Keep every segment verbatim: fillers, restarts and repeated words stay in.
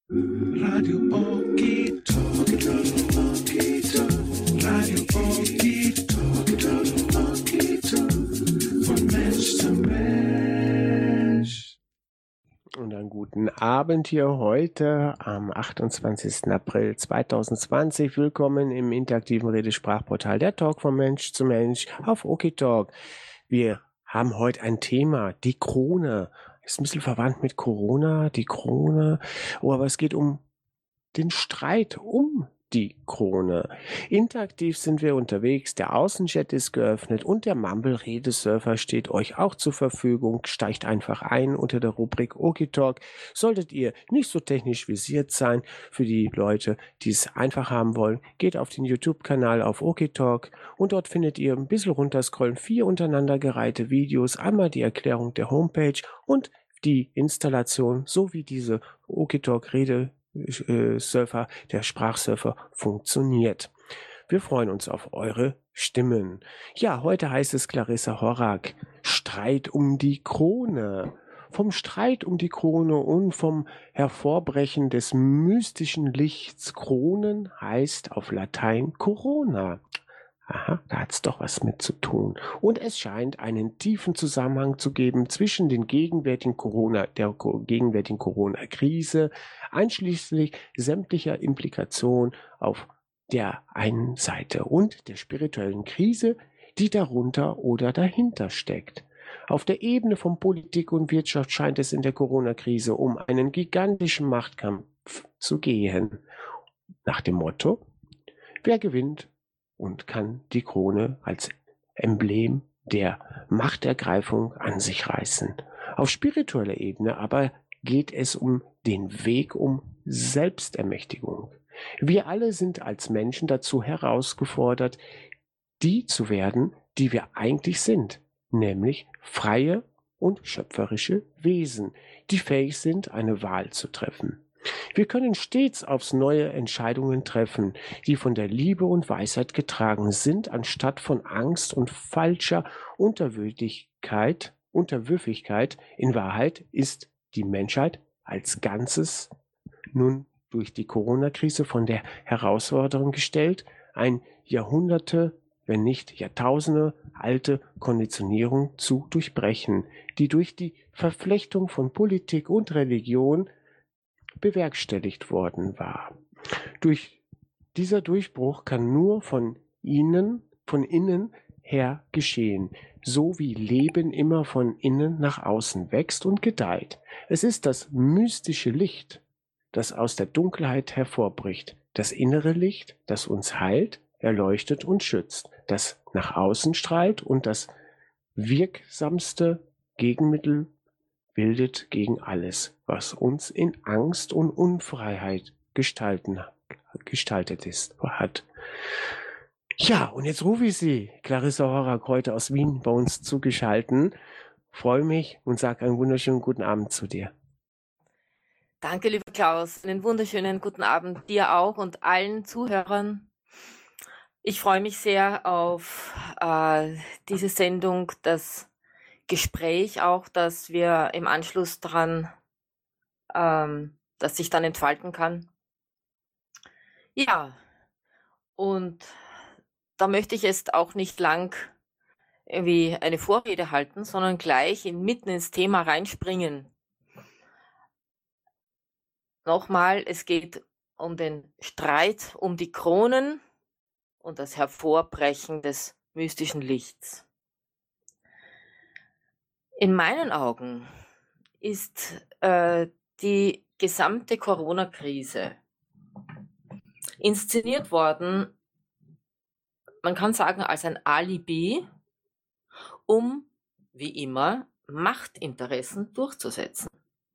Radio Okie Talk, Okie Talk, Radio Okie Talk, Okie Talk, von Mensch zu Mensch. Und einen guten Abend hier heute am achtundzwanzigsten April zweitausendzwanzig. Willkommen im interaktiven Redesprachportal der Talk von Mensch zu Mensch auf Okie Talk. Wir haben heute ein Thema, die Krone. Ist ein bisschen verwandt mit Corona, die Krone. Oh, aber es geht um den Streit um die Krone. Interaktiv sind wir unterwegs, der Außenchat ist geöffnet und der Mumble-Redesurfer steht euch auch zur Verfügung. Steigt einfach ein unter der Rubrik Okie Talk. Solltet ihr nicht so technisch visiert sein, für die Leute, die es einfach haben wollen, geht auf den YouTube-Kanal auf Okie Talk und dort findet ihr ein bisschen runterscrollen, vier untereinander gereihte Videos, einmal die Erklärung der Homepage und die Installation sowie diese Okie Talk Rede Surfer, der Sprachsurfer funktioniert. Wir freuen uns auf eure Stimmen. Ja, heute heißt es Clarissa Horak, Streit um die Krone. Vom Streit um die Krone und vom Hervorbrechen des mystischen Lichts. Kronen heißt auf Latein Corona. Aha, da hat's doch was mit zu tun. Und es scheint einen tiefen Zusammenhang zu geben zwischen den gegenwärtigen Corona, der gegenwärtigen Corona-Krise, einschließlich sämtlicher Implikationen auf der einen Seite und der spirituellen Krise, die darunter oder dahinter steckt. Auf der Ebene von Politik und Wirtschaft scheint es in der Corona-Krise um einen gigantischen Machtkampf zu gehen. Nach dem Motto, wer gewinnt und kann die Krone als Emblem der Machtergreifung an sich reißen. Auf spiritueller Ebene aber geht es um den Weg um Selbstermächtigung. Wir alle sind als Menschen dazu herausgefordert, die zu werden, die wir eigentlich sind, nämlich freie und schöpferische Wesen, die fähig sind, eine Wahl zu treffen. Wir können stets aufs Neue Entscheidungen treffen, die von der Liebe und Weisheit getragen sind, anstatt von Angst und falscher Unterwürfigkeit. Unterwürfigkeit. In Wahrheit ist die Menschheit als Ganzes nun durch die Corona-Krise von der Herausforderung gestellt, ein Jahrhunderte, wenn nicht Jahrtausende alte Konditionierung zu durchbrechen, die durch die Verflechtung von Politik und Religion bewerkstelligt worden war. Durch dieser Durchbruch kann nur von ihnen, von innen her geschehen, so wie Leben immer von innen nach außen wächst und gedeiht. Es ist das mystische Licht, das aus der Dunkelheit hervorbricht, das innere Licht, das uns heilt, erleuchtet und schützt, das nach außen strahlt und das wirksamste Gegenmittel bildet gegen alles, was uns in Angst und Unfreiheit gestalten, gestaltet ist, hat. Ja, und jetzt rufe ich Sie, Clarissa Horak, heute aus Wien bei uns zugeschalten. Freue mich und sage einen wunderschönen guten Abend zu dir. Danke, lieber Klaus. Einen wunderschönen guten Abend dir auch und allen Zuhörern. Ich freue mich sehr auf äh, diese Sendung, das Gespräch auch, dass wir im Anschluss dran, ähm, dass sich dann entfalten kann. Ja, und da möchte ich jetzt auch nicht lang irgendwie eine Vorrede halten, sondern gleich in, mitten ins Thema reinspringen. Nochmal, es geht um den Streit um die Kronen und das Hervorbrechen des mystischen Lichts. In meinen Augen ist äh, die gesamte Corona-Krise inszeniert worden, man kann sagen, als ein Alibi, um, wie immer, Machtinteressen durchzusetzen.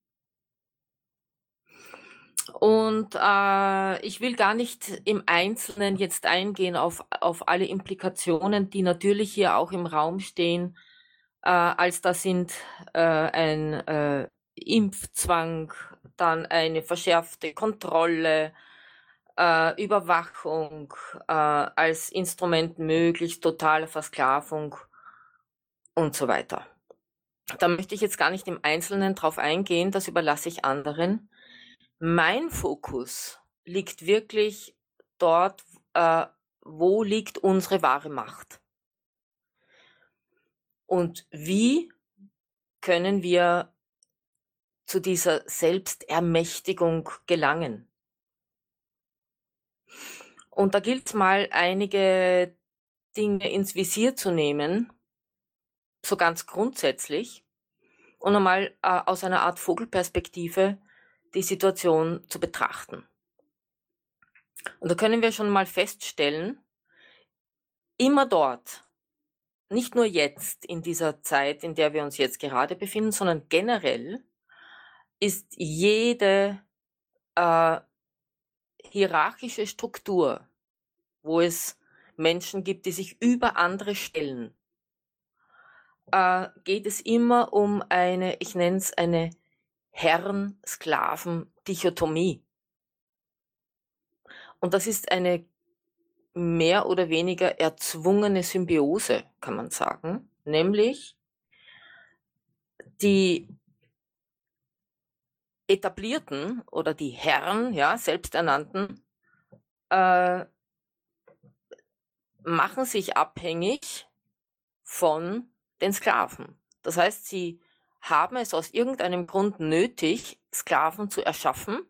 Und äh, ich will gar nicht im Einzelnen jetzt eingehen auf, auf alle Implikationen, die natürlich hier auch im Raum stehen, äh, als da sind äh, ein äh, Impfzwang, dann eine verschärfte Kontrolle, äh, Überwachung äh, als Instrument möglichst totale Versklavung und so weiter. Da möchte ich jetzt gar nicht im Einzelnen drauf eingehen, das überlasse ich anderen. Mein Fokus liegt wirklich dort, äh, wo liegt unsere wahre Macht? Und wie können wir zu dieser Selbstermächtigung gelangen? Und da gilt es mal, einige Dinge ins Visier zu nehmen, so ganz grundsätzlich, und einmal äh, aus einer Art Vogelperspektive die Situation zu betrachten. Und da können wir schon mal feststellen, immer dort, nicht nur jetzt in dieser Zeit, in der wir uns jetzt gerade befinden, sondern generell ist jede äh, hierarchische Struktur, wo es Menschen gibt, die sich über andere stellen, äh, geht es immer um eine, ich nenne es eine Herren-Sklaven-Dichotomie. Und das ist eine mehr oder weniger erzwungene Symbiose, kann man sagen, nämlich die Etablierten oder die Herren, ja, selbsternannten, äh, machen sich abhängig von den Sklaven. Das heißt, sie haben es aus irgendeinem Grund nötig, Sklaven zu erschaffen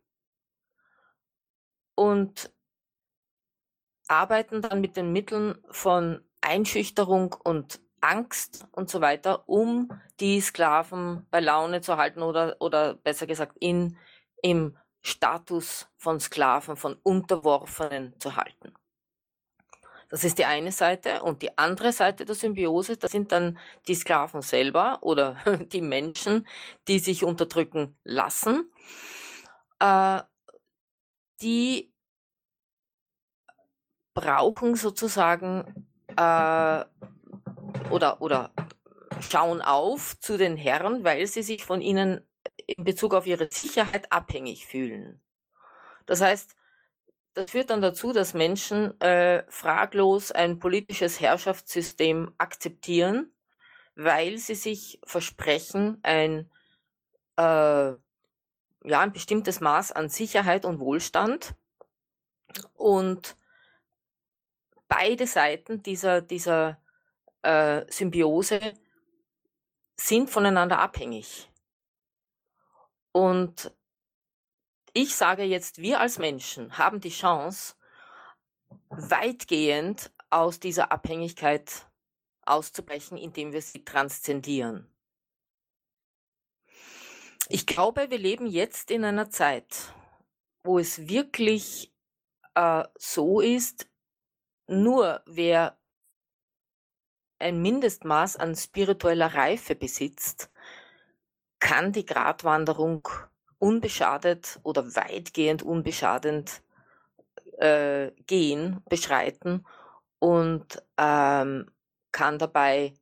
und arbeiten dann mit den Mitteln von Einschüchterung und Angst und so weiter, um die Sklaven bei Laune zu halten oder, oder besser gesagt in, im Status von Sklaven, von Unterworfenen zu halten. Das ist die eine Seite. Und die andere Seite der Symbiose, das sind dann die Sklaven selber oder die Menschen, die sich unterdrücken lassen, äh, die brauchen sozusagen äh, oder, oder schauen auf zu den Herren, weil sie sich von ihnen in Bezug auf ihre Sicherheit abhängig fühlen. Das heißt, das führt dann dazu, dass Menschen äh, fraglos ein politisches Herrschaftssystem akzeptieren, weil sie sich versprechen, ein, äh, ja, ein bestimmtes Maß an Sicherheit und Wohlstand. Und beide Seiten dieser, dieser äh, Symbiose sind voneinander abhängig. Und ich sage jetzt, wir als Menschen haben die Chance, weitgehend aus dieser Abhängigkeit auszubrechen, indem wir sie transzendieren. Ich glaube, wir leben jetzt in einer Zeit, wo es wirklich äh, so ist, nur wer ein Mindestmaß an spiritueller Reife besitzt, kann die Gratwanderung unbeschadet oder weitgehend unbeschadet äh, gehen, beschreiten und ähm, kann dabei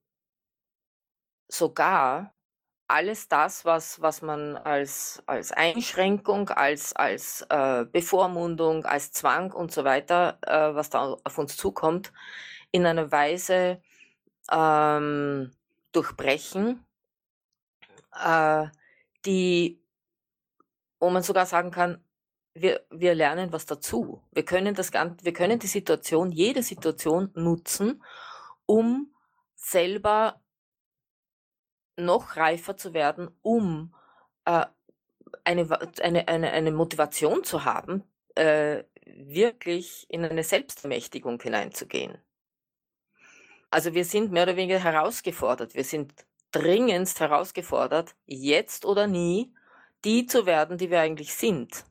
sogar alles das, was, was man als, als Einschränkung, als, als äh, Bevormundung, als Zwang und so weiter, äh, was da auf uns zukommt, in einer Weise ähm, durchbrechen, äh, die, wo man sogar sagen kann, wir, wir lernen was dazu. Wir können, das, wir können die Situation, jede Situation nutzen, um selber noch reifer zu werden, um äh, eine, eine, eine, eine Motivation zu haben, äh, wirklich in eine Selbstermächtigung hineinzugehen. Also wir sind mehr oder weniger herausgefordert, wir sind dringendst herausgefordert, jetzt oder nie, die zu werden, die wir eigentlich sind.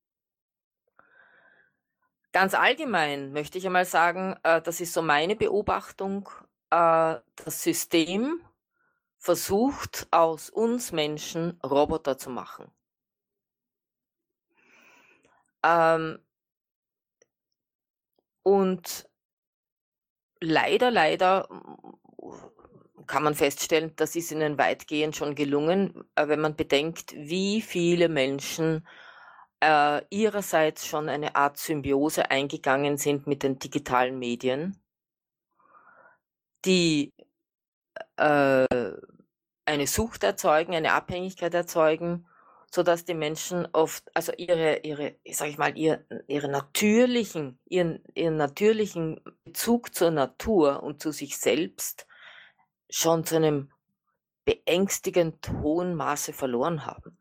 Ganz allgemein möchte ich einmal sagen, äh, das ist so meine Beobachtung, äh, das System versucht aus uns Menschen Roboter zu machen. Ähm, und leider, leider kann man feststellen, das ist ihnen weitgehend schon gelungen, wenn man bedenkt, wie viele Menschen äh, ihrerseits schon eine Art Symbiose eingegangen sind mit den digitalen Medien, die äh, eine Sucht erzeugen, eine Abhängigkeit erzeugen, sodass die Menschen oft, also ihre, ihre, sag ich mal, ihr, ihre natürlichen, ihren, ihren natürlichen Bezug zur Natur und zu sich selbst schon zu einem beängstigend hohen Maße verloren haben.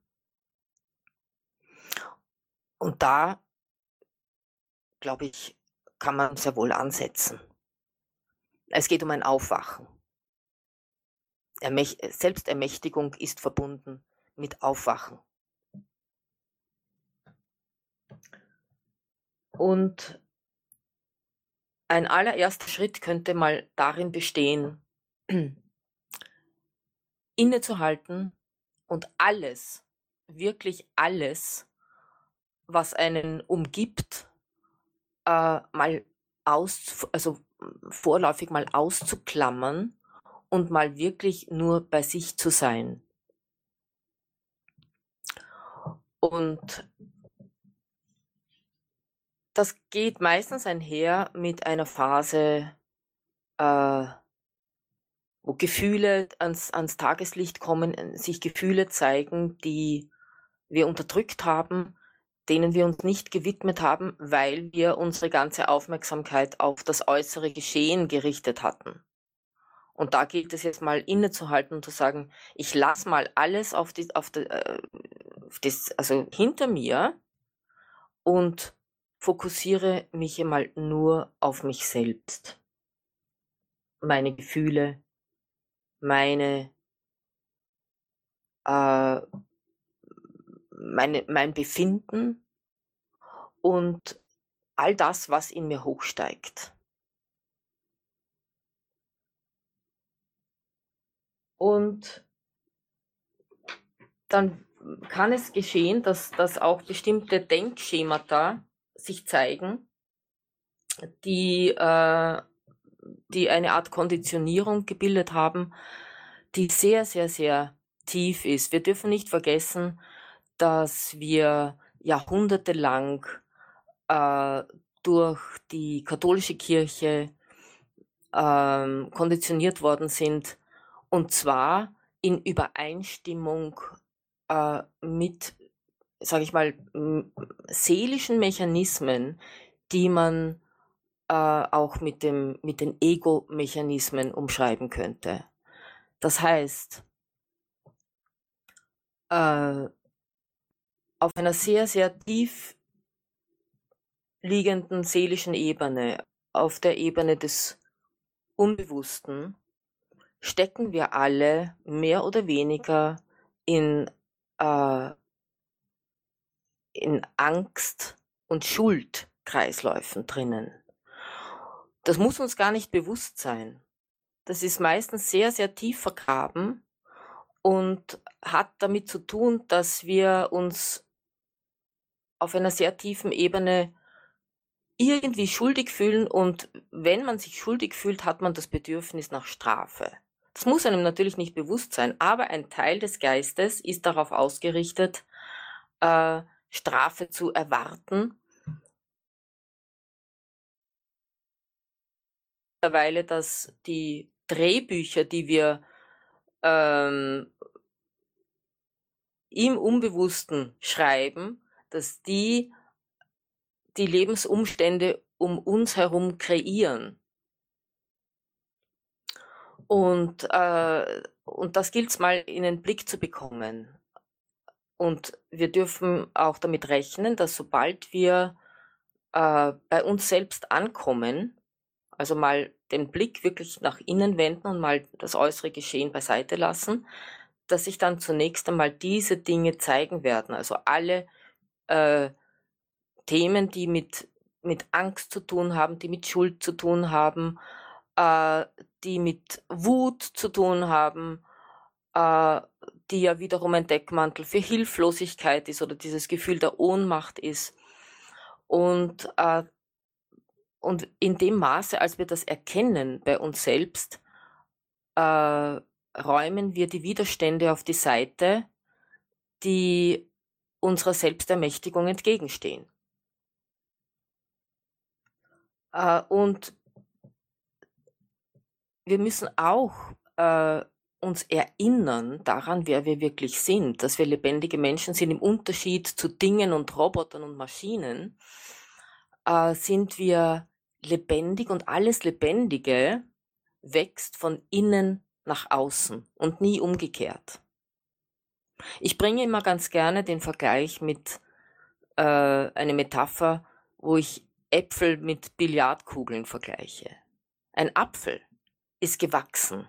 Und da, glaube ich, kann man sehr wohl ansetzen. Es geht um ein Aufwachen. Ermächt- Selbstermächtigung ist verbunden mit Aufwachen. Und ein allererster Schritt könnte mal darin bestehen, innezuhalten und alles, wirklich alles, was einen umgibt, äh, mal aus, also vorläufig mal auszuklammern und mal wirklich nur bei sich zu sein. Und das geht meistens einher mit einer Phase, äh, wo Gefühle ans, ans Tageslicht kommen, äh, sich Gefühle zeigen, die wir unterdrückt haben, denen wir uns nicht gewidmet haben, weil wir unsere ganze Aufmerksamkeit auf das äußere Geschehen gerichtet hatten. Und da gilt es jetzt mal innezuhalten und zu sagen, ich lasse mal alles auf die, auf die, äh, auf das, also hinter mir und fokussiere mich einmal nur auf mich selbst. Meine Gefühle, meine, äh, meine, mein Befinden und all das, was in mir hochsteigt. Und dann kann es geschehen, dass, dass auch bestimmte Denkschemata sich zeigen, die, äh, die eine Art Konditionierung gebildet haben, die sehr, sehr, sehr tief ist. Wir dürfen nicht vergessen, dass wir jahrhundertelang äh, durch die katholische Kirche ähm, konditioniert worden sind, und zwar in Übereinstimmung äh, mit, sage ich mal, m- seelischen Mechanismen, die man äh, auch mit, dem, mit den Ego-Mechanismen umschreiben könnte. Das heißt, äh, auf einer sehr, sehr tief liegenden seelischen Ebene, auf der Ebene des Unbewussten, stecken wir alle mehr oder weniger in, äh, in Angst- und Schuldkreisläufen drinnen. Das muss uns gar nicht bewusst sein. Das ist meistens sehr, sehr tief vergraben und hat damit zu tun, dass wir uns auf einer sehr tiefen Ebene irgendwie schuldig fühlen, und wenn man sich schuldig fühlt, hat man das Bedürfnis nach Strafe. Das muss einem natürlich nicht bewusst sein, aber ein Teil des Geistes ist darauf ausgerichtet, äh, Strafe zu erwarten. Mittlerweile, dass die Drehbücher, die wir ähm, im Unbewussten schreiben, dass die die Lebensumstände um uns herum kreieren. Und, äh, und das gilt es mal in den Blick zu bekommen. Und wir dürfen auch damit rechnen, dass sobald wir äh, bei uns selbst ankommen, also mal den Blick wirklich nach innen wenden und mal das äußere Geschehen beiseite lassen, dass sich dann zunächst einmal diese Dinge zeigen werden. Also alle äh, Themen, die mit, mit Angst zu tun haben, die mit Schuld zu tun haben, äh, die mit Wut zu tun haben, äh, die ja wiederum ein Deckmantel für Hilflosigkeit ist oder dieses Gefühl der Ohnmacht ist. Und, äh, und in dem Maße, als wir das erkennen bei uns selbst, äh, räumen wir die Widerstände auf die Seite, die unserer Selbstermächtigung entgegenstehen. Äh, und wir müssen auch äh, uns erinnern daran, wer wir wirklich sind, dass wir lebendige Menschen sind, im Unterschied zu Dingen und Robotern und Maschinen, äh, sind wir lebendig, und alles Lebendige wächst von innen nach außen und nie umgekehrt. Ich bringe immer ganz gerne den Vergleich mit äh, einer Metapher, wo ich Äpfel mit Billardkugeln vergleiche. Ein Apfel ist gewachsen.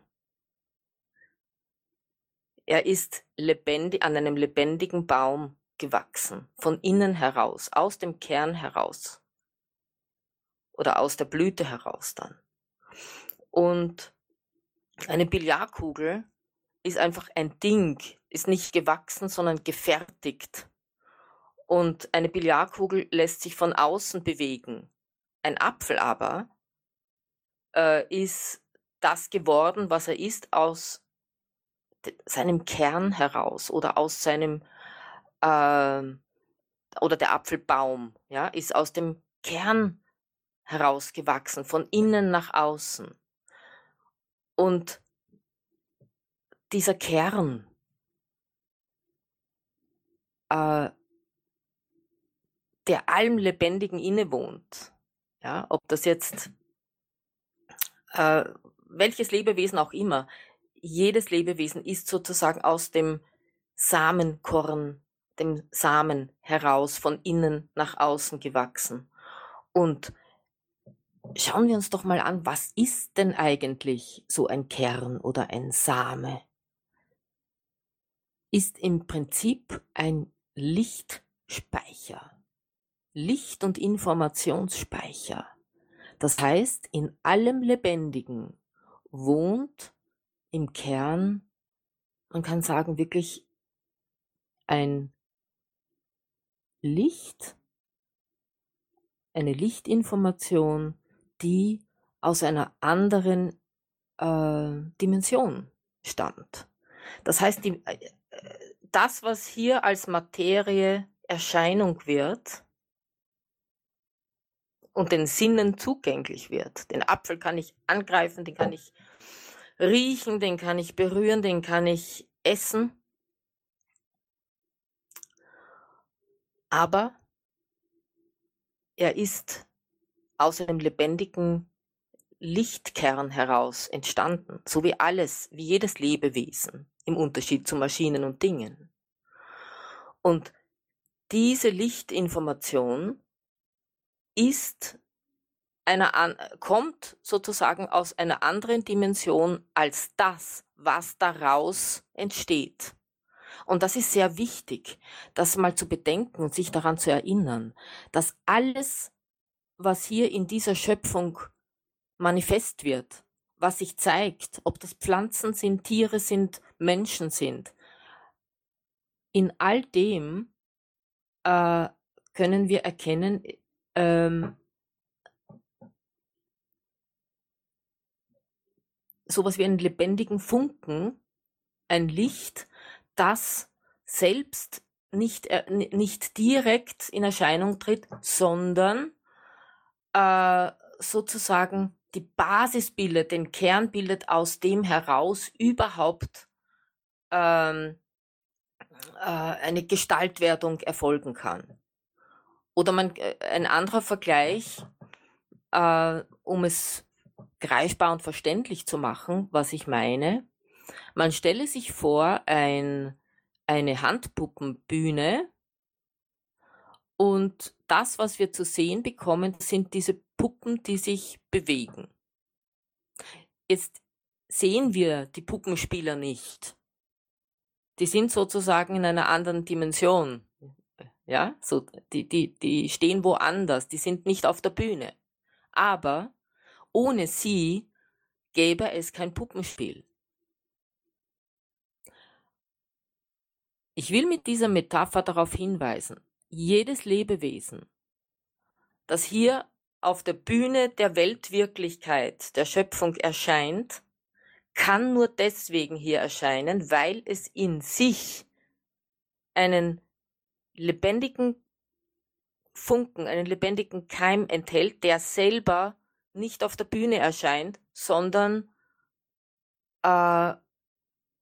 Er ist lebendig, an einem lebendigen Baum gewachsen, von innen heraus, aus dem Kern heraus oder aus der Blüte heraus dann. Und eine Billardkugel ist einfach ein Ding, ist nicht gewachsen, sondern gefertigt. Und eine Billardkugel lässt sich von außen bewegen. Ein Apfel aber äh, ist das geworden, was er ist, aus seinem Kern heraus oder aus seinem, äh, oder der Apfelbaum, ja, ist aus dem Kern herausgewachsen, von innen nach außen. Und dieser Kern, äh, der allem Lebendigen innewohnt, ja, ob das jetzt, äh, welches Lebewesen auch immer, jedes Lebewesen ist sozusagen aus dem Samenkorn, dem Samen heraus, von innen nach außen gewachsen. Und schauen wir uns doch mal an, was ist denn eigentlich so ein Kern oder ein Same? Ist im Prinzip ein Lichtspeicher, Licht- und Informationsspeicher. Das heißt, in allem Lebendigen wohnt im Kern, man kann sagen, wirklich ein Licht, eine Lichtinformation, die aus einer anderen äh, Dimension stammt. Das heißt, die, äh, das, was hier als Materie Erscheinung wird und den Sinnen zugänglich wird, den Apfel kann ich angreifen, den kann ich riechen, den kann ich berühren, den kann ich essen. Aber er ist aus einem lebendigen Lichtkern heraus entstanden, so wie alles, wie jedes Lebewesen, im Unterschied zu Maschinen und Dingen. Und diese Lichtinformation ist einer an, kommt sozusagen aus einer anderen Dimension als das, was daraus entsteht. Und das ist sehr wichtig, das mal zu bedenken und sich daran zu erinnern, dass alles, was hier in dieser Schöpfung manifest wird, was sich zeigt, ob das Pflanzen sind, Tiere sind, Menschen sind, in all dem äh, können wir erkennen, ähm, sowas wie einen lebendigen Funken, ein Licht, das selbst nicht, äh, nicht direkt in Erscheinung tritt, sondern äh, sozusagen die Basis bildet, den Kern bildet, aus dem heraus überhaupt ähm, äh, eine Gestaltwerdung erfolgen kann. Oder man, äh, ein anderer Vergleich, äh, um es greifbar und verständlich zu machen, was ich meine. Man stelle sich vor, ein, eine Handpuppenbühne, und das, was wir zu sehen bekommen, sind diese Puppen, die sich bewegen. Jetzt sehen wir die Puppenspieler nicht. Die sind sozusagen in einer anderen Dimension. Ja, so, die, die, die stehen woanders, die sind nicht auf der Bühne. Aber ohne sie gäbe es kein Puppenspiel. Ich will mit dieser Metapher darauf hinweisen, jedes Lebewesen, das hier auf der Bühne der Weltwirklichkeit, der Schöpfung erscheint, kann nur deswegen hier erscheinen, weil es in sich einen lebendigen Funken, einen lebendigen Keim enthält, der selber nicht auf der Bühne erscheint, sondern äh,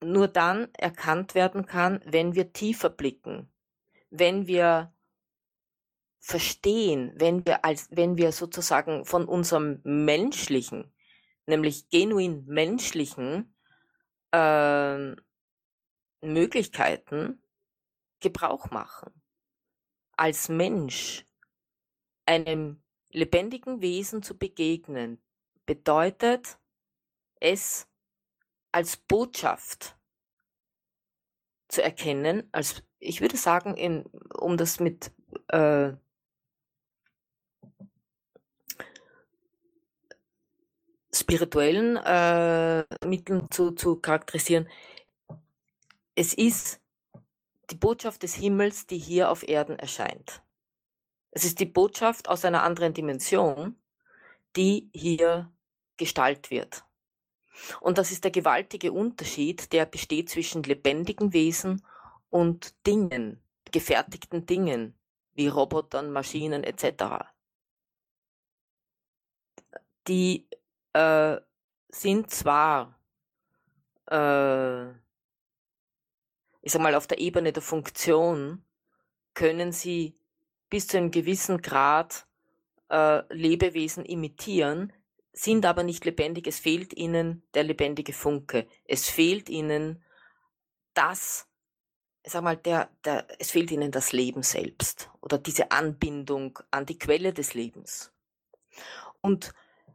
nur dann erkannt werden kann, wenn wir tiefer blicken, wenn wir verstehen, wenn wir als, wenn wir sozusagen von unserem menschlichen, nämlich genuin menschlichen äh, Möglichkeiten Gebrauch machen. Als Mensch einem lebendigen Wesen zu begegnen, bedeutet es als Botschaft zu erkennen, als ich würde sagen, in, um das mit äh, spirituellen äh, Mitteln zu, zu charakterisieren. Es ist die Botschaft des Himmels, die hier auf Erden erscheint. Es ist die Botschaft aus einer anderen Dimension, die hier Gestalt wird. Und das ist der gewaltige Unterschied, der besteht zwischen lebendigen Wesen und Dingen, gefertigten Dingen, wie Robotern, Maschinen et cetera. Die äh, sind zwar, äh, ich sag mal, auf der Ebene der Funktion, können sie bis zu einem gewissen Grad äh, Lebewesen imitieren, sind aber nicht lebendig. Es fehlt ihnen der lebendige Funke. Es fehlt ihnen das, ich sag mal, der, der, es fehlt ihnen das Leben selbst oder diese Anbindung an die Quelle des Lebens. Und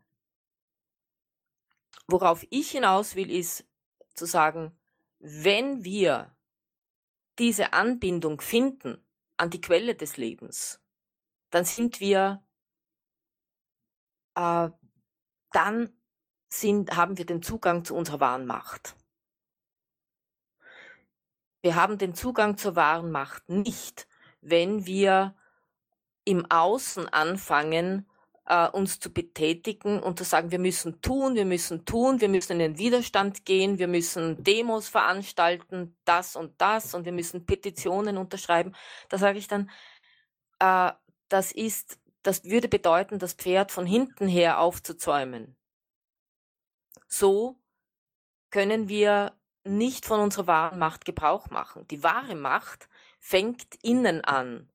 worauf ich hinaus will, ist zu sagen, wenn wir diese Anbindung finden an die Quelle des Lebens, dann sind wir, äh, dann sind, haben wir den Zugang zu unserer wahren Macht. Wir haben den Zugang zur wahren Macht nicht, wenn wir im Außen anfangen, äh, uns zu betätigen und zu sagen, wir müssen tun, wir müssen tun, wir müssen in den Widerstand gehen, wir müssen Demos veranstalten, das und das und wir müssen Petitionen unterschreiben. Da sage ich dann, äh, das ist, das würde bedeuten, das Pferd von hinten her aufzuzäumen. So können wir nicht von unserer wahren Macht Gebrauch machen. Die wahre Macht fängt innen an.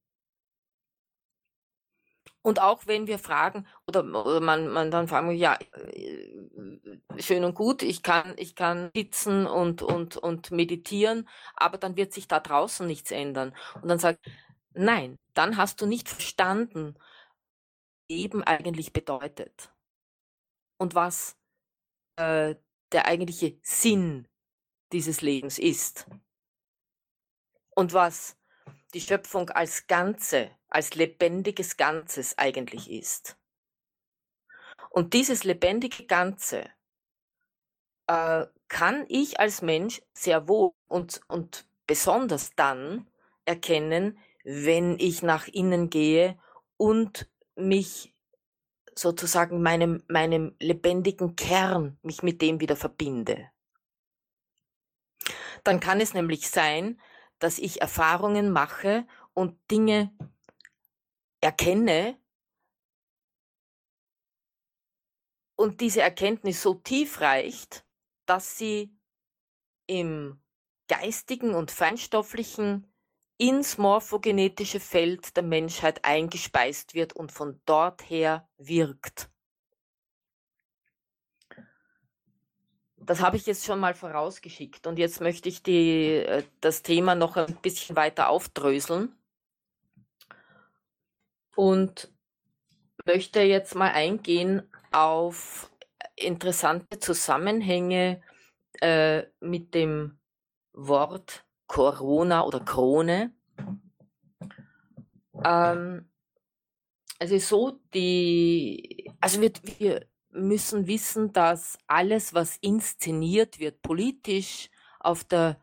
Und auch wenn wir fragen, oder, oder man, man dann fragen, ja, schön und gut, ich kann, ich kann sitzen und, und, und meditieren, aber dann wird sich da draußen nichts ändern. Und dann sagt, nein, dann hast du nicht verstanden, was Leben eigentlich bedeutet. Und was äh, der eigentliche Sinn dieses Lebens ist. Und was die Schöpfung als Ganze, als lebendiges Ganzes eigentlich ist. Und dieses lebendige Ganze äh, kann ich als Mensch sehr wohl und, und besonders dann erkennen, wenn ich nach innen gehe und mich sozusagen meinem, meinem lebendigen Kern, mich mit dem wieder verbinde. Dann kann es nämlich sein, dass ich Erfahrungen mache und Dinge erkenne und diese Erkenntnis so tief reicht, dass sie im geistigen und feinstofflichen ins morphogenetische Feld der Menschheit eingespeist wird und von dort her wirkt. Das habe ich jetzt schon mal vorausgeschickt und jetzt möchte ich die, das Thema noch ein bisschen weiter aufdröseln und möchte jetzt mal eingehen auf interessante Zusammenhänge äh, mit dem Wort Corona oder Krone. Ähm, es ist so, die, also wir, wir müssen wissen, dass alles, was inszeniert wird, politisch auf der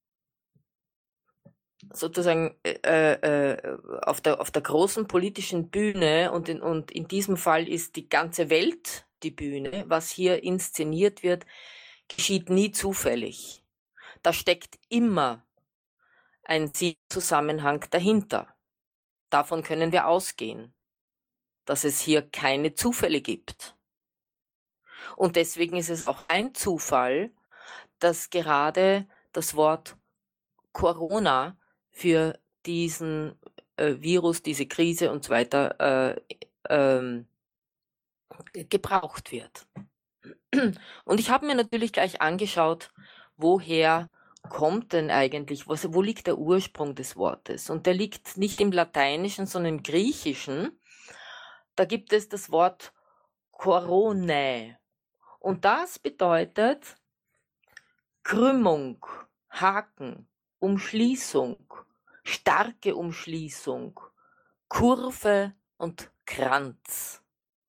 sozusagen äh, äh, auf der auf der großen politischen Bühne und in, und in diesem Fall ist die ganze Welt die Bühne, was hier inszeniert wird, geschieht nie zufällig. Da steckt immer ein Zusammenhang dahinter. Davon können wir ausgehen, dass es hier keine Zufälle gibt. Und deswegen ist es auch ein Zufall, dass gerade das Wort Corona für diesen äh, Virus, diese Krise und so weiter äh, ähm, gebraucht wird. Und ich habe mir natürlich gleich angeschaut, woher kommt denn eigentlich, was, wo liegt der Ursprung des Wortes? Und der liegt nicht im Lateinischen, sondern im Griechischen. Da gibt es das Wort Koronae. Und das bedeutet Krümmung, Haken, Umschließung, starke Umschließung, Kurve und Kranz.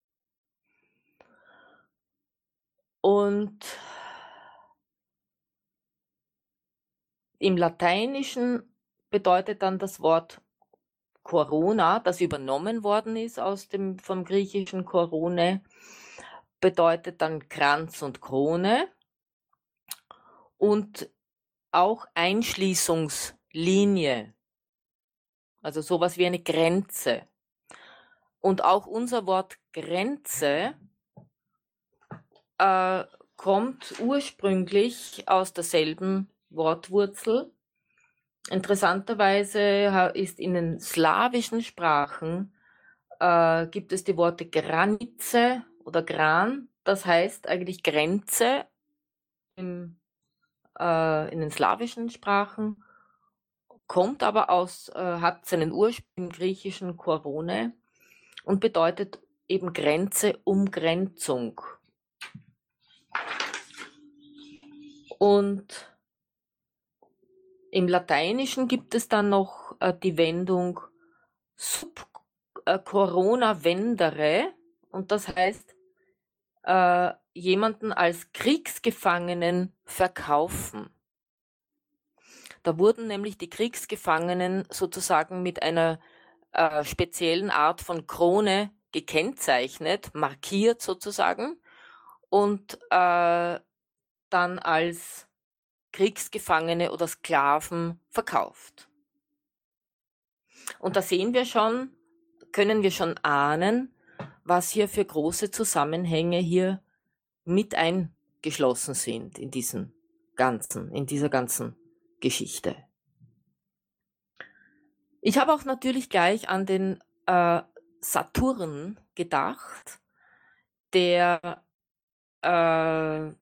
Und im Lateinischen bedeutet dann das Wort Corona, das übernommen worden ist aus dem, vom griechischen Korone, bedeutet dann Kranz und Krone und auch Einschließungslinie, also sowas wie eine Grenze. Und auch unser Wort Grenze äh, kommt ursprünglich aus derselben Wortwurzel. Interessanterweise ist in den slawischen Sprachen äh, gibt es die Worte Granice oder Gran, das heißt eigentlich Grenze im, äh, in den slawischen Sprachen, kommt aber aus, äh, hat seinen Ursprung im griechischen Korone und bedeutet eben Grenze, Umgrenzung. Und im Lateinischen gibt es dann noch äh, die Wendung sub äh, corona vendere, und das heißt, äh, jemanden als Kriegsgefangenen verkaufen. Da wurden nämlich die Kriegsgefangenen sozusagen mit einer äh, speziellen Art von Krone gekennzeichnet, markiert sozusagen, und äh, dann als Kriegsgefangene oder Sklaven verkauft. Und da sehen wir schon, können wir schon ahnen, was hier für große Zusammenhänge hier mit eingeschlossen sind in diesem ganzen, in dieser ganzen Geschichte. Ich habe auch natürlich gleich an den äh, Saturn gedacht, der äh,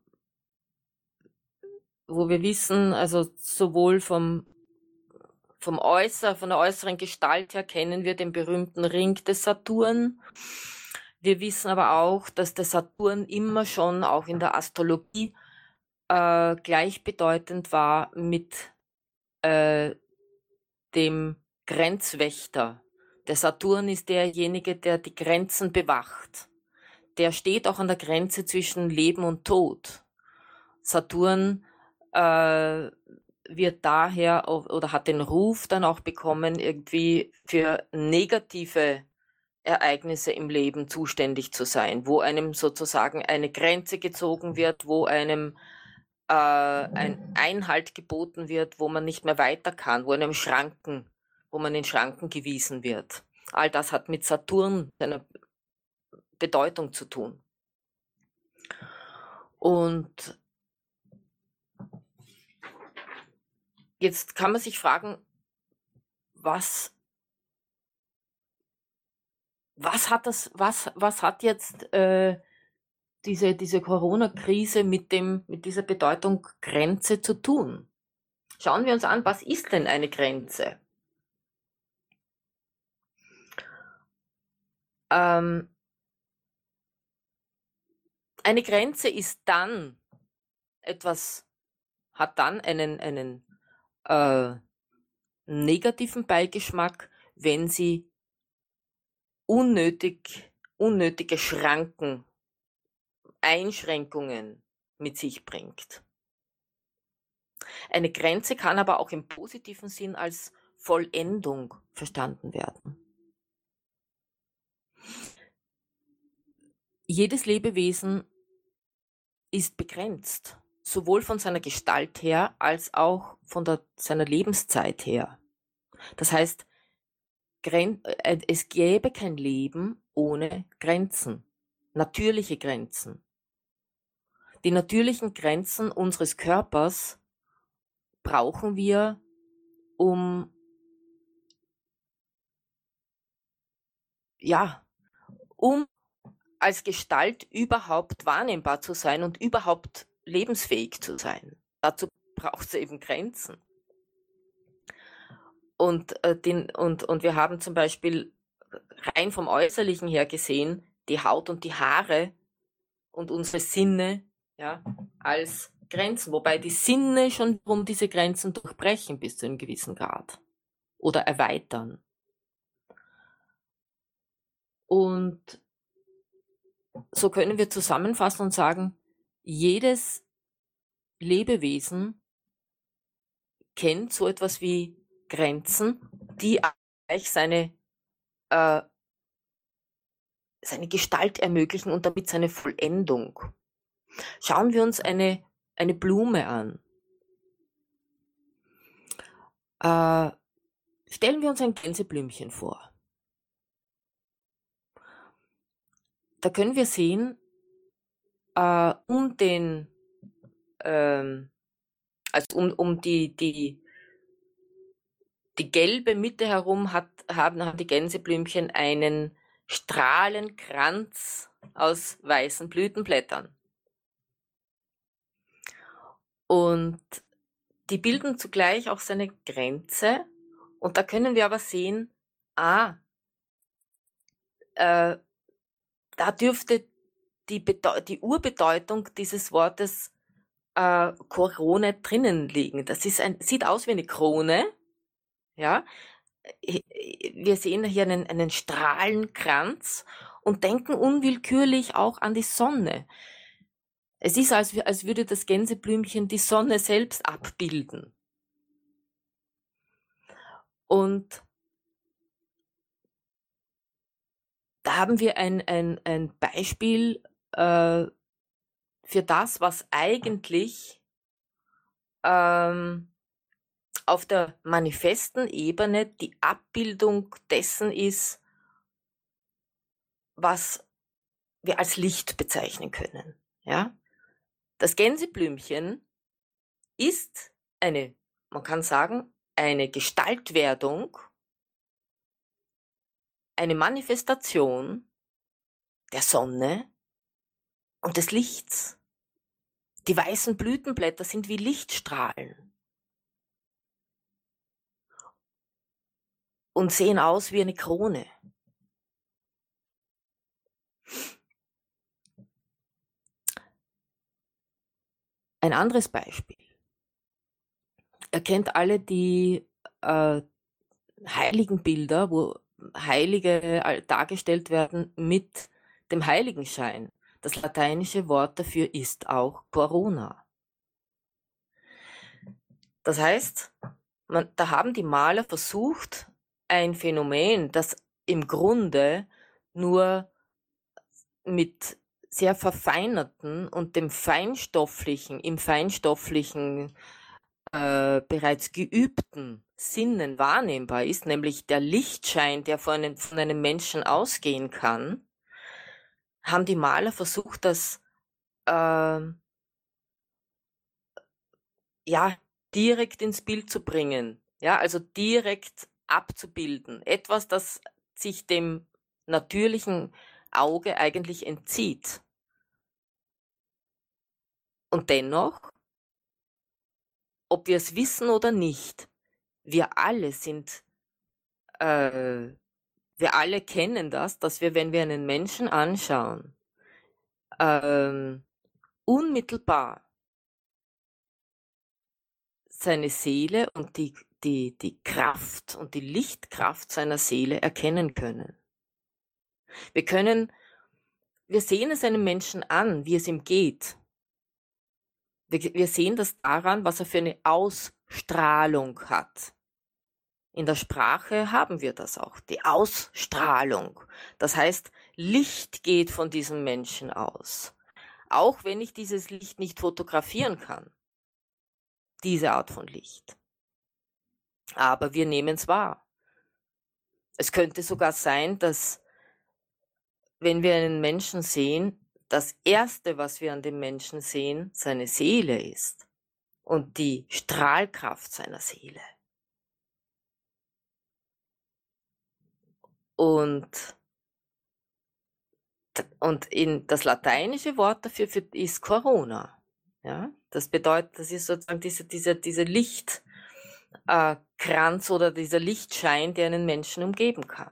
wo wir wissen, also sowohl vom, vom Äußer, von der äußeren Gestalt her kennen wir den berühmten Ring des Saturn. Wir wissen aber auch, dass der Saturn immer schon auch in der Astrologie äh, gleichbedeutend war mit äh, dem Grenzwächter. Der Saturn ist derjenige, der die Grenzen bewacht. Der steht auch an der Grenze zwischen Leben und Tod. Saturn äh, wird daher oder hat den Ruf dann auch bekommen, irgendwie für negative Ereignisse im Leben zuständig zu sein, wo einem sozusagen eine Grenze gezogen wird, wo einem äh, ein Einhalt geboten wird, wo man nicht mehr weiter kann, wo einem Schranken, wo man in Schranken gewiesen wird. All das hat mit Saturn, seiner Bedeutung zu tun. Und jetzt kann man sich fragen, was, was hat das, was, was hat jetzt äh, diese, diese Corona-Krise mit dem, mit dieser Bedeutung Grenze zu tun? Schauen wir uns an, was ist denn eine Grenze? Ähm, eine Grenze ist dann etwas, hat dann einen, einen äh, negativen Beigeschmack, wenn sie unnötig, unnötige Schranken, Einschränkungen mit sich bringt. Eine Grenze kann aber auch im positiven Sinn als Vollendung verstanden werden. Jedes Lebewesen ist begrenzt, sowohl von seiner Gestalt her als auch von der, seiner Lebenszeit her. Das heißt, Gren- äh, es gäbe kein Leben ohne Grenzen, natürliche Grenzen. Die natürlichen Grenzen unseres Körpers brauchen wir, um ja, um als Gestalt überhaupt wahrnehmbar zu sein und überhaupt lebensfähig zu sein. Dazu braucht es eben Grenzen. Und, äh, den, und, und wir haben zum Beispiel rein vom Äußerlichen her gesehen, die Haut und die Haare und unsere Sinne, ja, als Grenzen, wobei die Sinne schon um diese Grenzen durchbrechen bis zu einem gewissen Grad oder erweitern. Und so können wir zusammenfassen und sagen, jedes Lebewesen kennt so etwas wie Grenzen, die eigentlich seine, äh, seine Gestalt ermöglichen und damit seine Vollendung. Schauen wir uns eine, eine Blume an. Äh, stellen wir uns ein Gänseblümchen vor. Da können wir sehen, äh, um den, ähm, also um, um die, die, die gelbe Mitte herum hat, haben, haben die Gänseblümchen einen Strahlenkranz aus weißen Blütenblättern. Und die bilden zugleich auch seine Grenze. Und da können wir aber sehen, ah, äh, da dürfte die, Bedeu- die Urbedeutung dieses Wortes äh, Krone drinnen liegen. Das ist ein, sieht aus wie eine Krone. Ja, wir sehen hier einen, einen Strahlenkranz und denken unwillkürlich auch an die Sonne. Es ist, als, als würde das Gänseblümchen die Sonne selbst abbilden. Und da haben wir ein, ein, ein Beispiel äh, für das, was eigentlich ähm, auf der manifesten Ebene die Abbildung dessen ist, was wir als Licht bezeichnen können. Ja? Das Gänseblümchen ist eine, man kann sagen, eine Gestaltwerdung, eine Manifestation der Sonne und des Lichts. Die weißen Blütenblätter sind wie Lichtstrahlen und sehen aus wie eine Krone. Ein anderes Beispiel. Ihr kennt alle die äh, Heiligenbilder, wo Heilige dargestellt werden mit dem Heiligenschein. Das lateinische Wort dafür ist auch Corona. Das heißt, man, da haben die Maler versucht, ein Phänomen, das im Grunde nur mit sehr verfeinerten und dem feinstofflichen, im feinstofflichen äh, bereits geübten Sinnen wahrnehmbar ist, nämlich der Lichtschein, der von einem, von einem Menschen ausgehen kann, haben die Maler versucht, das äh, ja direkt ins Bild zu bringen, ja, also direkt abzubilden, etwas, das sich dem natürlichen Auge eigentlich entzieht. Und dennoch, ob wir es wissen oder nicht, wir alle sind, äh, wir alle kennen das, dass wir, wenn wir einen Menschen anschauen, ähm, unmittelbar seine Seele und die, die, die Kraft und die Lichtkraft seiner Seele erkennen können. Wir können, wir sehen es einem Menschen an, wie es ihm geht. Wir, wir sehen das daran, was er für eine Ausstrahlung hat. In der Sprache haben wir das auch, die Ausstrahlung. Das heißt, Licht geht von diesem Menschen aus. Auch wenn ich dieses Licht nicht fotografieren kann. Diese Art von Licht. Aber wir nehmen es wahr. Es könnte sogar sein, dass, wenn wir einen Menschen sehen, das Erste, was wir an dem Menschen sehen, seine Seele ist. und die Strahlkraft seiner Seele. Und, und in das lateinische Wort dafür für, ist Corona. Ja? Das bedeutet, das ist sozusagen diese, diese, diese Lichtkranz äh, oder dieser Lichtschein, der einen Menschen umgeben kann.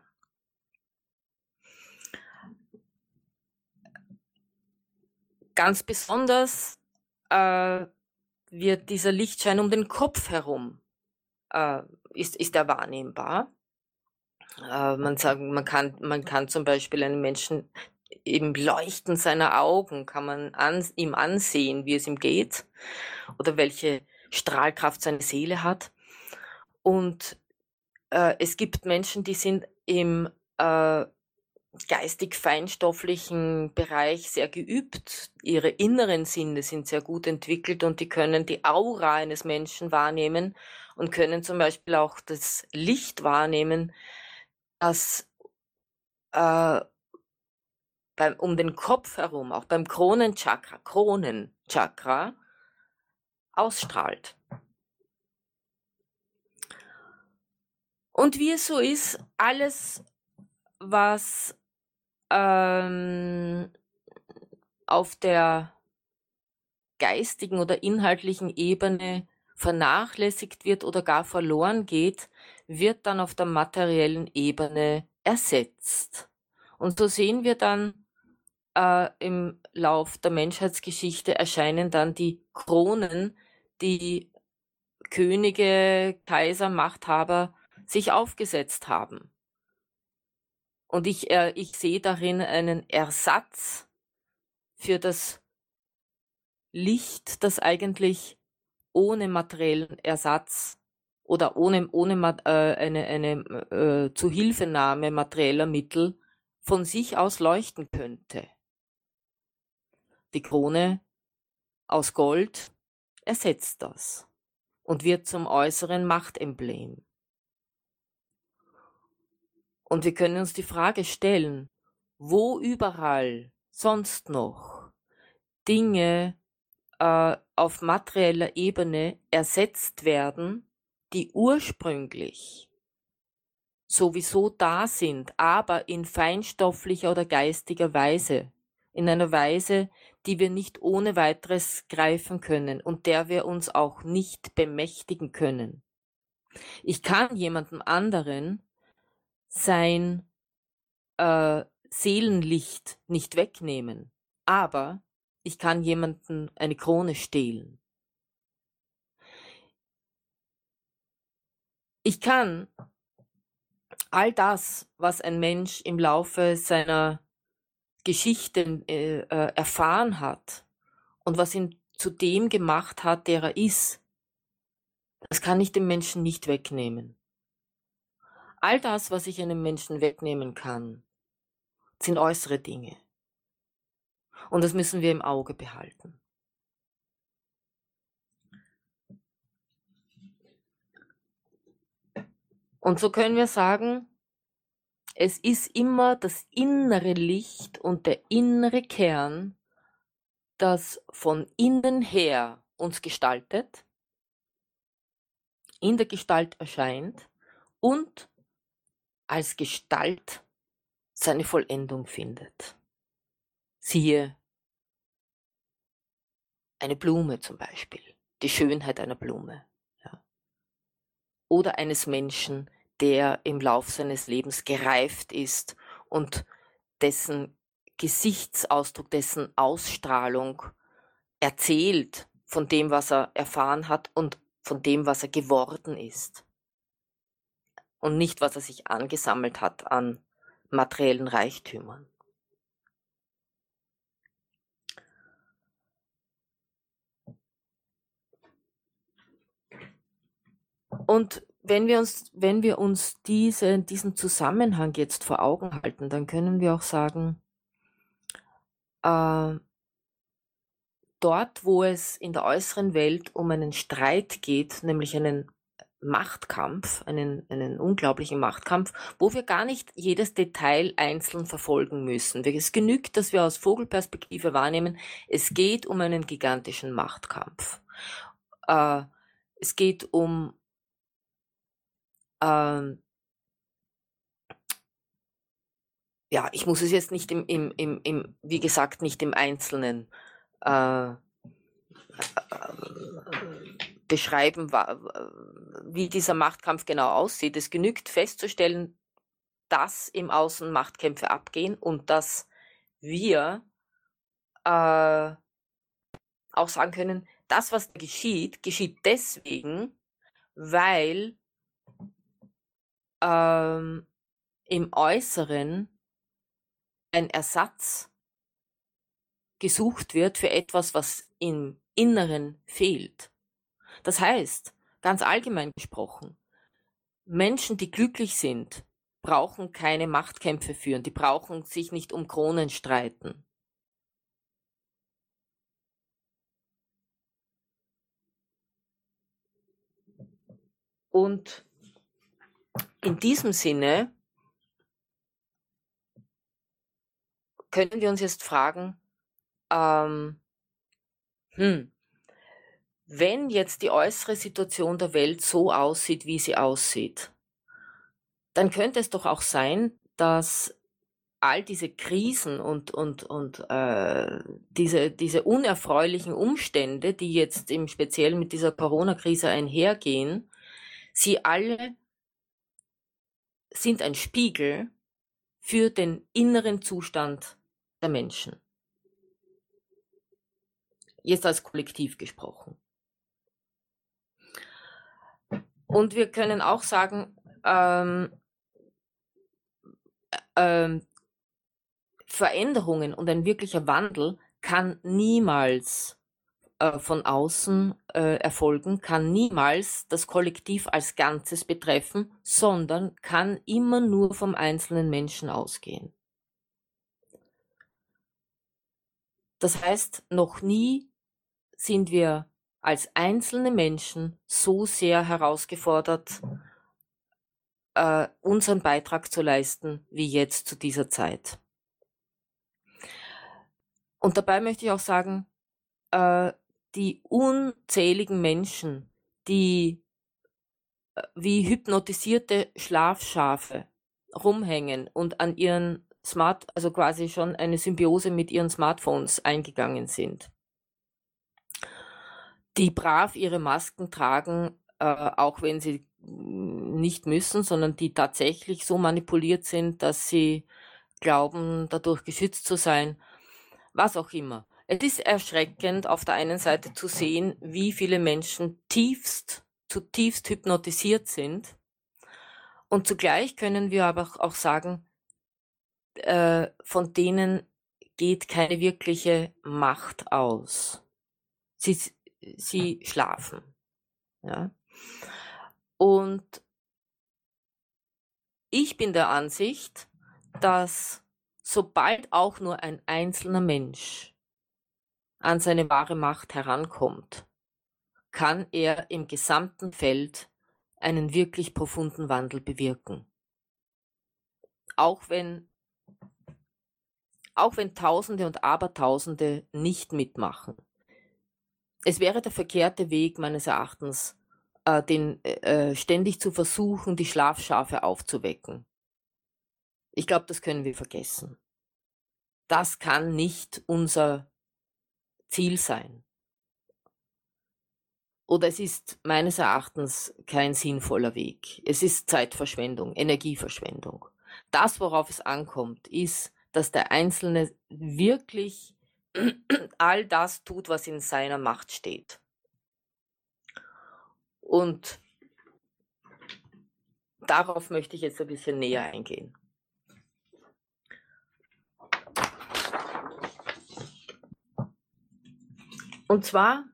Ganz besonders äh, wird dieser Lichtschein um den Kopf herum, äh, ist, ist er wahrnehmbar. Äh, man, sagt, man, kann, man kann zum Beispiel einen Menschen im Leuchten seiner Augen, kann man an, ihm ansehen, wie es ihm geht oder welche Strahlkraft seine Seele hat. Und äh, es gibt Menschen, die sind im äh, geistig-feinstofflichen Bereich sehr geübt. Ihre inneren Sinne sind sehr gut entwickelt und die können die Aura eines Menschen wahrnehmen und können zum Beispiel auch das Licht wahrnehmen, das äh, beim, um den Kopf herum, auch beim Kronenchakra, Kronenchakra ausstrahlt. Und wie es so ist, alles, was ähm, auf der geistigen oder inhaltlichen Ebene vernachlässigt wird oder gar verloren geht, wird dann auf der materiellen Ebene ersetzt. Und so sehen wir dann äh, im Lauf der Menschheitsgeschichte erscheinen dann die Kronen, die Könige, Kaiser, Machthaber sich aufgesetzt haben. Und ich, äh, ich sehe darin einen Ersatz für das Licht, das eigentlich ohne materiellen Ersatz oder ohne, ohne äh, eine, eine äh, Zuhilfenahme materieller Mittel von sich aus leuchten könnte. Die Krone aus Gold ersetzt das und wird zum äußeren Machtemblem. Und wir können uns die Frage stellen, wo überall sonst noch Dinge äh, auf materieller Ebene ersetzt werden, die ursprünglich sowieso da sind, aber in feinstofflicher oder geistiger Weise, in einer Weise, die wir nicht ohne weiteres greifen können und der wir uns auch nicht bemächtigen können. Ich kann jemandem anderen sein äh, Seelenlicht nicht wegnehmen, aber ich kann jemandem eine Krone stehlen. Ich kann all das, was ein Mensch im Laufe seiner Geschichte äh, erfahren hat und was ihn zu dem gemacht hat, der er ist, das kann ich dem Menschen nicht wegnehmen. All das, was ich einem Menschen wegnehmen kann, sind äußere Dinge. Und das müssen wir im Auge behalten. Und so können wir sagen, es ist immer das innere Licht und der innere Kern, das von innen her uns gestaltet, in der Gestalt erscheint und als Gestalt seine Vollendung findet. Siehe eine Blume zum Beispiel, die Schönheit einer Blume. Ja. Oder eines Menschen, der im Lauf seines Lebens gereift ist und dessen Gesichtsausdruck, dessen Ausstrahlung erzählt von dem, was er erfahren hat und von dem, was er geworden ist. Und nicht, was er sich angesammelt hat an materiellen Reichtümern. Und wenn wir uns, wenn wir uns diese, diesen Zusammenhang jetzt vor Augen halten, dann können wir auch sagen, äh, dort, wo es in der äußeren Welt um einen Streit geht, nämlich einen Machtkampf, einen, einen unglaublichen Machtkampf, wo wir gar nicht jedes Detail einzeln verfolgen müssen. Es genügt, dass wir aus Vogelperspektive wahrnehmen, es geht um einen gigantischen Machtkampf. Äh, es geht um ähm, ja, ich muss es jetzt nicht im, im, im, im wie gesagt, nicht im Einzelnen äh, beschreiben, wie dieser Machtkampf genau aussieht. Es genügt festzustellen, dass im Außen Machtkämpfe abgehen und dass wir äh, auch sagen können, das, was geschieht, geschieht deswegen, weil ähm, im Äußeren ein Ersatz gesucht wird für etwas, was im Inneren fehlt. Das heißt, ganz allgemein gesprochen, Menschen, die glücklich sind, brauchen keine Machtkämpfe führen, die brauchen sich nicht um Kronen streiten. Und in diesem Sinne können wir uns jetzt fragen, ähm, hm, wenn jetzt die äußere Situation der Welt so aussieht, wie sie aussieht, dann könnte es doch auch sein, dass all diese Krisen und, und, und äh, diese, diese unerfreulichen Umstände, die jetzt im Speziellen mit dieser Corona-Krise einhergehen, sie alle sind ein Spiegel für den inneren Zustand der Menschen. Jetzt als Kollektiv gesprochen. Und wir können auch sagen, ähm, ähm, Veränderungen und ein wirklicher Wandel kann niemals äh, von außen äh, erfolgen, kann niemals das Kollektiv als Ganzes betreffen, sondern kann immer nur vom einzelnen Menschen ausgehen. Das heißt, noch nie sind wir als einzelne Menschen so sehr herausgefordert, äh, unseren Beitrag zu leisten, wie jetzt zu dieser Zeit. Und dabei möchte ich auch sagen, äh, die unzähligen Menschen, die äh, wie hypnotisierte Schlafschafe rumhängen und an ihren Smart, also quasi schon eine Symbiose mit ihren Smartphones eingegangen sind, die brav ihre Masken tragen, äh, auch wenn sie nicht müssen, sondern die tatsächlich so manipuliert sind, dass sie glauben, dadurch geschützt zu sein, was auch immer. Es ist erschreckend, auf der einen Seite zu sehen, wie viele Menschen tiefst, zutiefst hypnotisiert sind. Und zugleich können wir aber auch sagen, äh, von denen geht keine wirkliche Macht aus. Sie, sie schlafen. Ja. Und ich bin der Ansicht, dass sobald auch nur ein einzelner Mensch an seine wahre Macht herankommt, kann er im gesamten Feld einen wirklich profunden Wandel bewirken. Auch wenn, auch wenn Tausende und Abertausende nicht mitmachen. Es wäre der verkehrte Weg meines Erachtens, äh, den äh, ständig zu versuchen, die Schlafschafe aufzuwecken. Ich glaube, das können wir vergessen. Das kann nicht unser Ziel sein. Oder es ist meines Erachtens kein sinnvoller Weg. Es ist Zeitverschwendung, Energieverschwendung. Das, worauf es ankommt, ist, dass der Einzelne wirklich all das tut, was in seiner Macht steht. Und darauf möchte ich jetzt ein bisschen näher eingehen. Und zwar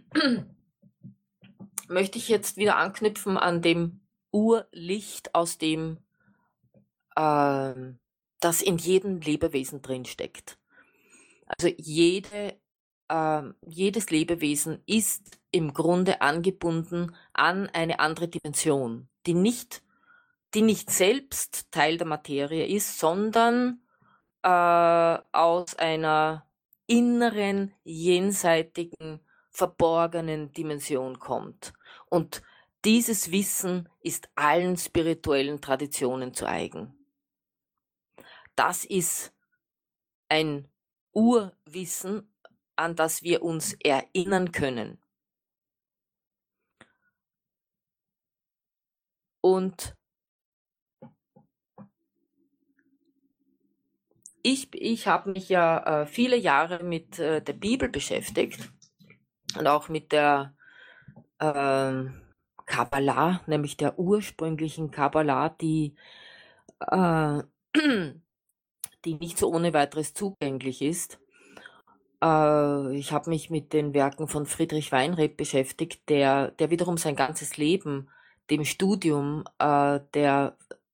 möchte ich jetzt wieder anknüpfen an dem Urlicht, aus dem äh, das in jedem Lebewesen drin steckt. Also jede, äh, jedes Lebewesen ist im Grunde angebunden an eine andere Dimension, die nicht, die nicht selbst Teil der Materie ist, sondern äh, aus einer inneren, jenseitigen verborgenen Dimension kommt. Und dieses Wissen ist allen spirituellen Traditionen zu eigen. Das ist ein Urwissen, an das wir uns erinnern können. Und ich, ich habe mich ja äh, viele Jahre mit äh, der Bibel beschäftigt und auch mit der äh, Kabbalah, nämlich der ursprünglichen Kabbalah, die, äh, die nicht so ohne weiteres zugänglich ist. Äh, ich habe mich mit den Werken von Friedrich Weinreb beschäftigt, der, der wiederum sein ganzes Leben dem Studium äh, der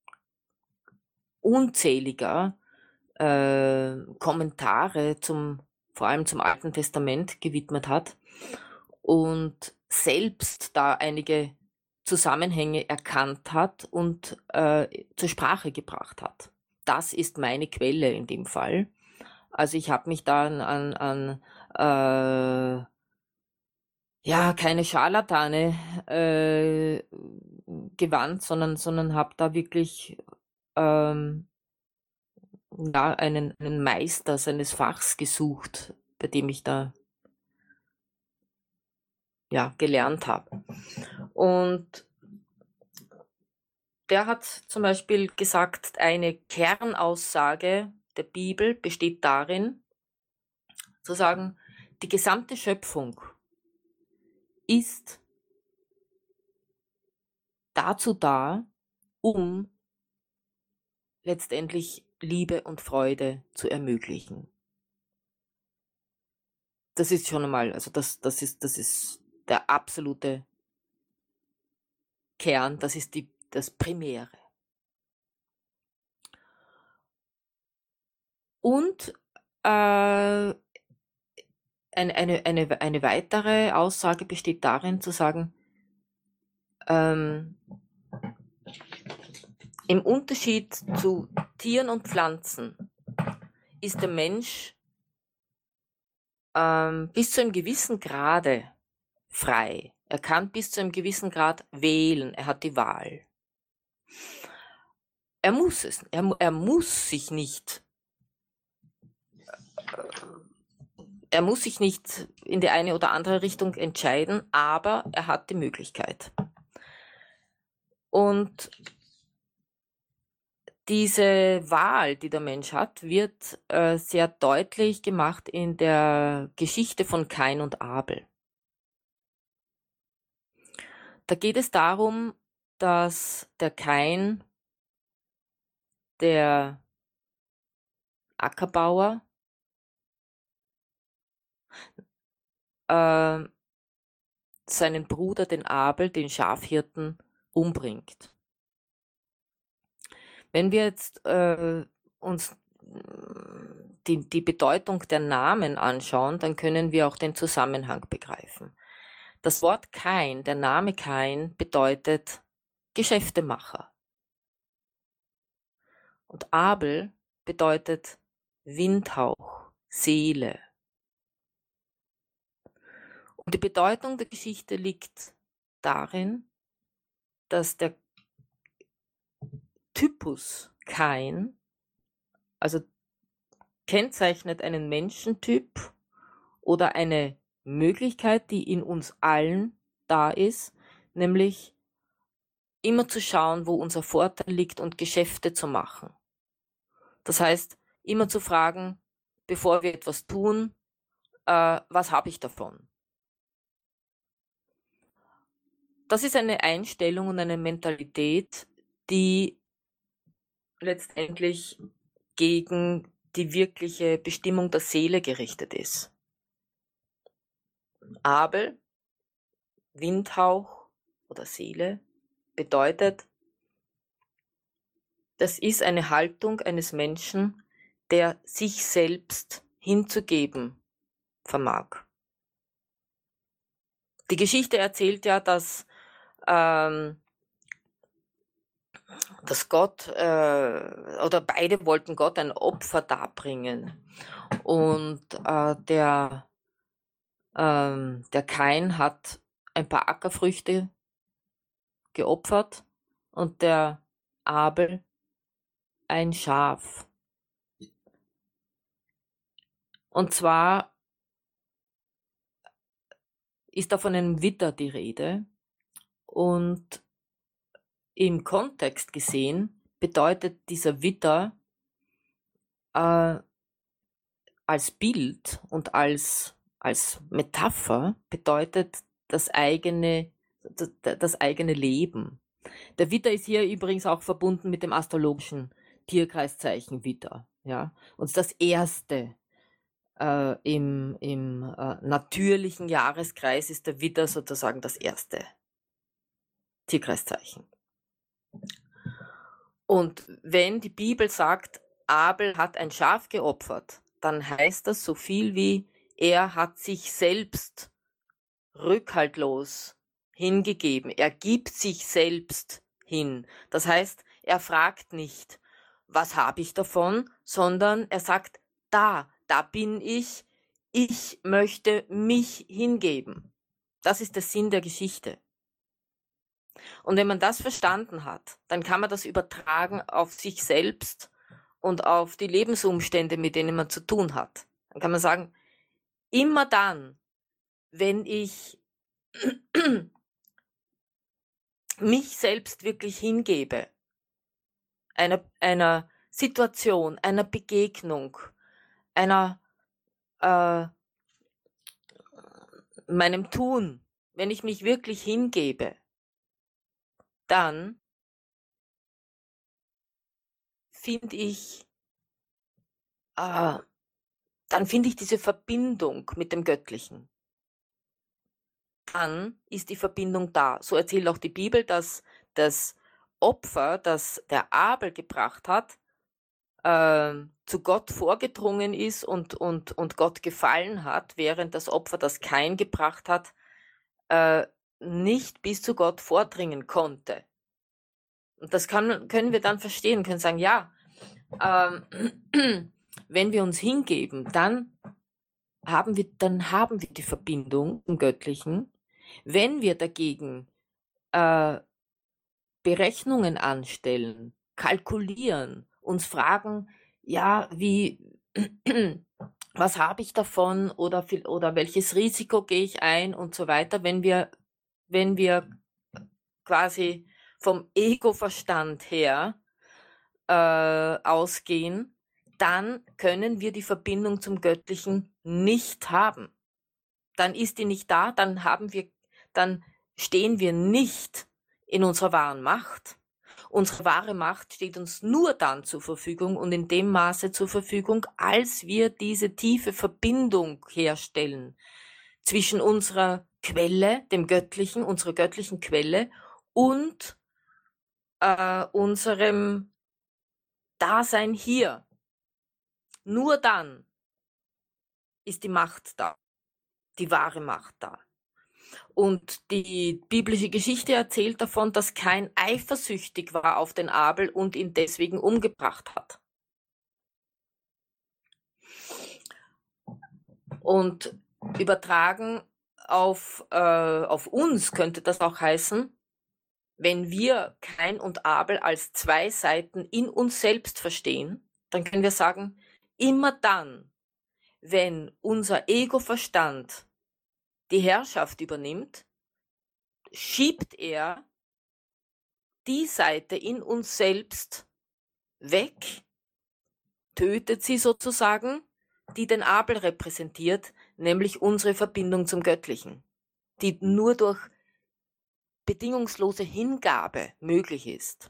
unzähliger äh, Kommentare zum, vor allem zum Alten Testament gewidmet hat und selbst da einige Zusammenhänge erkannt hat und äh, zur Sprache gebracht hat. Das ist meine Quelle in dem Fall. Also ich habe mich da an, an, an äh, ja, keine Scharlatane äh, gewandt, sondern, sondern habe da wirklich ähm, ja, einen, einen Meister seines Fachs gesucht, bei dem ich da ja, gelernt habe. Und der hat zum Beispiel gesagt, eine Kernaussage der Bibel besteht darin, zu sagen, die gesamte Schöpfung ist dazu da, um letztendlich Liebe und Freude zu ermöglichen. Das ist schon einmal, also das, das ist, das ist der absolute Kern, das ist die, das Primäre. Und äh, eine, eine, eine, eine weitere Aussage besteht darin, zu sagen, ähm, im Unterschied zu Tieren und Pflanzen ist der Mensch ähm, bis zu einem gewissen Grade frei. Er kann bis zu einem gewissen Grad wählen. Er hat die Wahl. Er muss es. Er, er muss sich nicht. Er muss sich nicht in die eine oder andere Richtung entscheiden, aber er hat die Möglichkeit. Und diese Wahl, die der Mensch hat, wird äh, sehr deutlich gemacht in der Geschichte von Kain und Abel. Da geht es darum, dass der Kain, der Ackerbauer, äh, seinen Bruder, den Abel, den Schafhirten, umbringt. Wenn wir jetzt äh, uns die, die Bedeutung der Namen anschauen, dann können wir auch den Zusammenhang begreifen. Das Wort Kain, der Name Kain, bedeutet Geschäftemacher. Und Abel bedeutet Windhauch, Seele. Und die Bedeutung der Geschichte liegt darin, dass der Typus Kain, also kennzeichnet einen Menschentyp oder eine Möglichkeit, die in uns allen da ist, nämlich immer zu schauen, wo unser Vorteil liegt und Geschäfte zu machen. Das heißt, immer zu fragen, bevor wir etwas tun, äh, was habe ich davon? Das ist eine Einstellung und eine Mentalität, die letztendlich gegen die wirkliche Bestimmung der Seele gerichtet ist. Abel, Windhauch oder Seele, bedeutet, das ist eine Haltung eines Menschen, der sich selbst hinzugeben vermag. Die Geschichte erzählt ja, dass, ähm, dass Gott äh, oder beide wollten Gott ein Opfer darbringen. Und äh, der Ähm, der Kain hat ein paar Ackerfrüchte geopfert und der Abel ein Schaf. Und zwar ist da von einem Widder die Rede und im Kontext gesehen bedeutet dieser Widder äh, als Bild und als, als Metapher bedeutet das eigene, das, das eigene Leben. Der Widder ist hier übrigens auch verbunden mit dem astrologischen Tierkreiszeichen Widder. Ja? Und das erste äh, im, im äh, natürlichen Jahreskreis ist der Widder sozusagen das erste Tierkreiszeichen. Und wenn die Bibel sagt, Abel hat ein Schaf geopfert, dann heißt das so viel wie, er hat sich selbst rückhaltlos hingegeben. Er gibt sich selbst hin. Das heißt, er fragt nicht, was habe ich davon, sondern er sagt, da, da bin ich, ich möchte mich hingeben. Das ist der Sinn der Geschichte. Und wenn man das verstanden hat, dann kann man das übertragen auf sich selbst und auf die Lebensumstände, mit denen man zu tun hat. Dann kann man sagen, immer dann, wenn ich mich selbst wirklich hingebe, einer, einer Situation, einer Begegnung, einer äh, meinem Tun, wenn ich mich wirklich hingebe, dann finde ich, äh, dann finde ich diese Verbindung mit dem Göttlichen. Dann ist die Verbindung da. So erzählt auch die Bibel, dass das Opfer, das der Abel gebracht hat, äh, zu Gott vorgedrungen ist und, und, und Gott gefallen hat, während das Opfer, das Kain gebracht hat, äh, nicht bis zu Gott vordringen konnte. Und das kann, können wir dann verstehen, können sagen, ja, ähm, wenn wir uns hingeben, dann haben wir, dann haben wir die Verbindung zum Göttlichen. Wenn wir dagegen äh, Berechnungen anstellen, kalkulieren, uns fragen, ja, wie, was habe ich davon oder, viel, oder welches Risiko gehe ich ein und so weiter, wenn wir, wenn wir quasi vom Ego-Verstand her äh, ausgehen, dann können wir die Verbindung zum Göttlichen nicht haben. Dann ist die nicht da, dann haben wir, dann stehen wir nicht in unserer wahren Macht. Unsere wahre Macht steht uns nur dann zur Verfügung und in dem Maße zur Verfügung, als wir diese tiefe Verbindung herstellen zwischen unserer Quelle, dem Göttlichen, unserer göttlichen Quelle und äh, unserem Dasein hier. Nur dann ist die Macht da, die wahre Macht da. Und die biblische Geschichte erzählt davon, dass Kain eifersüchtig war auf den Abel und ihn deswegen umgebracht hat. Und übertragen auf, äh, auf uns könnte das auch heißen, wenn wir Kain und Abel als zwei Seiten in uns selbst verstehen, dann können wir sagen, immer dann, wenn unser Ego-Verstand die Herrschaft übernimmt, schiebt er die Seite in uns selbst weg, tötet sie sozusagen, die den Abel repräsentiert, nämlich unsere Verbindung zum Göttlichen, die nur durch bedingungslose Hingabe möglich ist.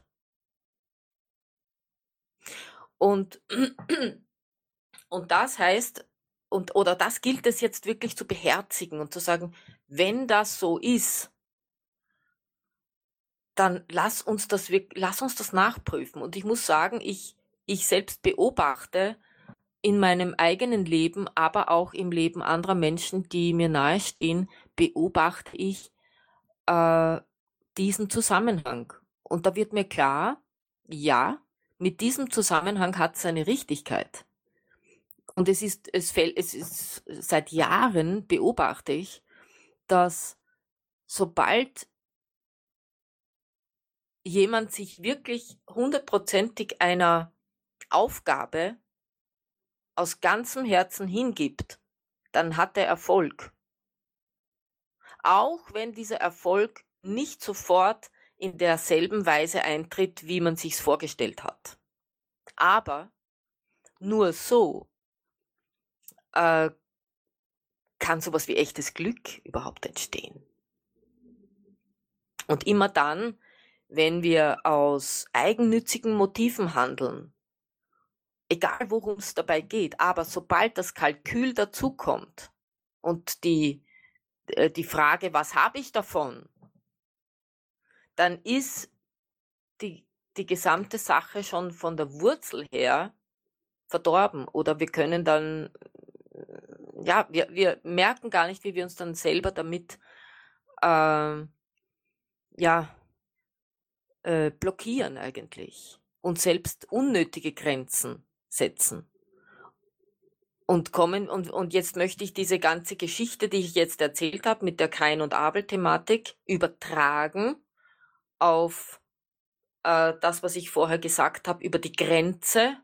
Und, und das heißt, und, oder das gilt es jetzt wirklich zu beherzigen und zu sagen, wenn das so ist, dann lass uns das, lass uns das nachprüfen. Und ich muss sagen, ich, ich selbst beobachte in meinem eigenen Leben, aber auch im Leben anderer Menschen, die mir nahestehen, beobachte ich äh, diesen Zusammenhang. Und da wird mir klar, ja, mit diesem Zusammenhang hat es seine Richtigkeit. Und es ist, es fällt, es ist seit Jahren beobachte ich, dass sobald jemand sich wirklich hundertprozentig einer Aufgabe aus ganzem Herzen hingibt, dann hat er Erfolg. Auch wenn dieser Erfolg nicht sofort in derselben Weise eintritt, wie man sich's vorgestellt hat. Aber nur so äh, kann sowas wie echtes Glück überhaupt entstehen. Und immer dann, wenn wir aus eigennützigen Motiven handeln, egal worum es dabei geht, aber sobald das Kalkül dazukommt und die, äh, die Frage, was habe ich davon, dann ist die, die gesamte Sache schon von der Wurzel her verdorben. Oder wir können dann, ja, wir, wir merken gar nicht, wie wir uns dann selber damit äh, ja, äh, blockieren eigentlich und selbst unnötige Grenzen setzen. Und kommen, und, und jetzt möchte ich diese ganze Geschichte, die ich jetzt erzählt habe, mit der Kain- und Abel-Thematik übertragen auf äh, das, was ich vorher gesagt habe, über die Grenze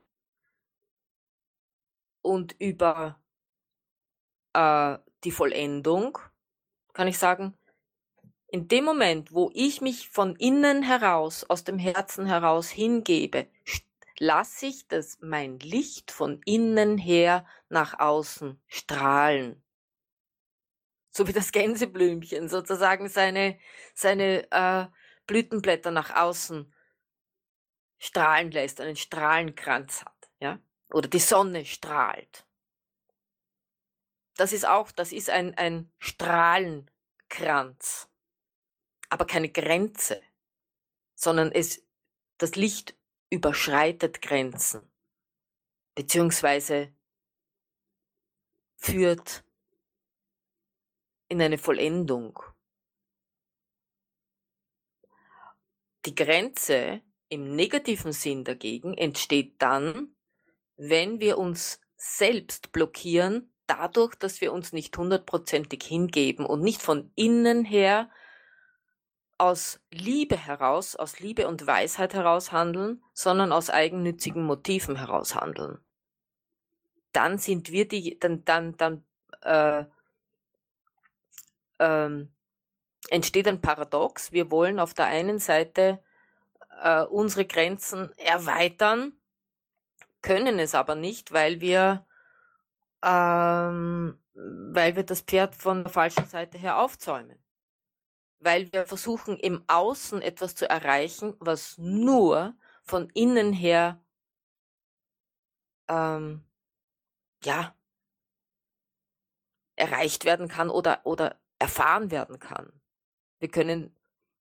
und über äh, die Vollendung, kann ich sagen, in dem Moment, wo ich mich von innen heraus, aus dem Herzen heraus hingebe, lasse ich das, mein Licht von innen her nach außen strahlen. So wie das Gänseblümchen sozusagen seine, seine äh, Blütenblätter nach außen strahlen lässt, einen Strahlenkranz hat, ja? Oder die Sonne strahlt. Das ist auch, das ist ein, ein Strahlenkranz, aber keine Grenze, sondern es, das Licht überschreitet Grenzen, beziehungsweise führt in eine Vollendung. Die Grenze im negativen Sinn dagegen entsteht dann, wenn wir uns selbst blockieren, dadurch, dass wir uns nicht hundertprozentig hingeben und nicht von innen her aus Liebe heraus, aus Liebe und Weisheit heraus handeln, sondern aus eigennützigen Motiven heraus handeln. Dann sind wir die, dann, dann, dann äh, ähm, entsteht ein Paradox. Wir wollen auf der einen Seite äh, unsere Grenzen erweitern, können es aber nicht, weil wir, ähm, weil wir das Pferd von der falschen Seite her aufzäumen. Weil wir versuchen, im Außen etwas zu erreichen, was nur von innen her ähm, ja, erreicht werden kann oder, oder erfahren werden kann. Wir können,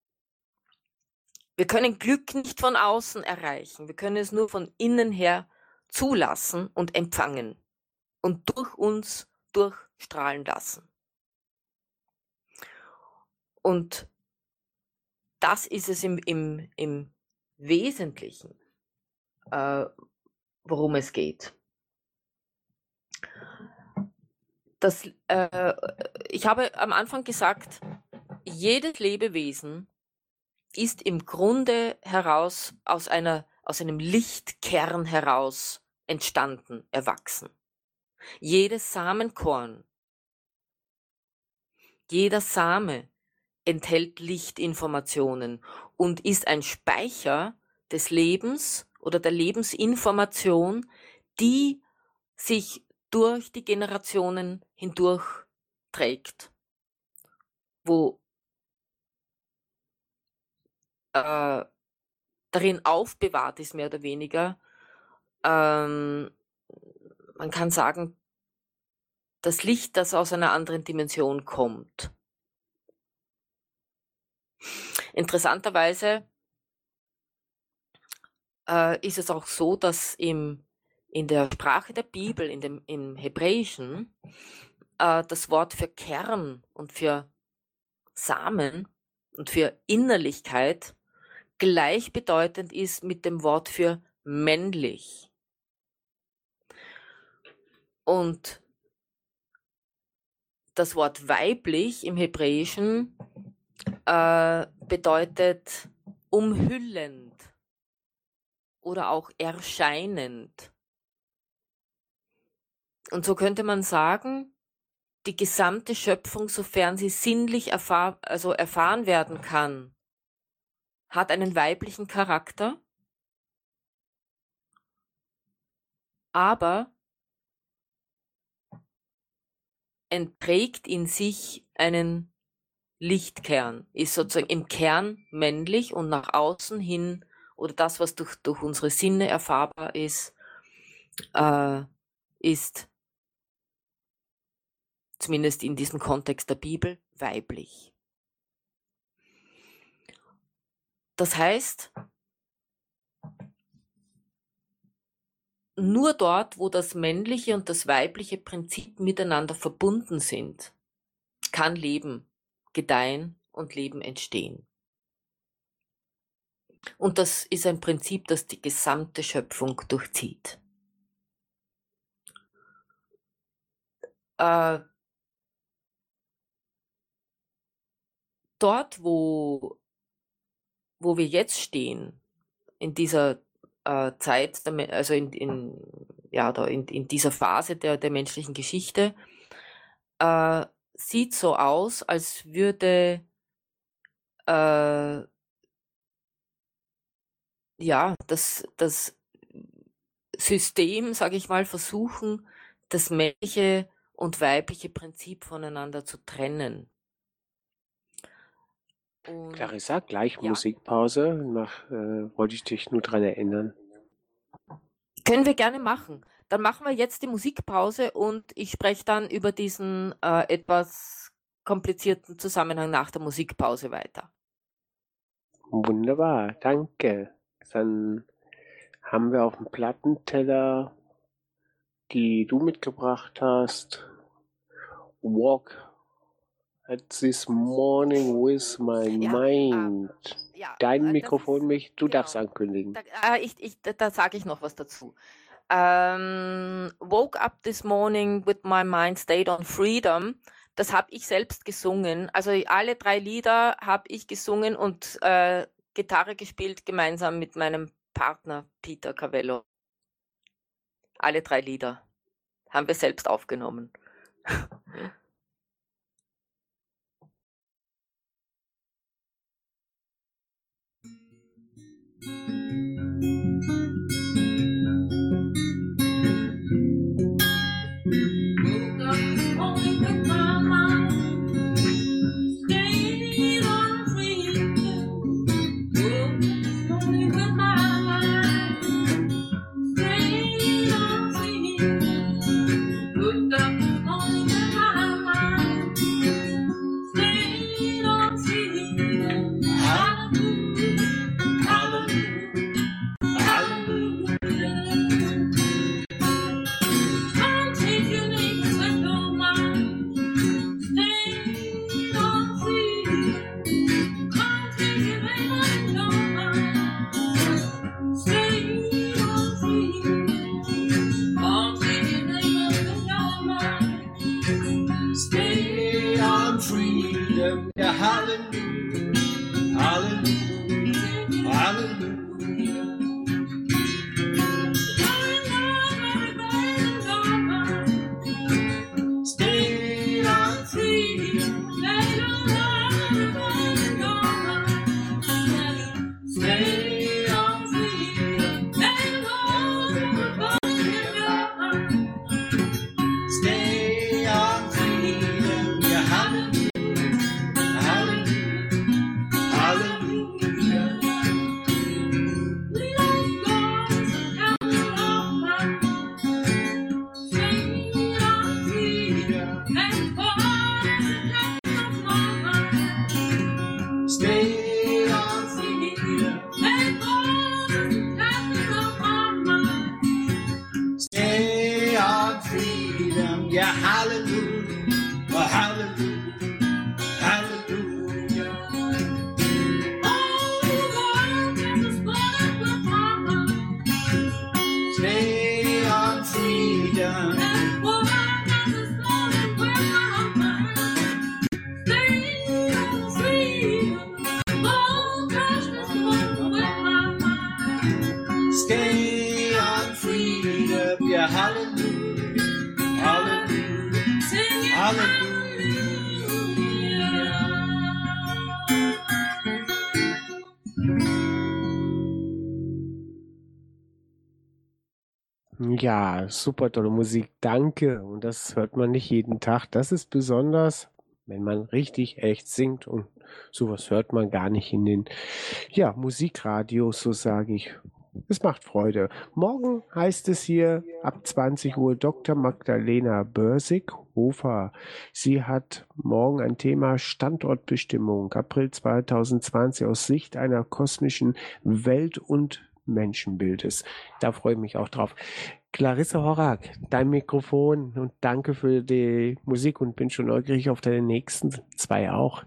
wir können Glück nicht von außen erreichen. Wir können es nur von innen her zulassen und empfangen und durch uns durchstrahlen lassen. Und das ist es im, im, im Wesentlichen, äh, worum es geht. Das, äh, ich habe am Anfang gesagt, jedes Lebewesen ist im Grunde heraus aus einer, aus einem Lichtkern heraus entstanden, erwachsen. Jedes Samenkorn, jeder Same enthält Lichtinformationen und ist ein Speicher des Lebens oder der Lebensinformation, die sich durch die Generationen hindurch trägt, wo äh, darin aufbewahrt ist, mehr oder weniger. Ähm, man kann sagen, das Licht, das aus einer anderen Dimension kommt. Interessanterweise äh, ist es auch so, dass im, in der Sprache der Bibel, in dem, im Hebräischen, äh, das Wort für Kern und für Samen und für Innerlichkeit gleichbedeutend ist mit dem Wort für männlich. Und das Wort weiblich im Hebräischen äh, bedeutet umhüllend oder auch erscheinend. Und so könnte man sagen, die gesamte Schöpfung, sofern sie sinnlich erfahr- also erfahren werden kann, hat einen weiblichen Charakter, aber entträgt in sich einen Lichtkern, ist sozusagen im Kern männlich und nach außen hin, oder das, was durch, durch unsere Sinne erfahrbar ist, äh, ist zumindest in diesem Kontext der Bibel weiblich. Das heißt, nur dort, wo das männliche und das weibliche Prinzip miteinander verbunden sind, kann Leben gedeihen und Leben entstehen. Und das ist ein Prinzip, das die gesamte Schöpfung durchzieht. Äh, dort, wo, wo wir jetzt stehen, in dieser äh, Zeit, der Me- also in, in, ja, da in, in dieser Phase der, der menschlichen Geschichte, äh, sieht so aus, als würde äh, ja, das, das System, sage ich mal, versuchen, das männliche und weibliche Prinzip voneinander zu trennen. Und Clarissa, gleich ja, Musikpause. Nach, äh, wollte ich dich nur dran erinnern. können wir gerne machen. Dann machen wir jetzt die Musikpause und ich spreche dann über diesen äh, etwas komplizierten Zusammenhang nach der Musikpause weiter. Wunderbar, danke. Dann haben wir auf dem Plattenteller, die du mitgebracht hast, Walk at this morning with my Ja, mind. äh, ja, Dein äh, das Mikrofon, ist, mich, du darfst genau, ankündigen. da, äh, ich, ich, da, da sage ich noch was dazu. Ähm, Woke up this morning with my mind stayed on freedom. Das habe ich selbst gesungen. Also alle drei Lieder habe ich gesungen und äh, Gitarre gespielt gemeinsam mit meinem Partner Peter Cavello. Alle drei Lieder haben wir selbst aufgenommen. Good Hallelujah, hallelujah, hallelujah, hallelujah. Ja, super tolle Musik, danke. Und das hört man nicht jeden Tag. Das ist besonders, wenn man richtig echt singt. Und sowas hört man gar nicht in den, ja, Musikradios, so sage ich. Es macht Freude. Morgen heißt es hier ab zwanzig Uhr Doktor Magdalena Börsig-Hofer. Sie hat morgen ein Thema Standortbestimmung, April zweitausendzwanzig aus Sicht einer kosmischen Welt- und Menschenbildes. Da freue ich mich auch drauf. Clarisse Horak, dein Mikrofon und danke für die Musik und bin schon neugierig auf deine nächsten zwei auch.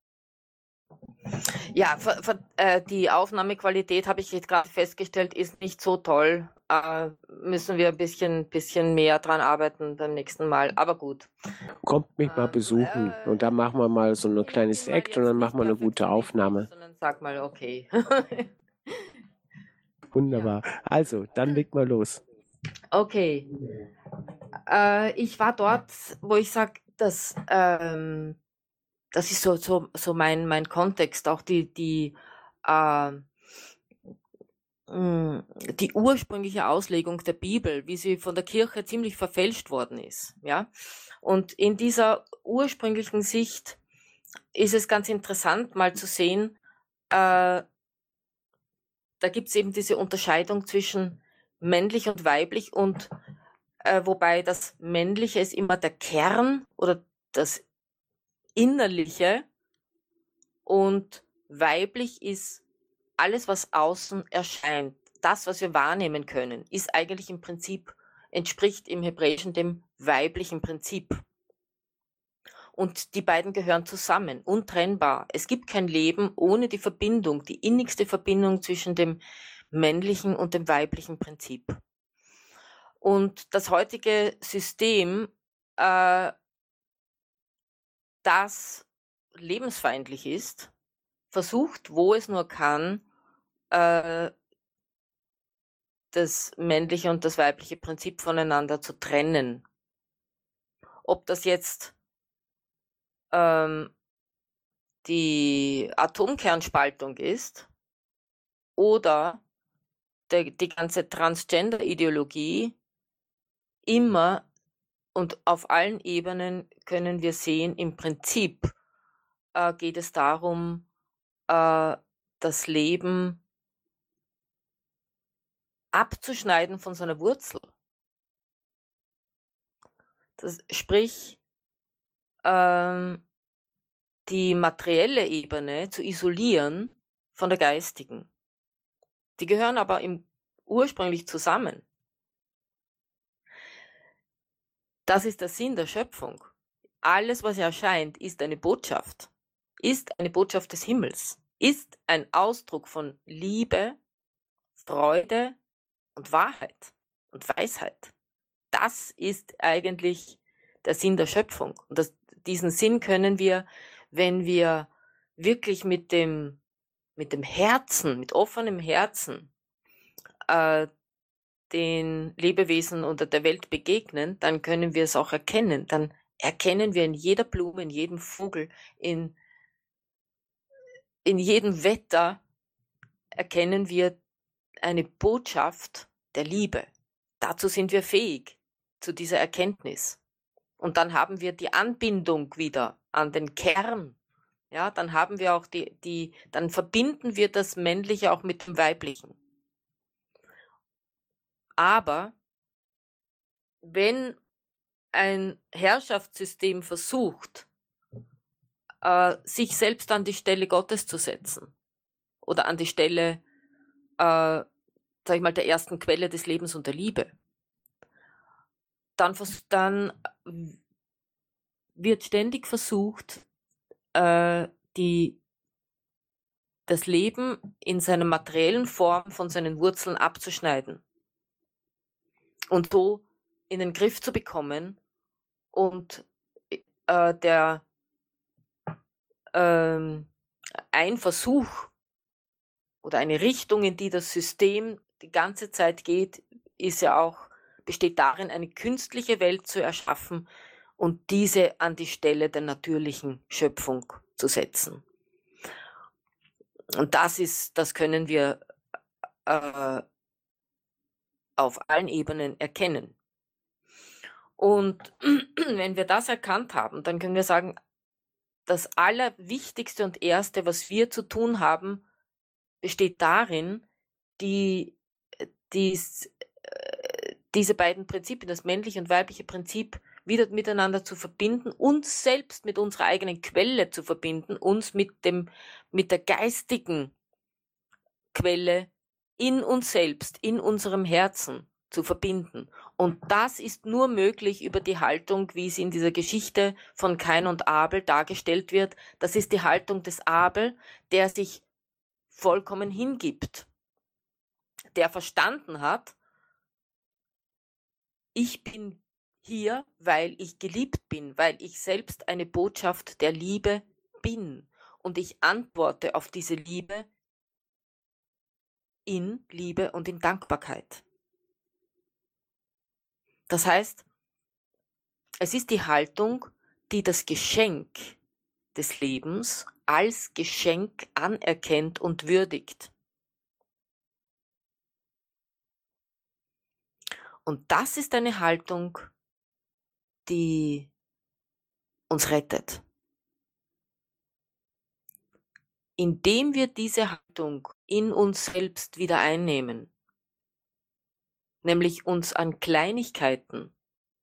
Ja, ver, ver, äh, die Aufnahmequalität, habe ich jetzt gerade festgestellt, ist nicht so toll. Äh, müssen wir ein bisschen, bisschen mehr dran arbeiten beim nächsten Mal. Aber gut. Kommt mich mal Ähm, besuchen äh, und dann machen wir mal so ein ich kleines bin mal Act und dann jetzt machen nicht wir eine gute perfektionistisch, Aufnahme. sondern sag mal okay. Wunderbar. Also, dann leg mal los. Okay. Äh, ich war dort, wo ich sage, dass ähm, das ist so, so, so mein, mein Kontext, auch die, die, äh, mh, die ursprüngliche Auslegung der Bibel, wie sie von der Kirche ziemlich verfälscht worden ist. Ja? Und in dieser ursprünglichen Sicht ist es ganz interessant, mal zu sehen, äh, da gibt es eben diese Unterscheidung zwischen männlich und weiblich und äh, wobei das Männliche ist immer der Kern oder das Innerliche und weiblich ist alles, was außen erscheint. Das, was wir wahrnehmen können, ist eigentlich im Prinzip, entspricht im Hebräischen dem weiblichen Prinzip. Und die beiden gehören zusammen, untrennbar. Es gibt kein Leben ohne die Verbindung, die innigste Verbindung zwischen dem männlichen und dem weiblichen Prinzip. Und das heutige System, äh, das lebensfeindlich ist, versucht, wo es nur kann, äh, das männliche und das weibliche Prinzip voneinander zu trennen. Ob das jetzt ähm, die Atomkernspaltung ist oder der, die ganze Transgender-Ideologie, immer und auf allen Ebenen können wir sehen, im Prinzip äh, geht es darum, äh, das Leben abzuschneiden von seiner Wurzel. Das, sprich, ähm, die materielle Ebene zu isolieren von der geistigen. Die gehören aber im, ursprünglich zusammen. Das ist der Sinn der Schöpfung. Alles, was erscheint, ist eine Botschaft, ist eine Botschaft des Himmels, ist ein Ausdruck von Liebe, Freude und Wahrheit und Weisheit. Das ist eigentlich der Sinn der Schöpfung. Und das, diesen Sinn können wir, wenn wir wirklich mit dem, mit dem Herzen, mit offenem Herzen äh, den Lebewesen oder der Welt begegnen, dann können wir es auch erkennen. Dann erkennen wir in jeder Blume, in jedem Vogel, in, in jedem Wetter, erkennen wir eine Botschaft der Liebe. Dazu sind wir fähig, zu dieser Erkenntnis. Und dann haben wir die Anbindung wieder an den Kern. Ja, dann haben wir auch die, die, dann verbinden wir das Männliche auch mit dem Weiblichen. Aber wenn ein Herrschaftssystem versucht, äh, sich selbst an die Stelle Gottes zu setzen oder an die Stelle, äh, sag ich mal, der ersten Quelle des Lebens und der Liebe, dann, dann wird ständig versucht, äh, die, das Leben in seiner materiellen Form von seinen Wurzeln abzuschneiden und so in den Griff zu bekommen. Und äh, der ähm, ein Versuch oder eine Richtung, in die das System die ganze Zeit geht, ist ja auch besteht darin, eine künstliche Welt zu erschaffen und diese an die Stelle der natürlichen Schöpfung zu setzen. Und das ist, das können wir äh, auf allen Ebenen erkennen. Und wenn wir das erkannt haben, dann können wir sagen, das Allerwichtigste und Erste, was wir zu tun haben, besteht darin, die, dies, äh, diese beiden Prinzipien, das männliche und weibliche Prinzip, wieder miteinander zu verbinden, uns selbst mit unserer eigenen Quelle zu verbinden, uns mit, dem, mit der geistigen Quelle in uns selbst, in unserem Herzen zu verbinden. Und das ist nur möglich über die Haltung, wie sie in dieser Geschichte von Kain und Abel dargestellt wird. Das ist die Haltung des Abel, der sich vollkommen hingibt, der verstanden hat, ich bin hier, weil ich geliebt bin, weil ich selbst eine Botschaft der Liebe bin. Und ich antworte auf diese Liebe in Liebe und in Dankbarkeit. Das heißt, es ist die Haltung, die das Geschenk des Lebens als Geschenk anerkennt und würdigt. Und das ist eine Haltung, die uns rettet. Indem wir diese Haltung in uns selbst wieder einnehmen, nämlich uns an Kleinigkeiten,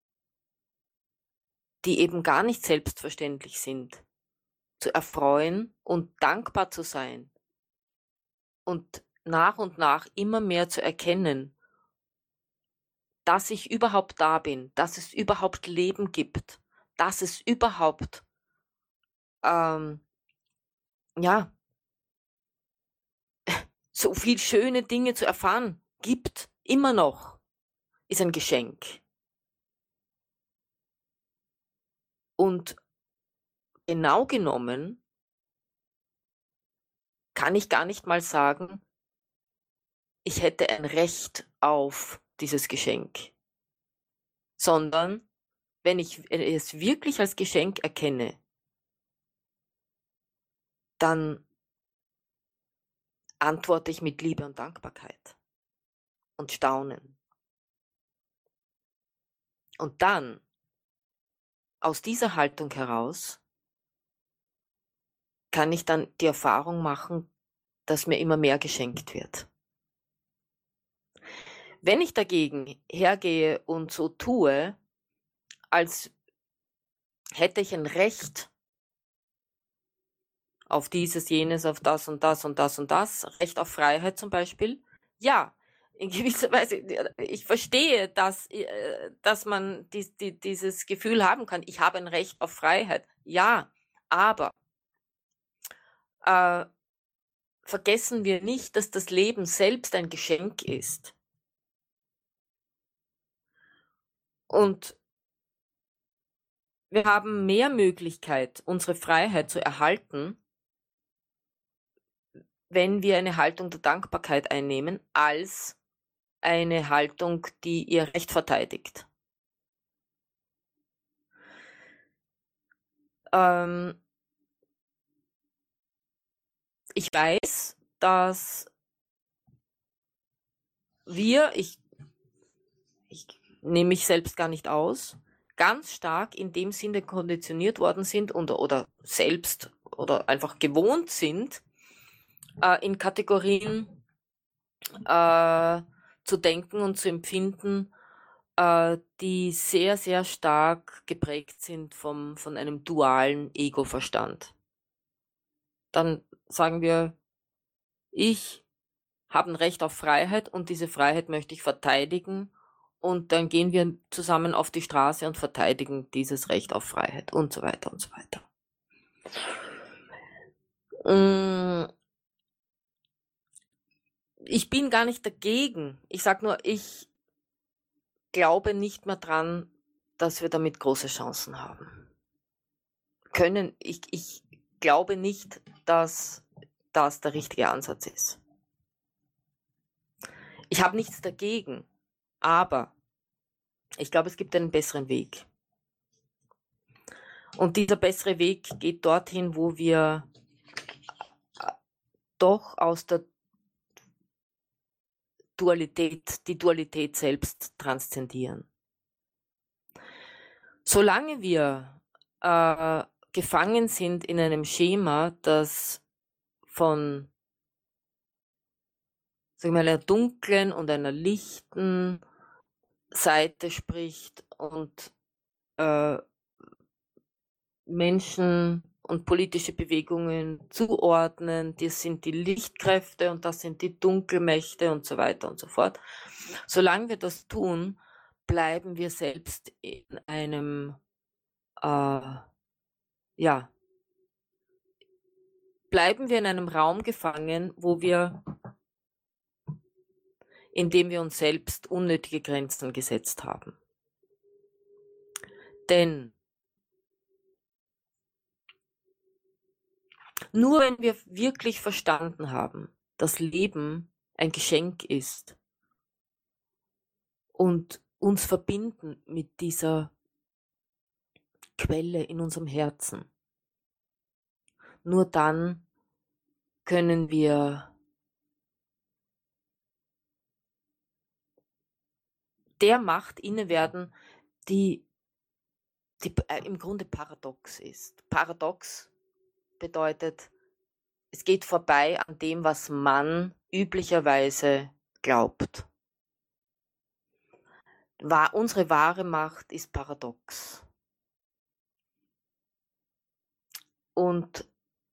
die eben gar nicht selbstverständlich sind, zu erfreuen und dankbar zu sein und nach und nach immer mehr zu erkennen, dass ich überhaupt da bin, dass es überhaupt Leben gibt, dass es überhaupt ähm, ja, so viel schöne Dinge zu erfahren gibt, immer noch, ist ein Geschenk. Und genau genommen kann ich gar nicht mal sagen, ich hätte ein Recht auf dieses Geschenk, sondern wenn ich es wirklich als Geschenk erkenne, dann antworte ich mit Liebe und Dankbarkeit und Staunen. Und dann, aus dieser Haltung heraus, kann ich dann die Erfahrung machen, dass mir immer mehr geschenkt wird. Wenn ich dagegen hergehe und so tue, als hätte ich ein Recht auf dieses, jenes, auf das und das und das und das, Recht auf Freiheit zum Beispiel, ja, in gewisser Weise, ich verstehe, dass, dass man dies, die, dieses Gefühl haben kann, ich habe ein Recht auf Freiheit, ja, aber äh, vergessen wir nicht, dass das Leben selbst ein Geschenk ist. Und wir haben mehr Möglichkeit, unsere Freiheit zu erhalten, wenn wir eine Haltung der Dankbarkeit einnehmen, als eine Haltung, die ihr Recht verteidigt. Ähm, ich weiß, dass wir, ich, ich nehme mich selbst gar nicht aus, ganz stark in dem Sinne konditioniert worden sind und, oder selbst oder einfach gewohnt sind, äh, in Kategorien äh, zu denken und zu empfinden, äh, die sehr, sehr stark geprägt sind vom, von einem dualen Ego-Verstand. Dann sagen wir, ich habe ein Recht auf Freiheit und diese Freiheit möchte ich verteidigen. Und dann gehen wir zusammen auf die Straße und verteidigen dieses Recht auf Freiheit und so weiter und so weiter. Ich bin gar nicht dagegen. Ich sage nur, ich glaube nicht mehr dran, dass wir damit große Chancen haben. Können, ich, ich glaube nicht, dass das der richtige Ansatz ist. Ich habe nichts dagegen, aber Ich glaube, es gibt einen besseren Weg. Und dieser bessere Weg geht dorthin, wo wir doch aus der Dualität, die Dualität selbst transzendieren. Solange wir äh, gefangen sind in einem Schema, das von sagen wir, einer dunklen und einer lichten Seite spricht und äh, Menschen und politische Bewegungen zuordnen, das sind die Lichtkräfte und das sind die Dunkelmächte und so weiter und so fort. Solange wir das tun, bleiben wir selbst in einem, äh, ja, bleiben wir in einem Raum gefangen, wo wir, in dem wir uns selbst unnötige Grenzen gesetzt haben. Denn nur wenn wir wirklich verstanden haben, dass Leben ein Geschenk ist und uns verbinden mit dieser Quelle in unserem Herzen, nur dann können wir der Macht inne werden, die, die äh, im Grunde paradox ist. Paradox bedeutet, es geht vorbei an dem, was man üblicherweise glaubt. War, unsere wahre Macht ist paradox. Und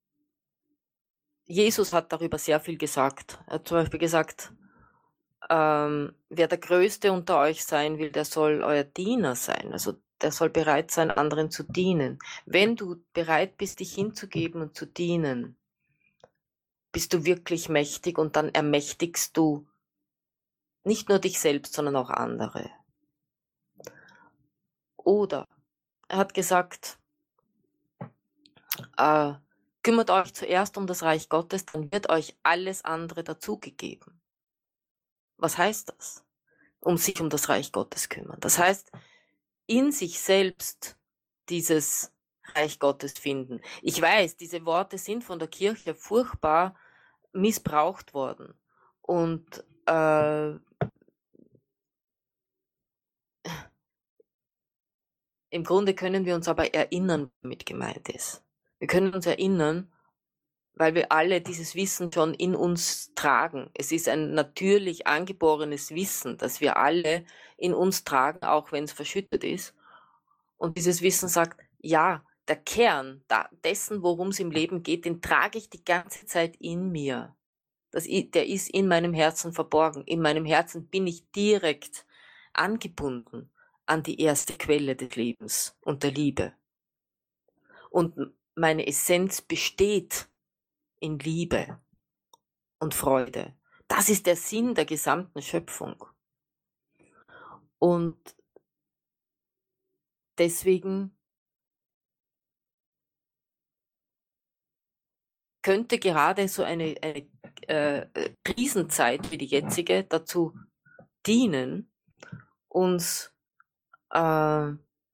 Jesus hat darüber sehr viel gesagt. Er hat zum Beispiel gesagt, ähm, wer der Größte unter euch sein will, der soll euer Diener sein. Also der soll bereit sein, anderen zu dienen. Wenn du bereit bist, dich hinzugeben und zu dienen, bist du wirklich mächtig und dann ermächtigst du nicht nur dich selbst, sondern auch andere. Oder er hat gesagt, äh, kümmert euch zuerst um das Reich Gottes, dann wird euch alles andere dazugegeben. Was heißt das? Um sich um das Reich Gottes kümmern. Das heißt, in sich selbst dieses Reich Gottes finden. Ich weiß, diese Worte sind von der Kirche furchtbar missbraucht worden. Und äh, im Grunde können wir uns aber erinnern, womit gemeint ist. Wir können uns erinnern, weil wir alle dieses Wissen schon in uns tragen. Es ist ein natürlich angeborenes Wissen, das wir alle in uns tragen, auch wenn es verschüttet ist. Und dieses Wissen sagt, ja, der Kern da, dessen, worum es im Leben geht, den trage ich die ganze Zeit in mir. Das, der ist in meinem Herzen verborgen. In meinem Herzen bin ich direkt angebunden an die erste Quelle des Lebens und der Liebe. Und meine Essenz besteht in Liebe und Freude. Das ist der Sinn der gesamten Schöpfung. Und deswegen könnte gerade so eine, eine äh, Krisenzeit wie die jetzige dazu dienen, uns, äh,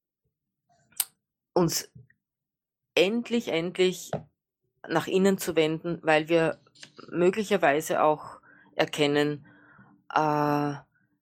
uns endlich, endlich nach innen zu wenden, weil wir möglicherweise auch erkennen, äh,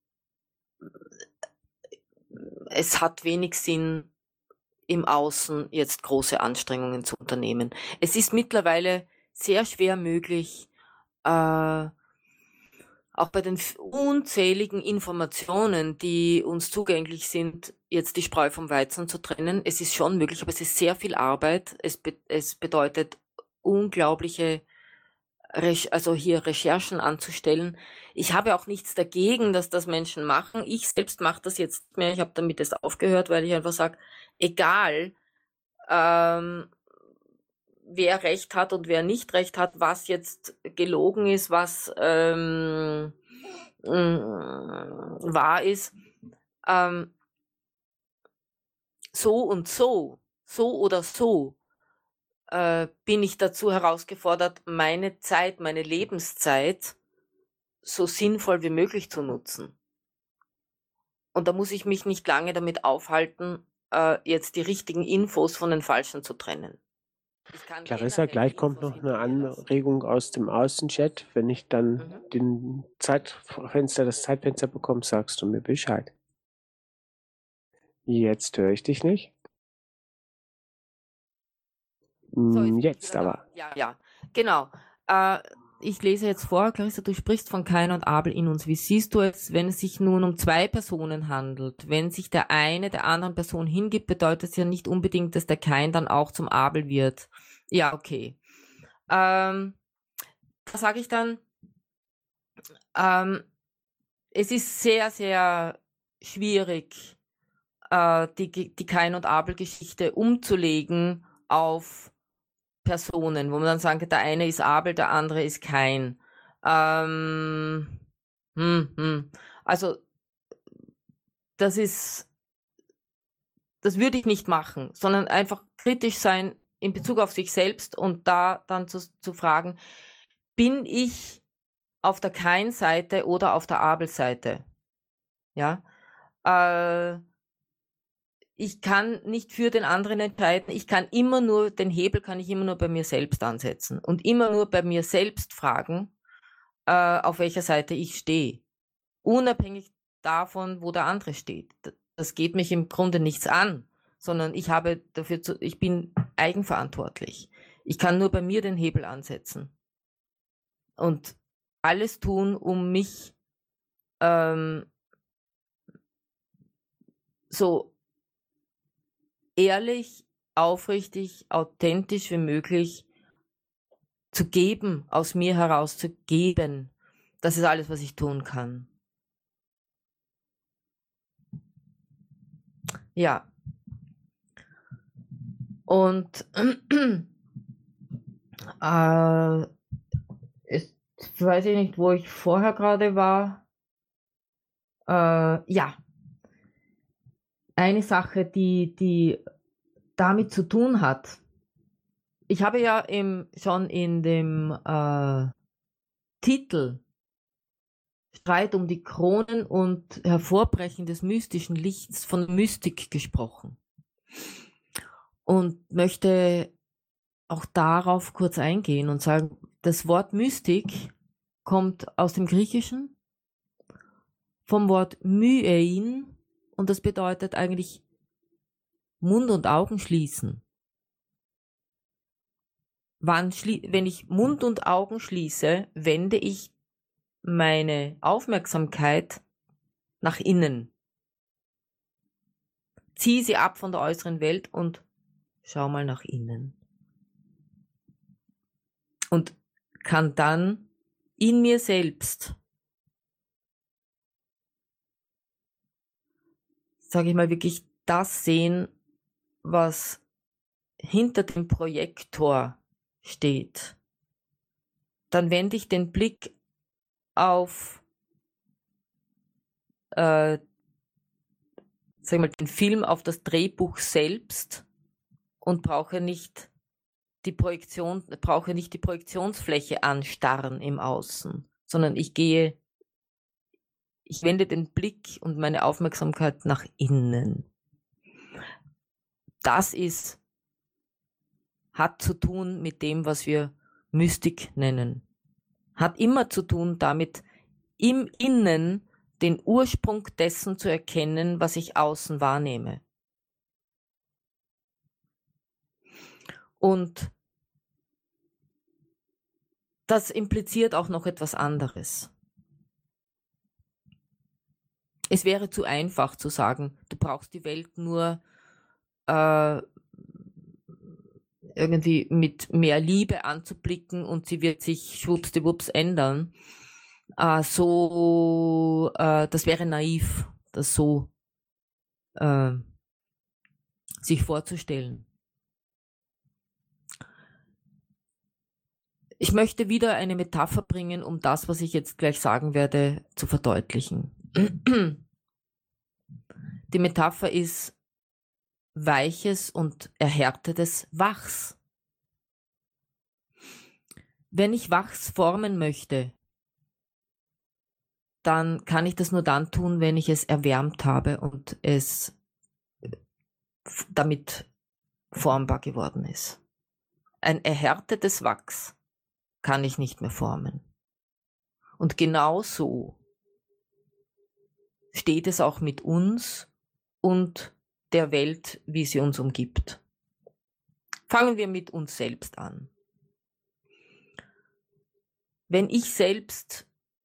es hat wenig Sinn, im Außen jetzt große Anstrengungen zu unternehmen. Es ist mittlerweile sehr schwer möglich, äh, auch bei den unzähligen Informationen, die uns zugänglich sind, jetzt die Spreu vom Weizen zu trennen. Es ist schon möglich, aber es ist sehr viel Arbeit. Es, be es bedeutet unglaubliche, Re also hier Recherchen anzustellen. Ich habe auch nichts dagegen, dass das Menschen machen. Ich selbst mache das jetzt nicht mehr. Ich habe damit jetzt aufgehört, weil ich einfach sage, egal, ähm, wer Recht hat und wer nicht Recht hat, was jetzt gelogen ist, was ähm, äh, wahr ist. Ähm, so und so, so oder so, äh, bin ich dazu herausgefordert, meine Zeit, meine Lebenszeit so sinnvoll wie möglich zu nutzen. Und da muss ich mich nicht lange damit aufhalten, äh, jetzt die richtigen Infos von den falschen zu trennen. Ich kann Clarissa, generell die gleich kommt Infos noch eine hinter mir lassen. Anregung aus dem Außenchat. Wenn ich dann Mhm. den Zeitfenster, das Zeitfenster bekomme, sagst du mir Bescheid. Jetzt höre ich dich nicht. So, Hm, bin ich Jetzt wieder da. aber. Ja, ja, genau. Äh, ich lese jetzt vor, Clarissa, du sprichst von Kain und Abel in uns. Wie siehst du es, wenn es sich nun um zwei Personen handelt? Wenn sich der eine der anderen Person hingibt, bedeutet es ja nicht unbedingt, dass der Kain dann auch zum Abel wird. Ja, okay. Ähm, da sage ich dann, ähm, es ist sehr, sehr schwierig, äh, die, die Kain- und Abel-Geschichte umzulegen auf Personen, wo man dann sagen kann, der eine ist Abel, der andere ist Kain. Ähm, hm, hm. Also das ist, das würde ich nicht machen, sondern einfach kritisch sein in Bezug auf sich selbst und da dann zu, zu fragen, bin ich auf der Kain-Seite oder auf der Abel-Seite? Ja, äh, ich kann nicht für den anderen entscheiden. Ich kann immer nur, den Hebel kann ich immer nur bei mir selbst ansetzen und immer nur bei mir selbst fragen, äh, auf welcher Seite ich stehe. Unabhängig davon, wo der andere steht. Das geht mich im Grunde nichts an, sondern ich habe dafür zu, ich bin eigenverantwortlich. Ich kann nur bei mir den Hebel ansetzen und alles tun, um mich ähm, so ehrlich, aufrichtig, authentisch wie möglich zu geben, aus mir heraus zu geben. Das ist alles, was ich tun kann. Ja. Und äh, ist, weiß ich nicht, wo ich vorher gerade war. Äh, ja. Eine Sache, die, die damit zu tun hat. Ich habe ja im, schon in dem äh, Titel Streit um die Kronen und Hervorbrechen des mystischen Lichts von Mystik gesprochen. Und möchte auch darauf kurz eingehen und sagen, das Wort Mystik kommt aus dem Griechischen, vom Wort myein, und das bedeutet eigentlich Mund und Augen schließen. Wann schlie- wenn ich Mund und Augen schließe, wende ich meine Aufmerksamkeit nach innen. Ziehe sie ab von der äußeren Welt und schau mal nach innen. Und kann dann in mir selbst, sage ich mal, wirklich das sehen, was hinter dem Projektor steht. Dann wende ich den Blick auf äh, sag ich mal, den Film, auf das Drehbuch selbst und brauche nicht die Projektion, brauche nicht die Projektionsfläche anstarren im Außen, sondern ich gehe, ich wende den Blick und meine Aufmerksamkeit nach innen. Das ist, hat zu tun mit dem, was wir Mystik nennen. Hat immer zu tun damit, im Innen den Ursprung dessen zu erkennen, was ich außen wahrnehme. Und das impliziert auch noch etwas anderes. Es wäre zu einfach zu sagen, du brauchst die Welt nur äh, irgendwie mit mehr Liebe anzublicken und sie wird sich schwuppsdiwupps ändern. Äh, so, äh, das wäre naiv, das so äh, sich vorzustellen. Ich möchte wieder eine Metapher bringen, um das, was ich jetzt gleich sagen werde, zu verdeutlichen. Die Metapher ist weiches und erhärtetes Wachs. Wenn ich Wachs formen möchte, dann kann ich das nur dann tun, wenn ich es erwärmt habe und es damit formbar geworden ist. Ein erhärtetes Wachs kann ich nicht mehr formen. Und genau so steht es auch mit uns und der Welt, wie sie uns umgibt. Fangen wir mit uns selbst an. Wenn ich selbst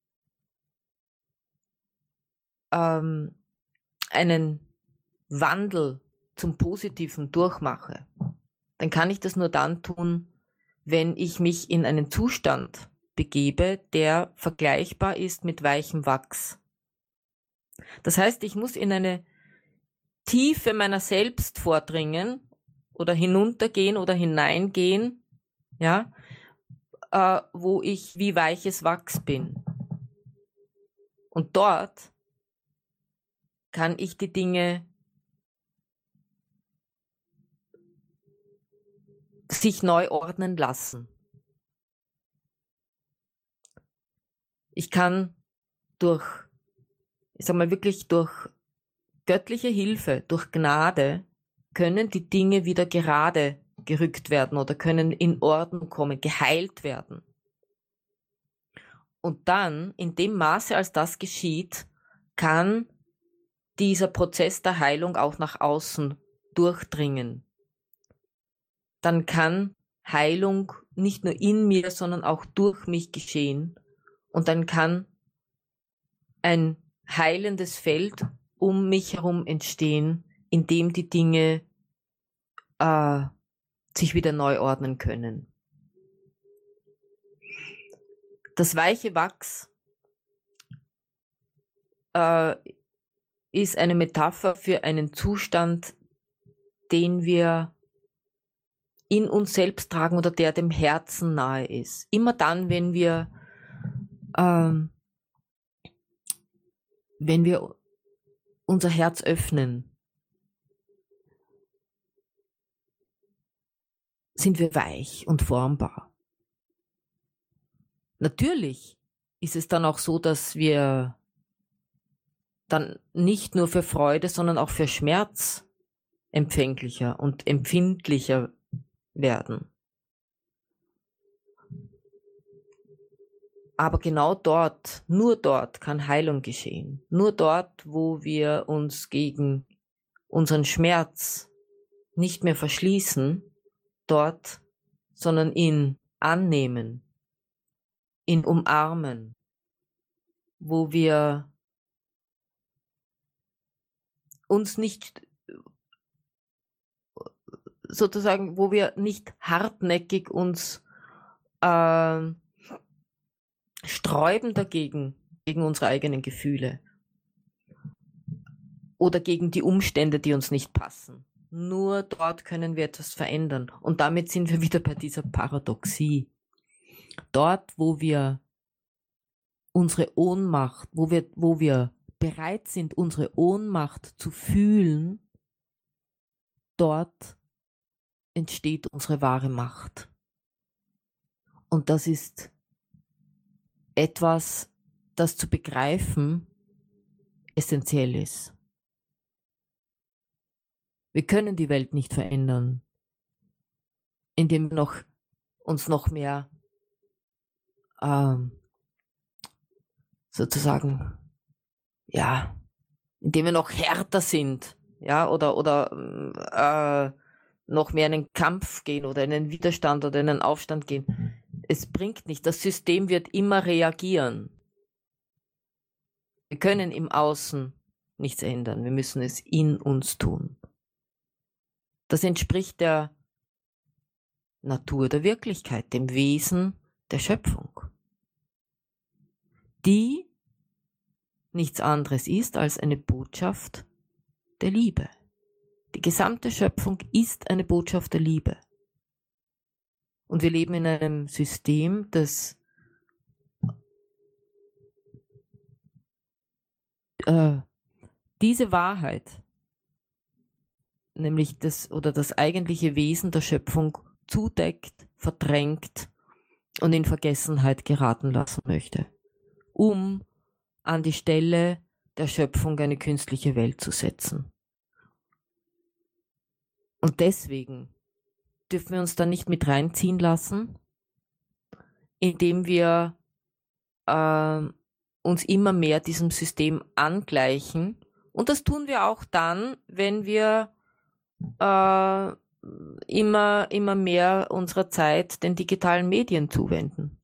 ähm, einen Wandel zum Positiven durchmache, dann kann ich das nur dann tun, wenn ich mich in einen Zustand begebe, der vergleichbar ist mit weichem Wachs. Das heißt, ich muss in eine Tiefe meiner selbst vordringen oder hinuntergehen oder hineingehen, ja, äh, wo ich wie weiches Wachs bin. Und dort kann ich die Dinge sich neu ordnen lassen. Ich kann durch, ich sag mal wirklich durch göttliche Hilfe, durch Gnade, können die Dinge wieder gerade gerückt werden oder können in Ordnung kommen, geheilt werden. Und dann, in dem Maße, als das geschieht, kann dieser Prozess der Heilung auch nach außen durchdringen. Dann kann Heilung nicht nur in mir, sondern auch durch mich geschehen. Und dann kann ein heilendes Feld um mich herum entstehen, in dem die Dinge äh, sich wieder neu ordnen können. Das weiche Wachs äh, ist eine Metapher für einen Zustand, den wir in uns selbst tragen oder der dem Herzen nahe ist. Immer dann, wenn wir ähm, wenn wir unser Herz öffnen, sind wir weich und formbar. Natürlich ist es dann auch so, dass wir dann nicht nur für Freude, sondern auch für Schmerz empfänglicher und empfindlicher werden. Aber genau dort, nur dort kann Heilung geschehen. Nur dort, wo wir uns gegen unseren Schmerz nicht mehr verschließen, dort, sondern ihn annehmen, ihn umarmen, wo wir uns nicht sozusagen, wo wir nicht hartnäckig uns äh, sträuben dagegen, gegen unsere eigenen Gefühle oder gegen die Umstände, die uns nicht passen. Nur dort können wir etwas verändern. Und damit sind wir wieder bei dieser Paradoxie. Dort, wo wir unsere Ohnmacht, wo wir, wo wir bereit sind, unsere Ohnmacht zu fühlen, dort entsteht unsere wahre Macht. Und das ist etwas, das zu begreifen essentiell ist. Wir können die Welt nicht verändern, indem wir noch, uns noch mehr ähm, sozusagen, ja, indem wir noch härter sind, ja, oder, oder äh, noch mehr in einen Kampf gehen oder in einen Widerstand oder in einen Aufstand gehen. Es bringt nicht. Das System wird immer reagieren. Wir können im Außen nichts ändern. Wir müssen es in uns tun. Das entspricht der Natur der Wirklichkeit, dem Wesen der Schöpfung, die nichts anderes ist als eine Botschaft der Liebe. Die gesamte Schöpfung ist eine Botschaft der Liebe. Und wir leben in einem System, das äh, diese Wahrheit, nämlich das oder das eigentliche Wesen der Schöpfung, zudeckt, verdrängt und in Vergessenheit geraten lassen möchte, um an die Stelle der Schöpfung eine künstliche Welt zu setzen. Und deswegen dürfen wir uns da nicht mit reinziehen lassen, indem wir äh, uns immer mehr diesem System angleichen. Und das tun wir auch dann, wenn wir äh, immer, immer mehr unserer Zeit den digitalen Medien zuwenden.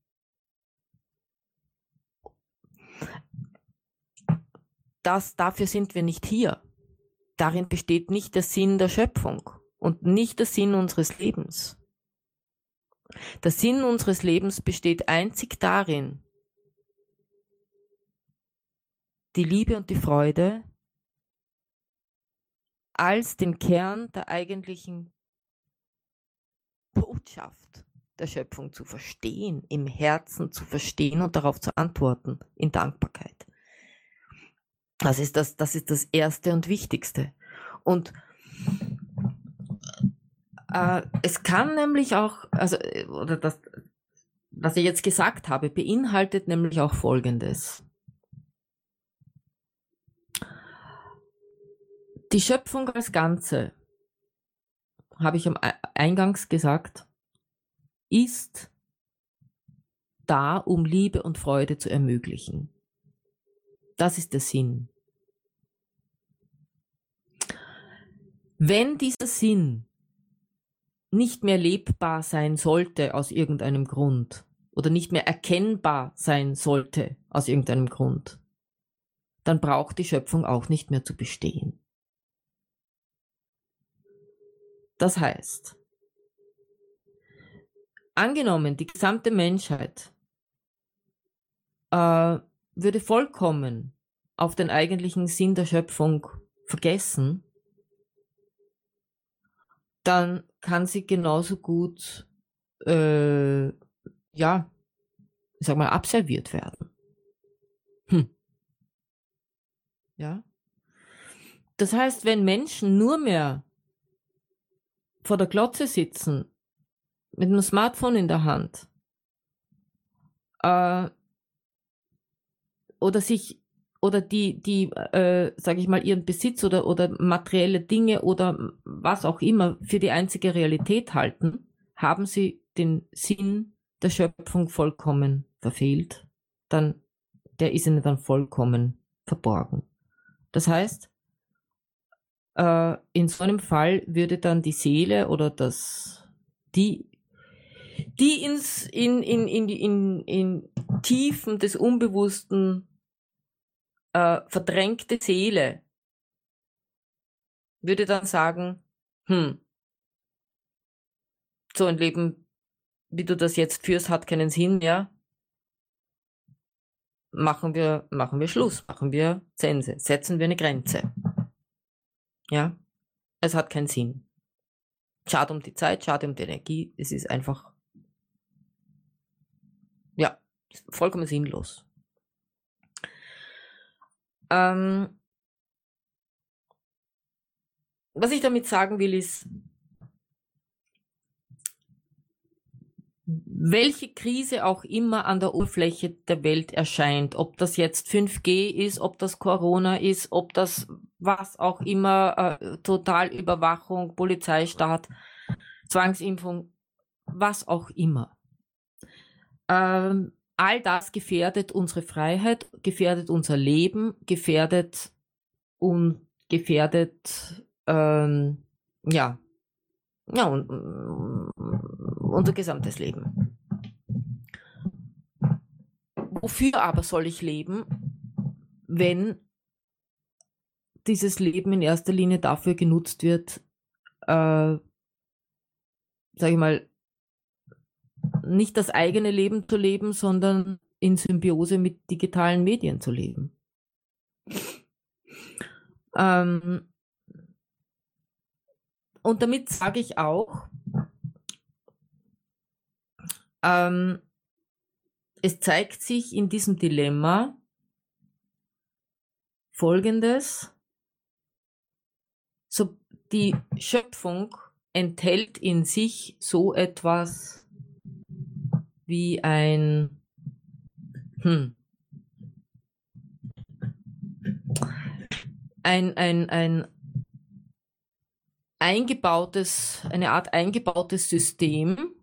Das, dafür sind wir nicht hier. Darin besteht nicht der Sinn der Schöpfung und nicht der Sinn unseres Lebens. Der Sinn unseres Lebens besteht einzig darin, die Liebe und die Freude als den Kern der eigentlichen Botschaft der Schöpfung zu verstehen, im Herzen zu verstehen und darauf zu antworten, in Dankbarkeit. Das ist das, das ist das Erste und Wichtigste. Und äh, es kann nämlich auch, also, oder das, was ich jetzt gesagt habe, beinhaltet nämlich auch Folgendes. Die Schöpfung als Ganze, habe ich am Eingangs gesagt, ist da, um Liebe und Freude zu ermöglichen. Das ist der Sinn. Wenn dieser Sinn nicht mehr lebbar sein sollte aus irgendeinem Grund oder nicht mehr erkennbar sein sollte aus irgendeinem Grund, dann braucht die Schöpfung auch nicht mehr zu bestehen. Das heißt, angenommen, die gesamte Menschheit äh, würde vollkommen auf den eigentlichen Sinn der Schöpfung vergessen, dann kann sie genauso gut, äh, ja, ich sag mal, abserviert werden. Hm. Ja. Das heißt, wenn Menschen nur mehr vor der Glotze sitzen, mit einem Smartphone in der Hand, äh, oder sich oder die, die, äh, sage ich mal, ihren Besitz oder, oder materielle Dinge oder was auch immer für die einzige Realität halten, haben sie den Sinn der Schöpfung vollkommen verfehlt. Dann, der ist ihnen dann vollkommen verborgen. Das heißt, äh, in so einem Fall würde dann die Seele oder das, die, die ins, in, in, in, in, in Tiefen des Unbewussten Äh, verdrängte Seele würde dann sagen, hm, so ein Leben, wie du das jetzt führst, hat keinen Sinn mehr. Machen wir, machen wir Schluss, machen wir Sense, setzen wir eine Grenze. Ja, es hat keinen Sinn. Schade um die Zeit, schade um die Energie, es ist einfach, ja, vollkommen sinnlos. Ähm, was ich damit sagen will, ist, welche Krise auch immer an der Oberfläche der Welt erscheint, ob das jetzt fünf G ist, ob das Corona ist, ob das was auch immer, äh, Totalüberwachung, Polizeistaat, Zwangsimpfung, was auch immer. Ähm, all das gefährdet unsere Freiheit, gefährdet unser Leben, gefährdet und gefährdet ähm, ja, ja und, unser gesamtes Leben. Wofür aber soll ich leben, wenn dieses Leben in erster Linie dafür genutzt wird, äh, sag ich mal, nicht das eigene Leben zu leben, sondern in Symbiose mit digitalen Medien zu leben. Ähm, und damit sage ich auch, ähm, es zeigt sich in diesem Dilemma Folgendes: So, die Schöpfung enthält in sich so etwas wie ein, hm, ein, ein, ein eingebautes, eine Art eingebautes System,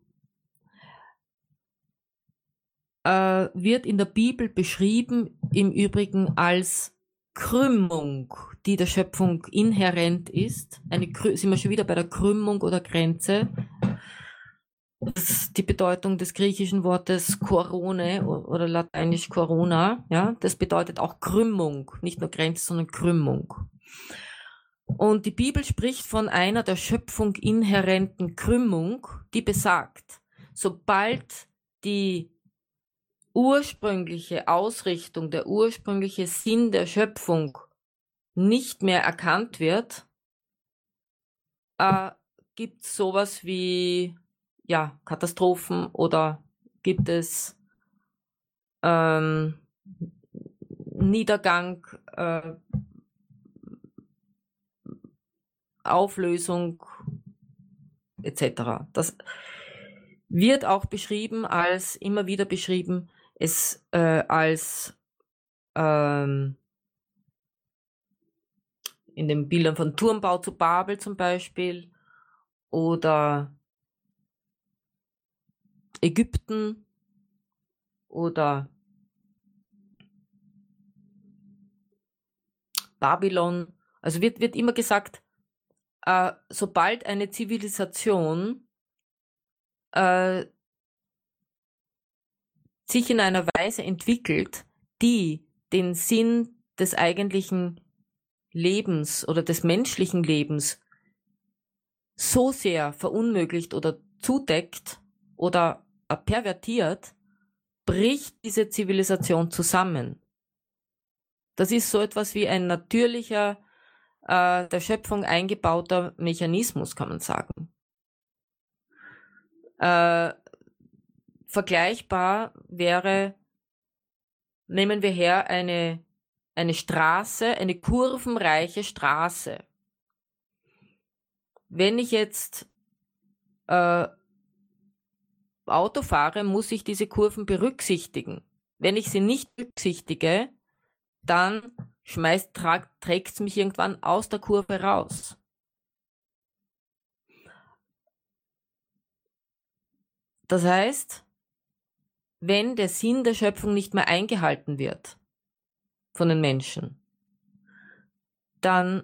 äh, wird in der Bibel beschrieben, im Übrigen als Krümmung, die der Schöpfung inhärent ist. Eine, sind wir schon wieder bei der Krümmung oder Grenze. Das ist die Bedeutung des griechischen Wortes Korone oder lateinisch Corona. Ja, das bedeutet auch Krümmung, nicht nur Grenze, sondern Krümmung. Und die Bibel spricht von einer der Schöpfung inhärenten Krümmung, die besagt, sobald die ursprüngliche Ausrichtung, der ursprüngliche Sinn der Schöpfung nicht mehr erkannt wird, äh, gibt es sowas wie ja, Katastrophen oder gibt es ähm, Niedergang, äh, Auflösung et cetera. Das wird auch beschrieben als, immer wieder beschrieben, es äh, als ähm, in den Bildern von Turmbau zu Babel zum Beispiel oder Ägypten oder Babylon. Also wird, wird immer gesagt, äh, sobald eine Zivilisation äh, sich in einer Weise entwickelt, die den Sinn des eigentlichen Lebens oder des menschlichen Lebens so sehr verunmöglicht oder zudeckt oder äh, pervertiert, bricht diese Zivilisation zusammen. Das ist so etwas wie ein natürlicher, äh, der Schöpfung eingebauter Mechanismus, kann man sagen. Äh, vergleichbar wäre, nehmen wir her eine, eine Straße, eine kurvenreiche Straße. Wenn ich jetzt äh, Auto fahre, muss ich diese Kurven berücksichtigen. Wenn ich sie nicht berücksichtige, dann schmeißt, trägt es mich irgendwann aus der Kurve raus. Das heißt, wenn der Sinn der Schöpfung nicht mehr eingehalten wird von den Menschen, dann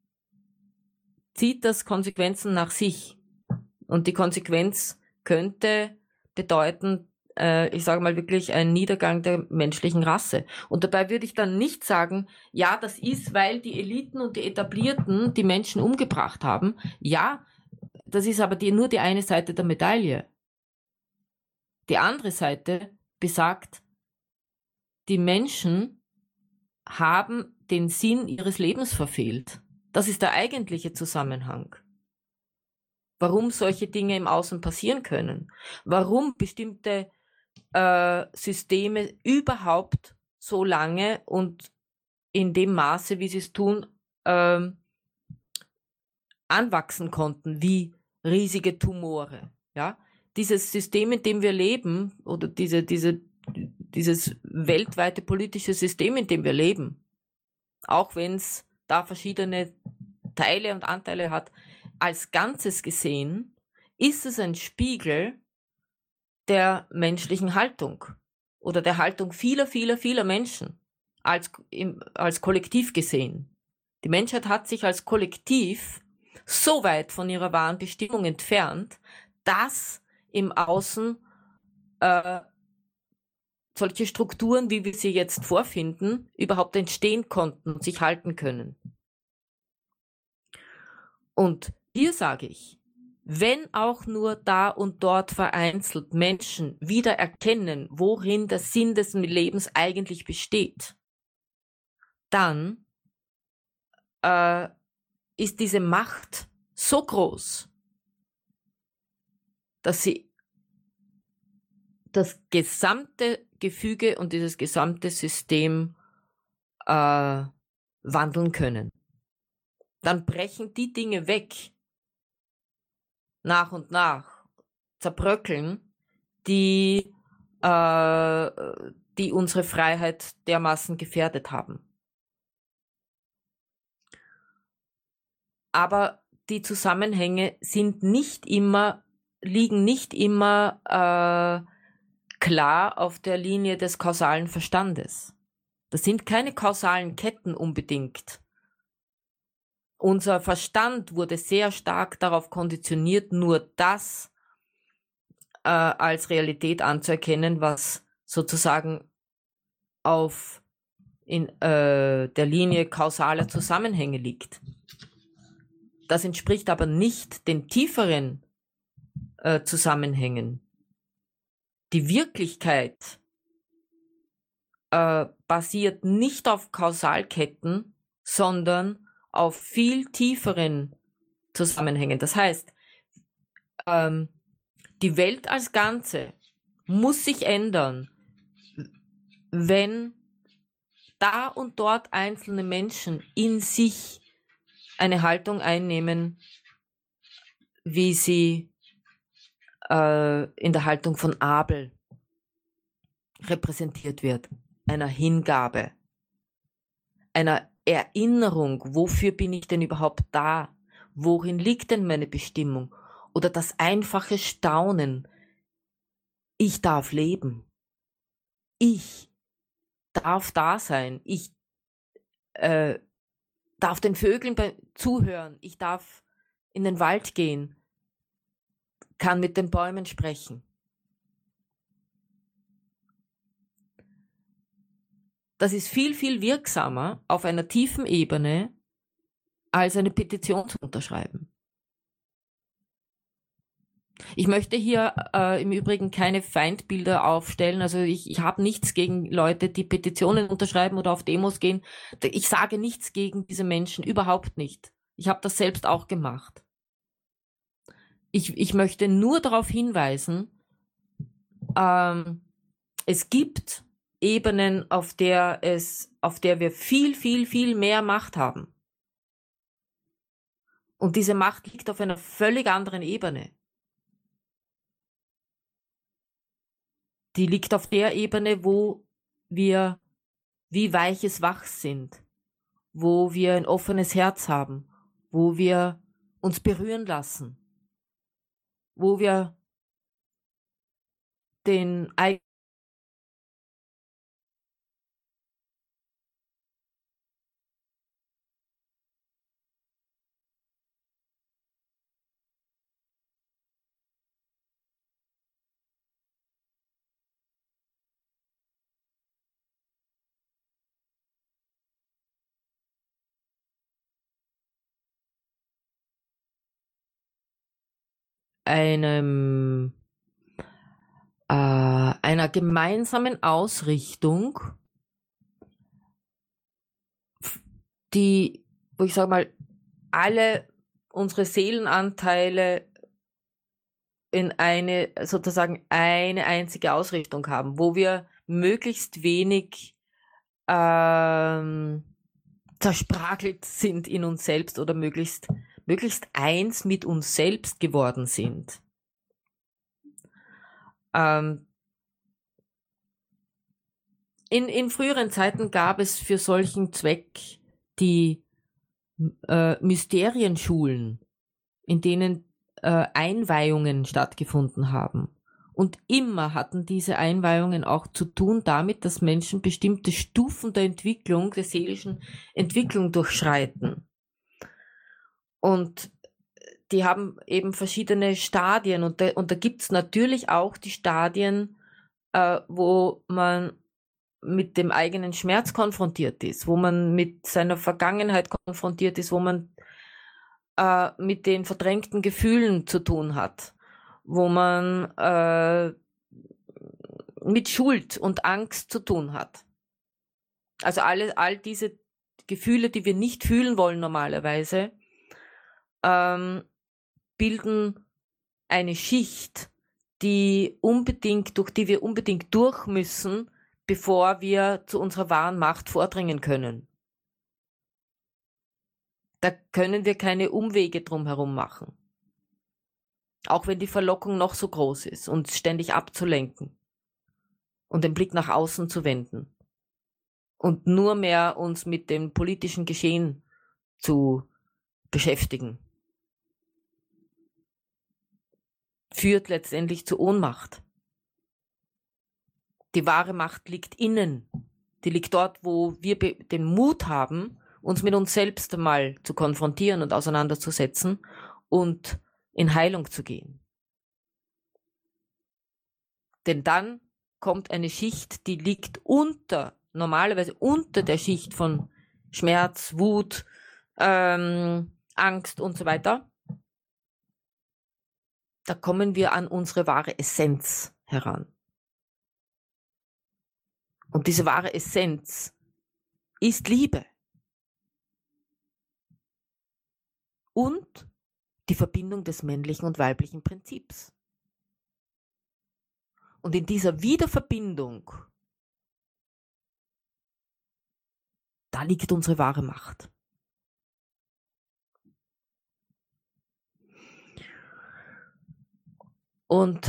zieht das Konsequenzen nach sich. Und die Konsequenz könnte bedeuten, äh, ich sage mal wirklich, ein Niedergang der menschlichen Rasse. Und dabei würde ich dann nicht sagen, ja, das ist, weil die Eliten und die Etablierten die Menschen umgebracht haben. Ja, das ist aber die, nur die eine Seite der Medaille. Die andere Seite besagt, die Menschen haben den Sinn ihres Lebens verfehlt. Das ist der eigentliche Zusammenhang. Warum solche Dinge im Außen passieren können. Warum bestimmte äh, Systeme überhaupt so lange und in dem Maße, wie sie es tun, äh, anwachsen konnten, wie riesige Tumore. Ja? Dieses System, in dem wir leben, oder diese, diese, dieses weltweite politische System, in dem wir leben, auch wenn es da verschiedene Teile und Anteile hat, als Ganzes gesehen, ist es ein Spiegel der menschlichen Haltung oder der Haltung vieler, vieler, vieler Menschen als, im, als Kollektiv gesehen. Die Menschheit hat sich als Kollektiv so weit von ihrer wahren Bestimmung entfernt, dass im Außen äh, solche Strukturen, wie wir sie jetzt vorfinden, überhaupt entstehen konnten und sich halten können. Und hier sage ich, wenn auch nur da und dort vereinzelt Menschen wieder erkennen, worin der Sinn des Lebens eigentlich besteht, dann äh, ist diese Macht so groß, dass sie das gesamte Gefüge und dieses gesamte System äh, wandeln können. Dann brechen die Dinge weg, nach und nach zerbröckeln, die, äh, die unsere Freiheit dermaßen gefährdet haben. aber die Zusammenhänge sind nicht immer, liegen nicht immer äh, klar auf der Linie des kausalen Verstandes. Das sind keine kausalen Ketten unbedingt. Unser Verstand wurde sehr stark darauf konditioniert, nur das äh, als Realität anzuerkennen, was sozusagen auf in äh, der Linie kausaler Zusammenhänge liegt. Das entspricht aber nicht den tieferen äh, Zusammenhängen. Die Wirklichkeit äh, basiert nicht auf Kausalketten, sondern auf viel tieferen Zusammenhängen. Das heißt, ähm, die Welt als Ganze muss sich ändern, wenn da und dort einzelne Menschen in sich eine Haltung einnehmen, wie sie äh, in der Haltung von Abel repräsentiert wird, einer Hingabe, einer Erinnerung, wofür bin ich denn überhaupt da? Worin liegt denn meine Bestimmung? Oder das einfache Staunen, ich darf leben, ich darf da sein, ich äh, darf den Vögeln bei, zuhören, ich darf in den Wald gehen, kann mit den Bäumen sprechen. Das ist viel, viel wirksamer auf einer tiefen Ebene, als eine Petition zu unterschreiben. Ich möchte hier äh, im Übrigen keine Feindbilder aufstellen. Also ich, ich habe nichts gegen Leute, die Petitionen unterschreiben oder auf Demos gehen. Ich sage nichts gegen diese Menschen, überhaupt nicht. Ich habe das selbst auch gemacht. Ich, ich möchte nur darauf hinweisen, ähm, es gibt Ebenen, auf der es, auf der wir viel, viel, viel mehr Macht haben. Und diese Macht liegt auf einer völlig anderen Ebene. Die liegt auf der Ebene, wo wir wie weiches Wachs sind, wo wir ein offenes Herz haben, wo wir uns berühren lassen, wo wir den eigenen einem äh, einer gemeinsamen Ausrichtung, die, wo ich sage mal, alle unsere Seelenanteile in eine, sozusagen eine einzige Ausrichtung haben, wo wir möglichst wenig ähm, zersprachelt sind in uns selbst oder möglichst, möglichst eins mit uns selbst geworden sind. Ähm, in, in früheren Zeiten gab es für solchen Zweck die äh, Mysterienschulen, in denen äh, Einweihungen stattgefunden haben. Und immer hatten diese Einweihungen auch zu tun damit, dass Menschen bestimmte Stufen der Entwicklung, der seelischen Entwicklung durchschreiten. Und die haben eben verschiedene Stadien. Und da, und da gibt's natürlich auch die Stadien, äh, wo man mit dem eigenen Schmerz konfrontiert ist, wo man mit seiner Vergangenheit konfrontiert ist, wo man äh, mit den verdrängten Gefühlen zu tun hat, wo man äh, mit Schuld und Angst zu tun hat. Also alle, all diese Gefühle, die wir nicht fühlen wollen normalerweise, ähm, bilden eine Schicht, die unbedingt, durch die wir unbedingt durch müssen, bevor wir zu unserer wahren Macht vordringen können. Da können wir keine Umwege drumherum machen. Auch wenn die Verlockung noch so groß ist, uns ständig abzulenken und den Blick nach außen zu wenden und nur mehr uns mit dem politischen Geschehen zu beschäftigen, führt letztendlich zu Ohnmacht. Die wahre Macht liegt innen. Die liegt dort, wo wir den Mut haben, uns mit uns selbst einmal zu konfrontieren und auseinanderzusetzen und in Heilung zu gehen. Denn dann kommt eine Schicht, die liegt unter, normalerweise unter der Schicht von Schmerz, Wut, ähm, Angst und so weiter. Da kommen wir an unsere wahre Essenz heran. Und diese wahre Essenz ist Liebe. Und die Verbindung des männlichen und weiblichen Prinzips. Und in dieser Wiederverbindung, da liegt unsere wahre Macht. Und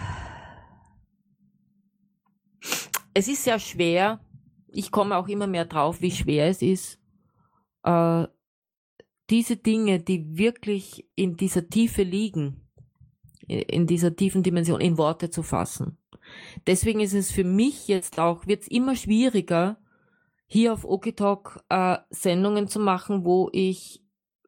es ist sehr schwer, ich komme auch immer mehr drauf, wie schwer es ist, äh, diese Dinge, die wirklich in dieser Tiefe liegen, in dieser tiefen Dimension, in Worte zu fassen. Deswegen ist es für mich jetzt auch, wird es immer schwieriger, hier auf OkiTalk äh, Sendungen zu machen, wo ich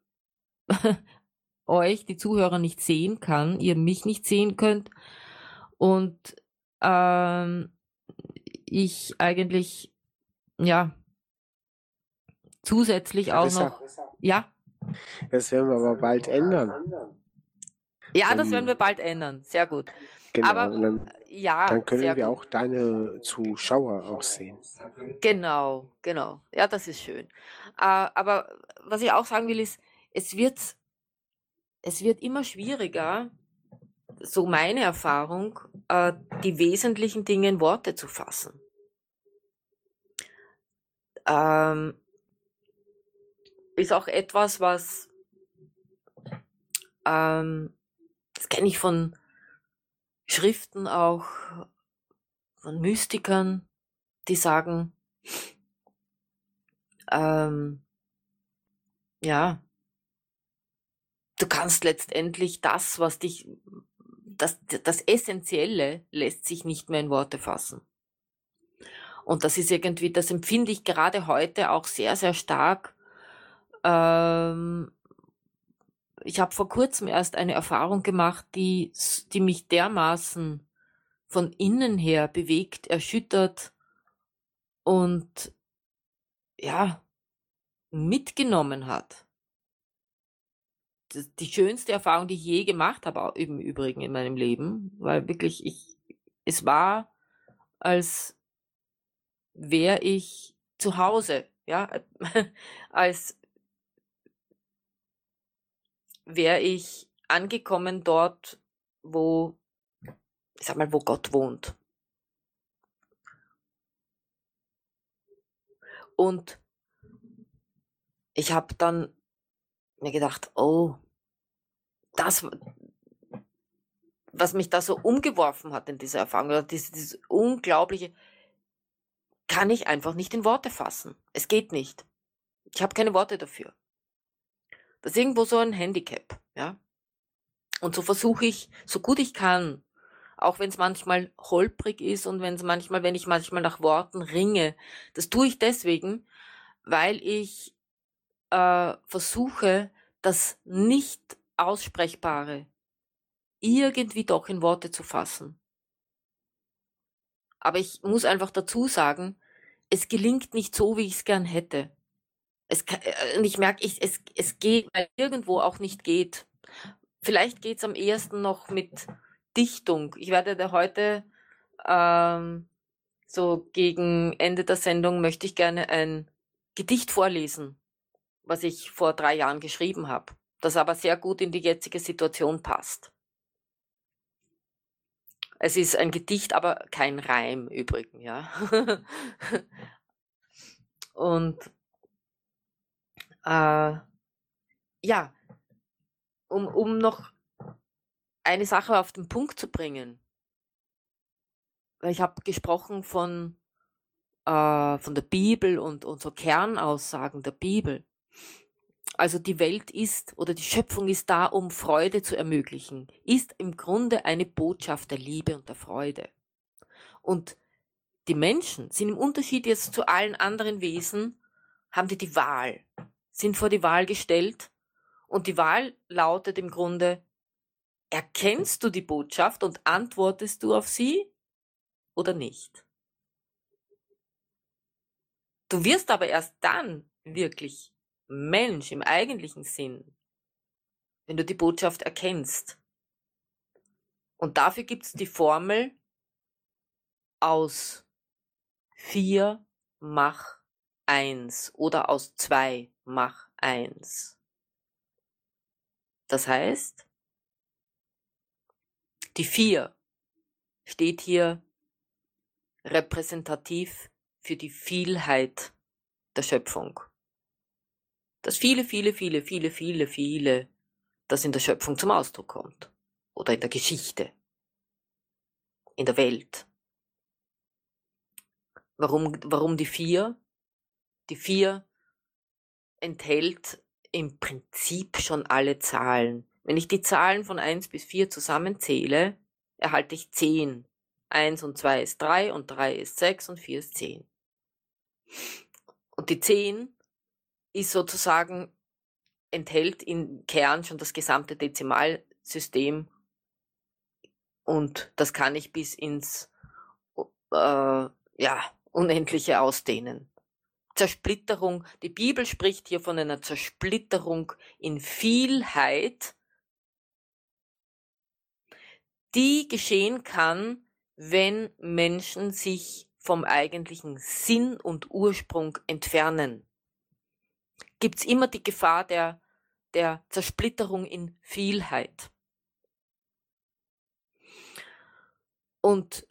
euch, die Zuhörer, nicht sehen kann, ihr mich nicht sehen könnt und ähm, ich eigentlich, ja, zusätzlich auch noch, ja. Das werden wir aber bald ändern. Ja, das werden wir bald ändern. Sehr gut. Genau, aber und dann, ja, dann können sehr wir gut. auch deine Zuschauer auch sehen. Genau, genau. Ja, das ist schön. Äh, aber was ich auch sagen will, ist, es wird, es wird immer schwieriger, so meine Erfahrung, äh, die wesentlichen Dinge in Worte zu fassen. Ähm, ist auch etwas, was ähm, das kenne ich von Schriften auch, von Mystikern, die sagen, ähm, ja, du kannst letztendlich das, was dich, das, das Essentielle lässt sich nicht mehr in Worte fassen. Und das ist irgendwie, das empfinde ich gerade heute auch sehr, sehr stark. Ähm, ich habe vor kurzem erst eine Erfahrung gemacht, die, die mich dermaßen von innen her bewegt, erschüttert und ja, mitgenommen hat. Das, die schönste Erfahrung, die ich je gemacht habe, im Übrigen in meinem Leben, weil wirklich ich, es war, als wäre ich zu Hause, ja, als wäre ich angekommen dort, wo, ich sag mal, wo Gott wohnt. Und ich habe dann mir gedacht, oh, das, was mich da so umgeworfen hat in dieser Erfahrung, oder dieses, dieses unglaubliche, kann ich einfach nicht in Worte fassen. Es geht nicht. Ich habe keine Worte dafür. Das ist irgendwo so ein Handicap, ja. Und so versuche ich, so gut ich kann, auch wenn es manchmal holprig ist und wenn es manchmal, wenn ich manchmal nach Worten ringe, das tue ich deswegen, weil ich äh, versuche, das nicht Aussprechbare irgendwie doch in Worte zu fassen. Aber ich muss einfach dazu sagen, es gelingt nicht so, wie ich es gern hätte. Es kann, äh, und ich merke, ich, es, es geht, weil irgendwo auch nicht geht. Vielleicht geht's am ehesten noch mit Dichtung. Ich werde da heute, ähm, so gegen Ende der Sendung, möchte ich gerne ein Gedicht vorlesen, was ich vor drei Jahren geschrieben habe, das aber sehr gut in die jetzige Situation passt. Es ist ein Gedicht, aber kein Reim übrigens, ja. Und äh, ja, um, um noch eine Sache auf den Punkt zu bringen. Ich habe gesprochen von, äh, von der Bibel und, und so Kernaussagen der Bibel. Also die Welt ist oder die Schöpfung ist da, um Freude zu ermöglichen, ist im Grunde eine Botschaft der Liebe und der Freude. Und die Menschen sind im Unterschied jetzt zu allen anderen Wesen, haben die die Wahl, sind vor die Wahl gestellt und die Wahl lautet im Grunde, erkennst du die Botschaft und antwortest du auf sie oder nicht? Du wirst aber erst dann wirklich Mensch im eigentlichen Sinn, wenn du die Botschaft erkennst. Und dafür gibt es die Formel aus vier mach eins oder aus zwei mach eins. Das heißt, die vier steht hier repräsentativ für die Vielheit der Schöpfung. Das viele, viele, viele, viele, viele, viele, das in der Schöpfung zum Ausdruck kommt. Oder in der Geschichte. In der Welt. Warum, warum die vier? Die vier enthält im Prinzip schon alle Zahlen. Wenn ich die Zahlen von eins bis vier zusammenzähle, erhalte ich zehn. eins und zwei ist drei und drei ist sechs und vier ist zehn. Und die zehn ist sozusagen, enthält im Kern schon das gesamte Dezimalsystem und das kann ich bis ins äh, ja, Unendliche ausdehnen. Zersplitterung, die Bibel spricht hier von einer Zersplitterung in Vielheit, die geschehen kann, wenn Menschen sich vom eigentlichen Sinn und Ursprung entfernen. Gibt es immer die Gefahr der, der Zersplitterung in Vielheit. Und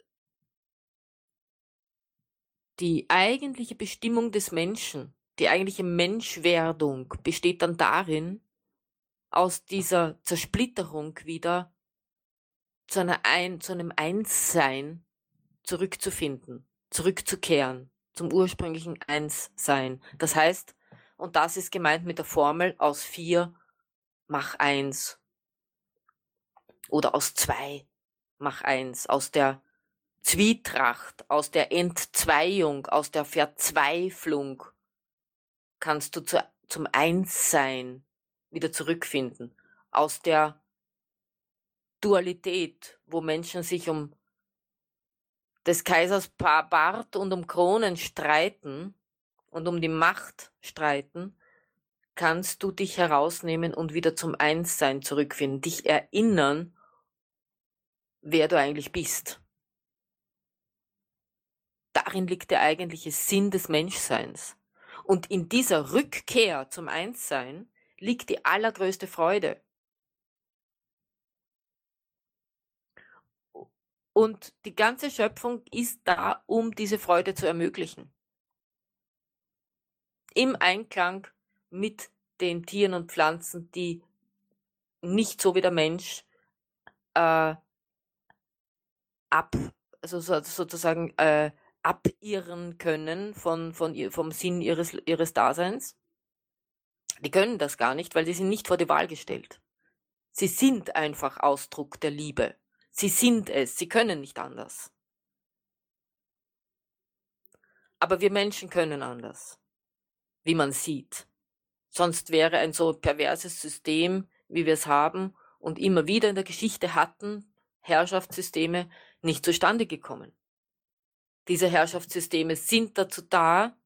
die eigentliche Bestimmung des Menschen, die eigentliche Menschwerdung besteht dann darin, aus dieser Zersplitterung wieder zu, einer Ein, zu einem Einssein zurückzufinden, zurückzukehren, zum ursprünglichen Einssein. Das heißt, und das ist gemeint mit der Formel aus vier mach eins oder aus zwei mach eins, aus der Zwietracht, aus der Entzweiung, aus der Verzweiflung kannst du zu, zum Einssein wieder zurückfinden. Aus der Dualität, wo Menschen sich um des Kaisers Bart und um Kronen streiten und um die Macht streiten, kannst du dich herausnehmen und wieder zum Einssein zurückfinden, dich erinnern, wer du eigentlich bist. Darin liegt der eigentliche Sinn des Menschseins. Und in dieser Rückkehr zum Einssein liegt die allergrößte Freude. Und die ganze Schöpfung ist da, um diese Freude zu ermöglichen. Im Einklang mit den Tieren und Pflanzen, die nicht so wie der Mensch äh, ab, also sozusagen äh, abirren können von, von, vom Sinn ihres, ihres Daseins. Die können das gar nicht, weil sie sind nicht vor die Wahl gestellt. Sie sind einfach Ausdruck der Liebe. Sie sind es, sie können nicht anders. Aber wir Menschen können anders, wie man sieht. Sonst wäre ein so perverses System, wie wir es haben und immer wieder in der Geschichte hatten, Herrschaftssysteme, nicht zustande gekommen. Diese Herrschaftssysteme sind dazu da,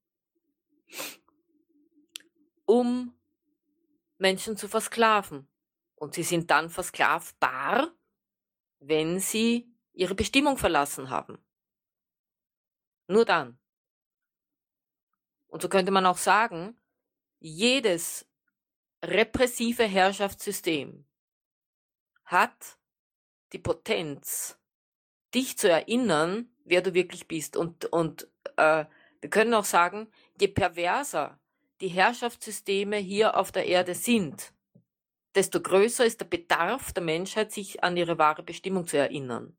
um Menschen zu versklaven. Und sie sind dann versklavbar, wenn sie ihre Bestimmung verlassen haben. Nur dann. Und so könnte man auch sagen, jedes repressive Herrschaftssystem hat die Potenz, dich zu erinnern, wer du wirklich bist. Und, und äh, wir können auch sagen, je perverser die Herrschaftssysteme hier auf der Erde sind, desto größer ist der Bedarf der Menschheit, sich an ihre wahre Bestimmung zu erinnern.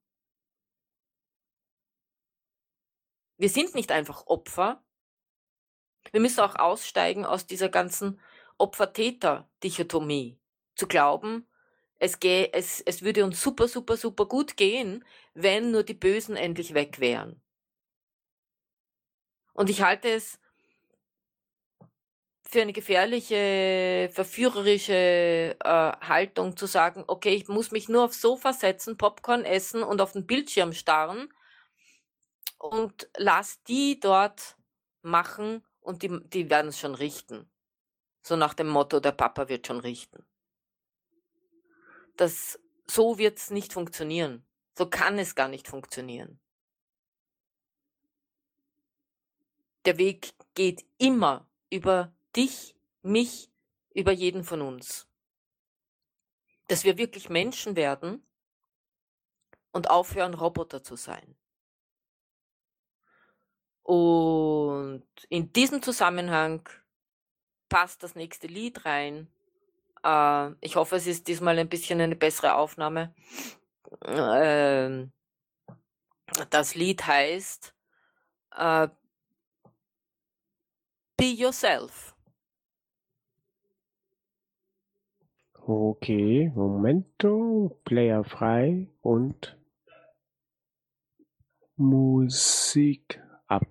Wir sind nicht einfach Opfer. Wir müssen auch aussteigen aus dieser ganzen Opfer-Täter-Dichotomie. Zu glauben, es, gäh, es, es würde uns super, super, super gut gehen, wenn nur die Bösen endlich weg wären. Und ich halte es für eine gefährliche, verführerische äh, Haltung zu sagen, okay, ich muss mich nur aufs Sofa setzen, Popcorn essen und auf den Bildschirm starren und lass die dort machen und die, die werden es schon richten. So nach dem Motto, der Papa wird schon richten. Das, so wird es nicht funktionieren. So kann es gar nicht funktionieren. Der Weg geht immer über dich, mich, über jeden von uns. Dass wir wirklich Menschen werden und aufhören, Roboter zu sein. Und in diesem Zusammenhang passt das nächste Lied rein. Äh, ich hoffe, es ist diesmal ein bisschen eine bessere Aufnahme. Äh, das Lied heißt äh, Be Yourself. Okay, Momento, Player frei und Musik ab.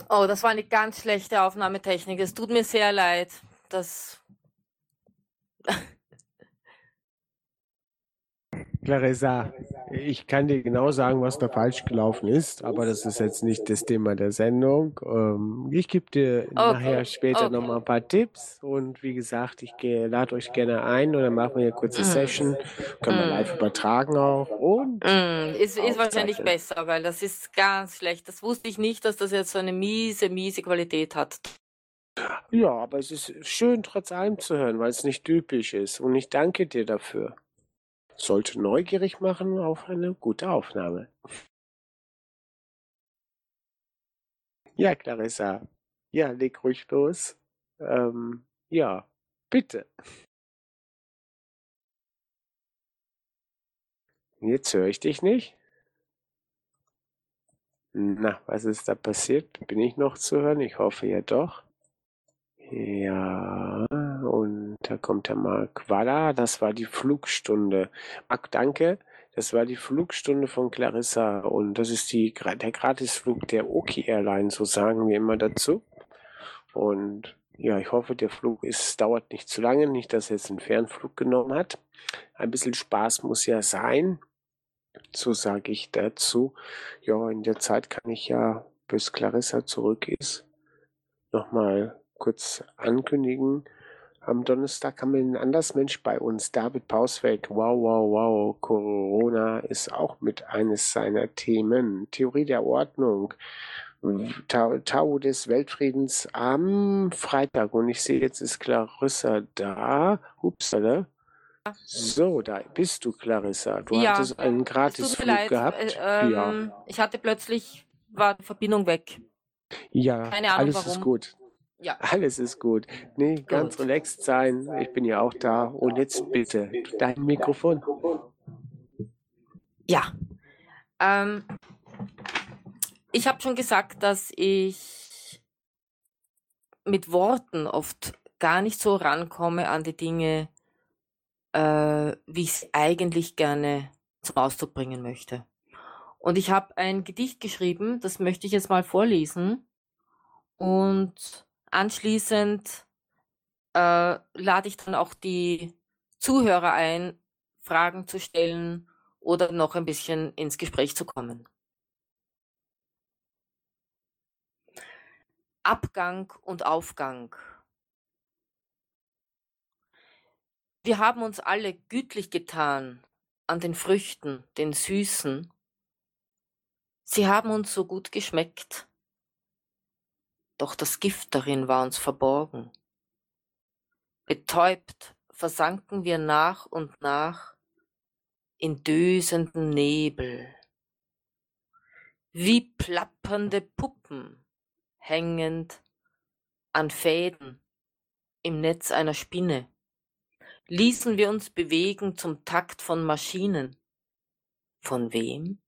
Oh, das war eine ganz schlechte Aufnahmetechnik. Es tut mir sehr leid. Das. Clarissa, ich kann dir genau sagen, was da falsch gelaufen ist, aber das ist jetzt nicht das Thema der Sendung. Ähm, ich gebe dir Okay. nachher später Okay. nochmal ein paar Tipps und wie gesagt, ich gehe, lade euch gerne ein und dann machen wir eine kurze Session. Können wir live Mm. übertragen auch und Mm. Ist, ist wahrscheinlich aufzeichnen. besser, weil das ist ganz schlecht. Das wusste ich nicht, dass das jetzt so eine miese, miese Qualität hat. Ja, aber es ist schön, trotz allem zu hören, weil es nicht typisch ist und ich danke dir dafür. Sollte neugierig machen auf eine gute Aufnahme. Ja, Clarissa. Ja, leg ruhig los. Ähm, ja, bitte. Jetzt höre ich dich nicht. Na, was ist da passiert? Bin ich noch zu hören? Ich hoffe ja doch. Ja, und da kommt der Marc. Voilà, das war die Flugstunde. Marc, danke. Das war die Flugstunde von Clarissa und das ist die, der Gratisflug der Oki Airline, so sagen wir immer dazu. Und ja, ich hoffe, der Flug ist, dauert nicht zu lange, nicht, dass er jetzt einen Fernflug genommen hat. Ein bisschen Spaß muss ja sein, so sage ich dazu. Ja, in der Zeit kann ich ja, bis Clarissa zurück ist, nochmal kurz ankündigen. Am Donnerstag haben wir einen Andersmensch bei uns, David Pausweg. Wow, wow, wow. Corona ist auch mit eines seiner Themen. Theorie der Ordnung. Tau, Tau des Weltfriedens am Freitag. Und ich sehe, jetzt ist Clarissa da. Upsala. So, da bist du, Clarissa. Du Ja, hattest einen es tut mir Gratisflug leid. gehabt. Äh, Ja, ähm, ich hatte plötzlich, war die Verbindung weg. ja, Keine Ahnung alles ist warum. gut. Ja, Alles ist gut. Nee, ganz gut. relaxed sein. Ich bin ja auch da. Und jetzt bitte dein Mikrofon. Ja. Ähm, ich habe schon gesagt, dass ich mit Worten oft gar nicht so rankomme an die Dinge, äh, wie ich sie eigentlich gerne zum Ausdruck bringen möchte. Und ich habe ein Gedicht geschrieben, das möchte ich jetzt mal vorlesen. Und anschließend äh, lade ich dann auch die Zuhörer ein, Fragen zu stellen oder noch ein bisschen ins Gespräch zu kommen. Abgang und Aufgang. Wir haben uns alle gütlich getan an den Früchten, den Süßen. Sie haben uns so gut geschmeckt, doch das Gift darin war uns verborgen. Betäubt versanken wir nach und nach in dösenden Nebel, wie plappernde Puppen hängend an Fäden im Netz einer Spinne, ließen wir uns bewegen zum Takt von Maschinen. Von wem?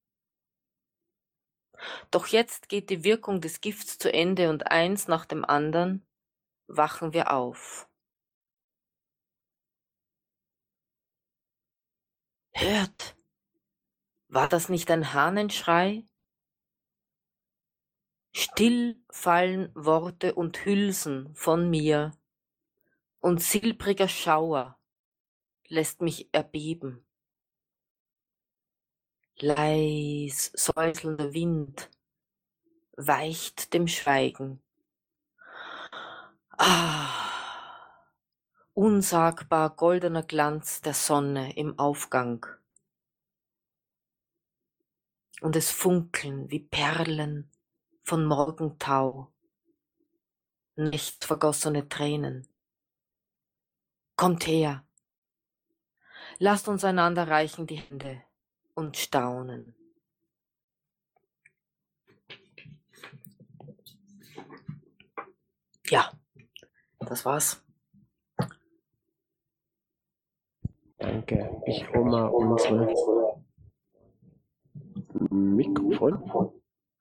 Doch jetzt geht die Wirkung des Gifts zu Ende und eins nach dem anderen wachen wir auf. Hört, war das nicht ein Hahnenschrei? Still fallen Worte und Hülsen von mir, und silbriger Schauer lässt mich erbeben. Leis säuselnder Wind weicht dem Schweigen. Ah, unsagbar goldener Glanz der Sonne im Aufgang. Und es funkeln wie Perlen von Morgentau, nächtvergossene Tränen. Kommt her, lasst uns einander reichen die Hände und staunen. Ja, das war's. Danke. Ich hole mal unsere Mikrofon.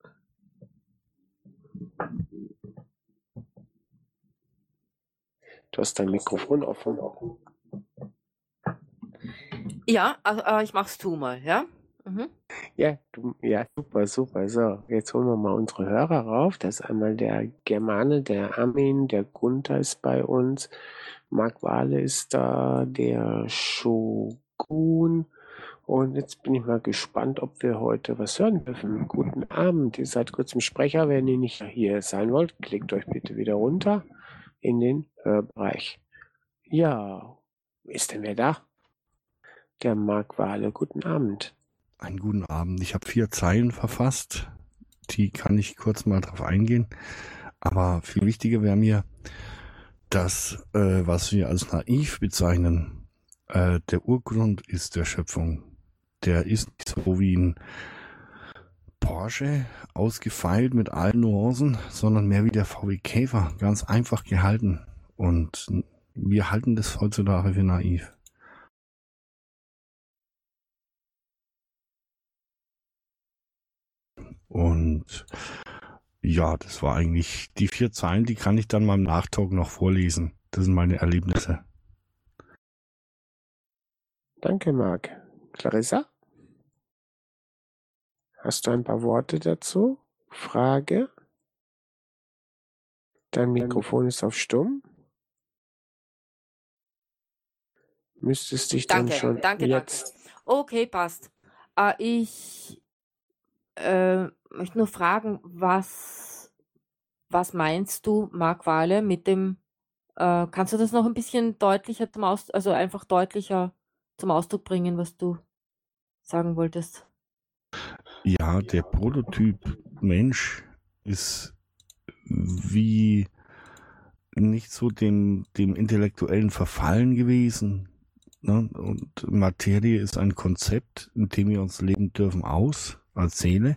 Du hast dein Mikrofon offen. Ja, äh, ich mach's tu mal, ja? Mhm. Ja, du, ja, super, super. So, jetzt holen wir mal unsere Hörer rauf. Das ist einmal der Germane, der Armin, der Gunther ist bei uns, Marc Wale ist da, der Shogun. Und jetzt bin ich mal gespannt, ob wir heute was hören dürfen. Guten Abend, ihr seid kurz im Sprecher. Wenn ihr nicht hier sein wollt, klickt euch bitte wieder runter in den Hörbereich. Ja, ist denn wer da? Der Marc Wale. Guten Abend. Einen guten Abend. Ich habe vier Zeilen verfasst. Die kann ich kurz mal drauf eingehen. Aber viel wichtiger wäre mir, dass, äh, was wir als naiv bezeichnen, äh, der Urgrund ist der Schöpfung. Der ist nicht so wie ein Porsche, ausgefeilt mit allen Nuancen, sondern mehr wie der V W Käfer, ganz einfach gehalten. Und wir halten das heutzutage für naiv. Und ja, das war eigentlich die vier Zeilen, die kann ich dann mal im Nachtalk noch vorlesen. Das sind meine Erlebnisse. Danke, Marc. Clarissa? Hast du ein paar Worte dazu? Frage? Dein Mikrofon ist auf Stumm. Müsstest dich dann Danke, schon danke, jetzt... danke. Okay, passt. Äh, ich äh, möchte nur fragen, was, was meinst du, Marc Wale, mit dem, äh, kannst du das noch ein bisschen deutlicher zum Aus, also einfach deutlicher zum Ausdruck bringen, was du sagen wolltest? Ja, der Prototyp Mensch ist wie nicht so dem, dem intellektuellen Verfallen gewesen. Ne? Und Materie ist ein Konzept, in dem wir uns leben dürfen, aus, als Seele.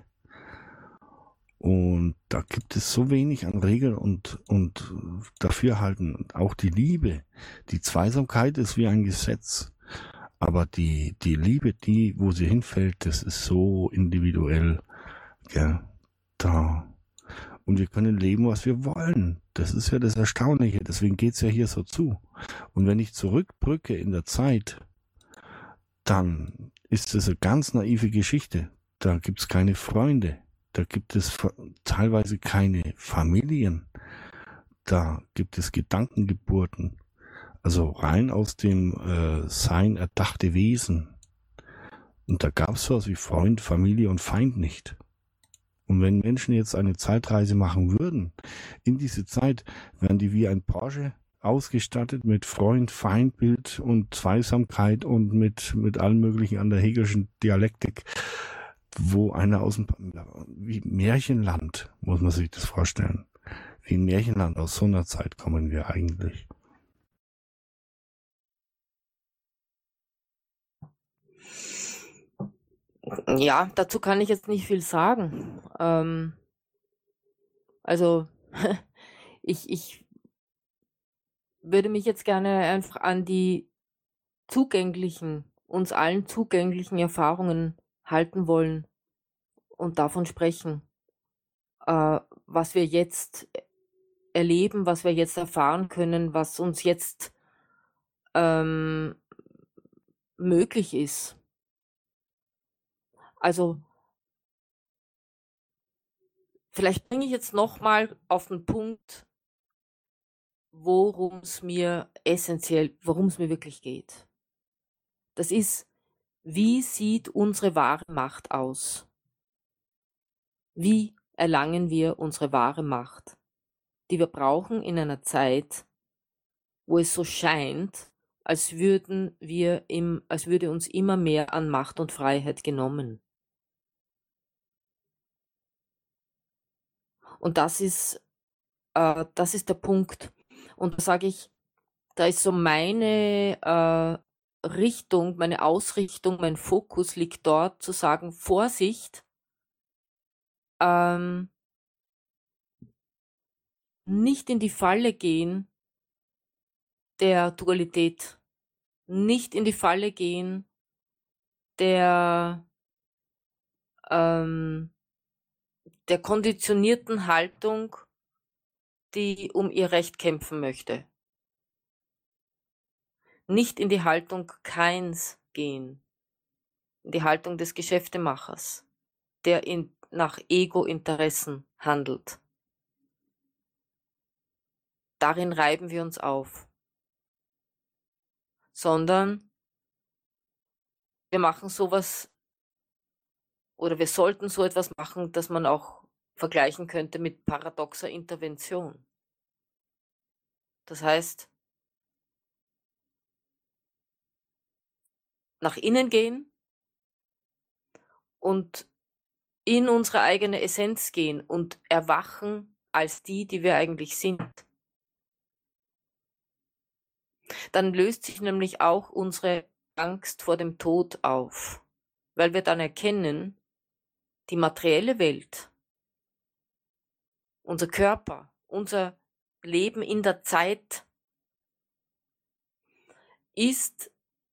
Und da gibt es so wenig an Regeln und, und Dafürhalten. Auch die Liebe, die Zweisamkeit ist wie ein Gesetz. Aber die, die Liebe, die, wo sie hinfällt, das ist so individuell. Gell? Da. Und wir können leben, was wir wollen. Das ist ja das Erstaunliche. Deswegen geht's ja hier so zu. Und wenn ich zurückbrücke in der Zeit, dann ist das eine ganz naive Geschichte. Da gibt's keine Freunde. Da gibt es teilweise keine Familien. Da gibt es Gedankengeburten. Also rein aus dem äh, Sein erdachte Wesen. Und da gab es sowas wie Freund, Familie und Feind nicht. Und wenn Menschen jetzt eine Zeitreise machen würden, in diese Zeit, wären die wie ein Porsche ausgestattet mit Freund, Feindbild und Zweisamkeit und mit, mit allem möglichen an der Hegelschen Dialektik, wo einer aus dem, wie Märchenland, muss man sich das vorstellen. Wie ein Märchenland, aus so einer Zeit kommen wir eigentlich. Ja, dazu kann ich jetzt nicht viel sagen. Ähm, also, ich, ich würde mich jetzt gerne einfach an die zugänglichen, uns allen zugänglichen Erfahrungen halten wollen und davon sprechen, äh, was wir jetzt erleben, was wir jetzt erfahren können, was uns jetzt ähm, möglich ist. Also vielleicht bringe ich jetzt nochmal auf den Punkt, worum es mir essentiell, worum es mir wirklich geht. Das ist, wie sieht unsere wahre Macht aus? Wie erlangen wir unsere wahre Macht, die wir brauchen in einer Zeit, wo es so scheint, als würden wir im, als würde uns immer mehr an Macht und Freiheit genommen. Und das ist, äh, das ist der Punkt. Und da sage ich, da ist so meine äh, Richtung, meine Ausrichtung, mein Fokus liegt dort, zu sagen, Vorsicht, ähm, nicht in die Falle gehen der Dualität, nicht in die Falle gehen der, ähm, der konditionierten Haltung, die um ihr Recht kämpfen möchte. Nicht in die Haltung Keins gehen. in die Haltung des Geschäftemachers, der in, nach Ego-Interessen handelt. Darin reiben wir uns auf. Sondern wir machen sowas, oder wir sollten so etwas machen, dass man auch vergleichen könnte mit paradoxer Intervention. Das heißt, nach innen gehen und in unsere eigene Essenz gehen und erwachen als die, die wir eigentlich sind. Dann löst sich nämlich auch unsere Angst vor dem Tod auf, weil wir dann erkennen, die materielle Welt, unser Körper, unser Leben in der Zeit ist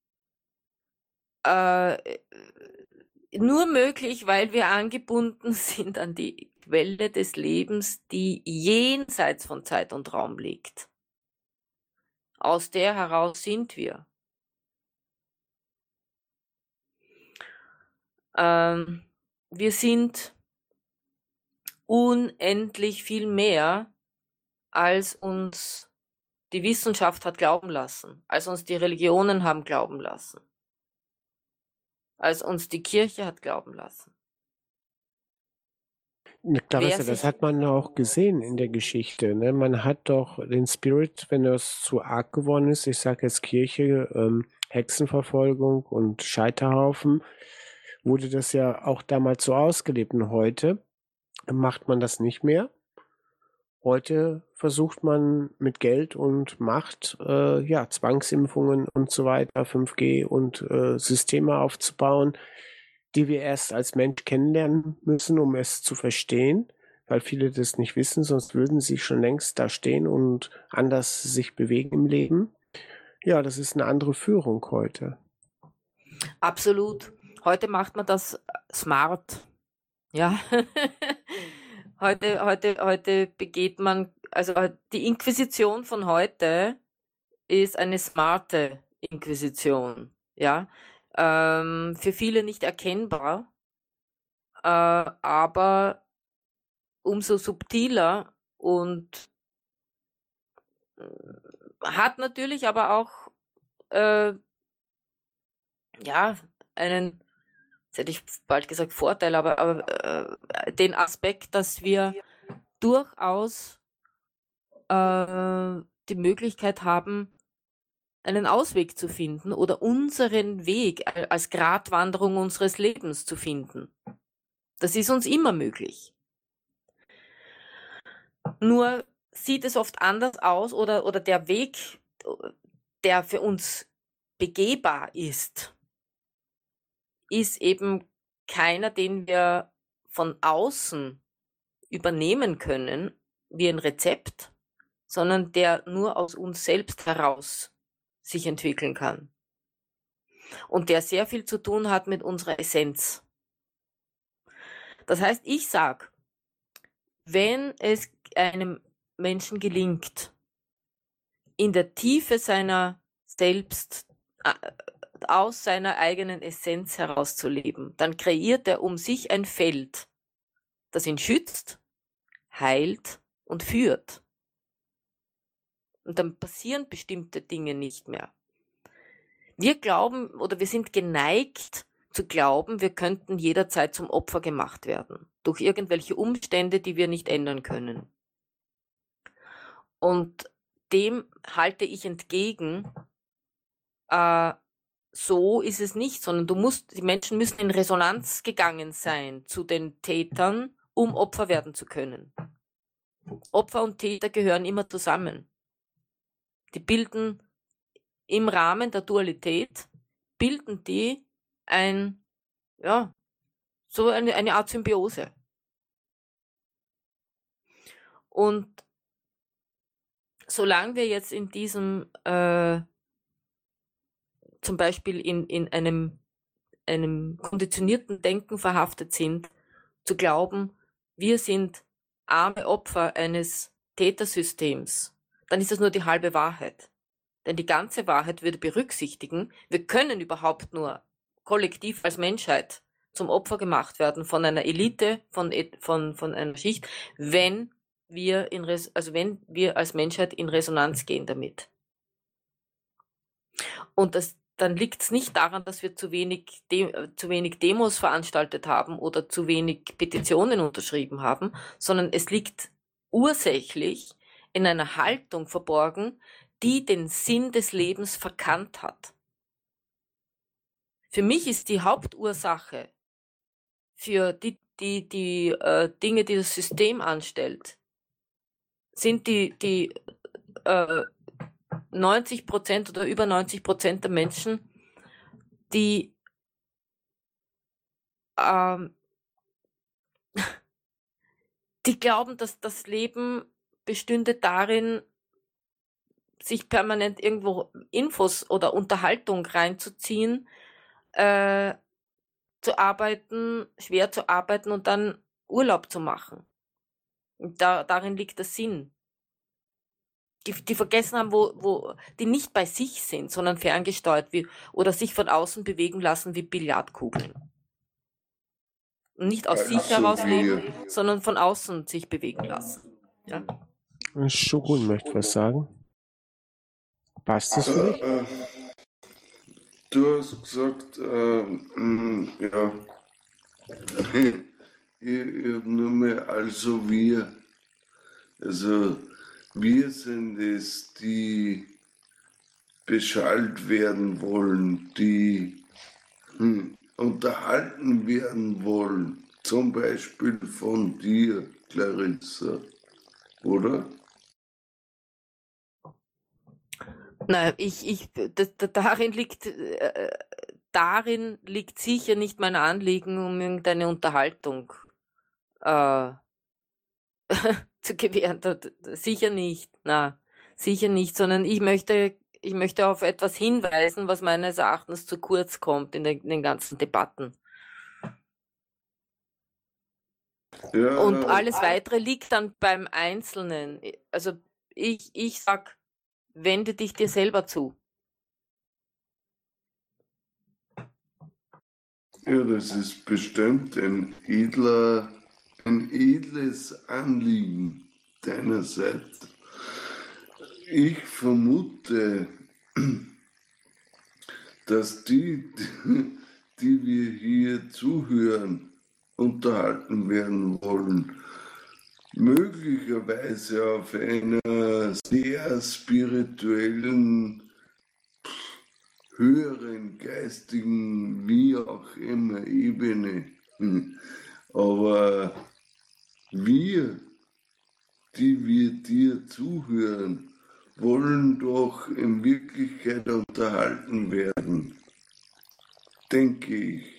äh, nur möglich, weil wir angebunden sind an die Quelle des Lebens, die jenseits von Zeit und Raum liegt. Aus der heraus sind wir. Ähm, wir sind unendlich viel mehr, als uns die Wissenschaft hat glauben lassen, als uns die Religionen haben glauben lassen, als uns die Kirche hat glauben lassen. Clarissa, das hat man auch gesehen in der Geschichte. Ne? Man hat doch den Spirit, wenn das zu arg geworden ist, ich sage jetzt Kirche, ähm, Hexenverfolgung und Scheiterhaufen, wurde das ja auch damals so ausgelebt. Und heute macht man das nicht mehr. Heute versucht man mit Geld und Macht, äh, ja, Zwangsimpfungen und so weiter, fünf G und äh, Systeme aufzubauen, die wir erst als Mensch kennenlernen müssen, um es zu verstehen, weil viele das nicht wissen, sonst würden sie schon längst da stehen und anders sich bewegen im Leben. Ja, das ist eine andere Führung heute. Absolut. Heute macht man das smart. Ja. heute, heute, heute begeht man, also die Inquisition von heute ist eine smarte Inquisition. Ja. Ähm, für viele nicht erkennbar, äh, aber umso subtiler und äh, hat natürlich aber auch äh, ja einen, jetzt hätte ich bald gesagt Vorteil, aber, aber äh, den Aspekt, dass wir durchaus äh, die Möglichkeit haben, einen Ausweg zu finden oder unseren Weg als Gratwanderung unseres Lebens zu finden. Das ist uns immer möglich. Nur sieht es oft anders aus oder, oder der Weg, der für uns begehbar ist, ist eben keiner, den wir von außen übernehmen können, wie ein Rezept, sondern der nur aus uns selbst heraus sich entwickeln kann. Und der sehr viel zu tun hat mit unserer Essenz. Das heißt, ich sag, wenn es einem Menschen gelingt, in der Tiefe seiner selbst, aus seiner eigenen Essenz herauszuleben, dann kreiert er um sich ein Feld, das ihn schützt, heilt und führt. Und dann passieren bestimmte Dinge nicht mehr. Wir glauben oder wir sind geneigt zu glauben, wir könnten jederzeit zum Opfer gemacht werden. Durch irgendwelche Umstände, die wir nicht ändern können. Und dem halte ich entgegen, äh, so ist es nicht, sondern du musst, die Menschen müssen in Resonanz gegangen sein zu den Tätern, um Opfer werden zu können. Opfer und Täter gehören immer zusammen. Die bilden im Rahmen der Dualität, bilden die ein, ja, so eine, eine Art Symbiose. Und solange wir jetzt in diesem, äh, zum Beispiel in, in einem, einem konditionierten Denken verhaftet sind, zu glauben, wir sind arme Opfer eines Tätersystems, dann ist das nur die halbe Wahrheit. Denn die ganze Wahrheit würde berücksichtigen, wir können überhaupt nur kollektiv als Menschheit zum Opfer gemacht werden von einer Elite, von, von, von einer Schicht, wenn wir in, also wenn wir als Menschheit in Resonanz gehen damit. Und das, dann liegt es nicht daran, dass wir zu wenig, De- zu wenig Demos veranstaltet haben oder zu wenig Petitionen unterschrieben haben, sondern es liegt ursächlich in einer Haltung verborgen, die den Sinn des Lebens verkannt hat. Für mich ist die Hauptursache für die, die, die äh, Dinge, die das System anstellt, sind die, die äh, neunzig Prozent oder über neunzig Prozent der Menschen, die ähm, die glauben, dass das Leben bestünde darin, sich permanent irgendwo Infos oder Unterhaltung reinzuziehen, äh, zu arbeiten, schwer zu arbeiten und dann Urlaub zu machen. Und da, darin liegt der Sinn. Die, die vergessen haben, wo, wo, die nicht bei sich sind, sondern ferngesteuert wie, oder sich von außen bewegen lassen wie Billardkugeln. Und nicht aus sich heraus leben, sondern von außen sich bewegen lassen. Ja? Shogun möchte was sagen. Passt das für dich? Äh, du hast gesagt, äh, mh, ja, ich, ich hab nur mehr, also wir, also wir sind es, die beschallt werden wollen, die hm, unterhalten werden wollen, zum Beispiel von dir, Clarissa, oder? Nein, ich, ich, das, das, darin liegt, äh, darin liegt sicher nicht mein Anliegen, um irgendeine Unterhaltung äh, zu gewähren. Das, das, sicher nicht, na, sicher nicht, sondern ich möchte, ich möchte auf etwas hinweisen, was meines Erachtens zu kurz kommt in den, in den ganzen Debatten. Ja, Und alles Weitere liegt dann beim Einzelnen. Also ich, ich sag, wende dich dir selber zu. ja, das ist bestimmt ein edler, ein edles Anliegen deinerseits. Ich vermute, dass die, die wir hier zuhören, unterhalten werden wollen, möglicherweise auf einer sehr spirituellen, höheren, geistigen, wie auch immer Ebene. Aber wir, die wir dir zuhören, wollen doch in Wirklichkeit unterhalten werden, denke ich.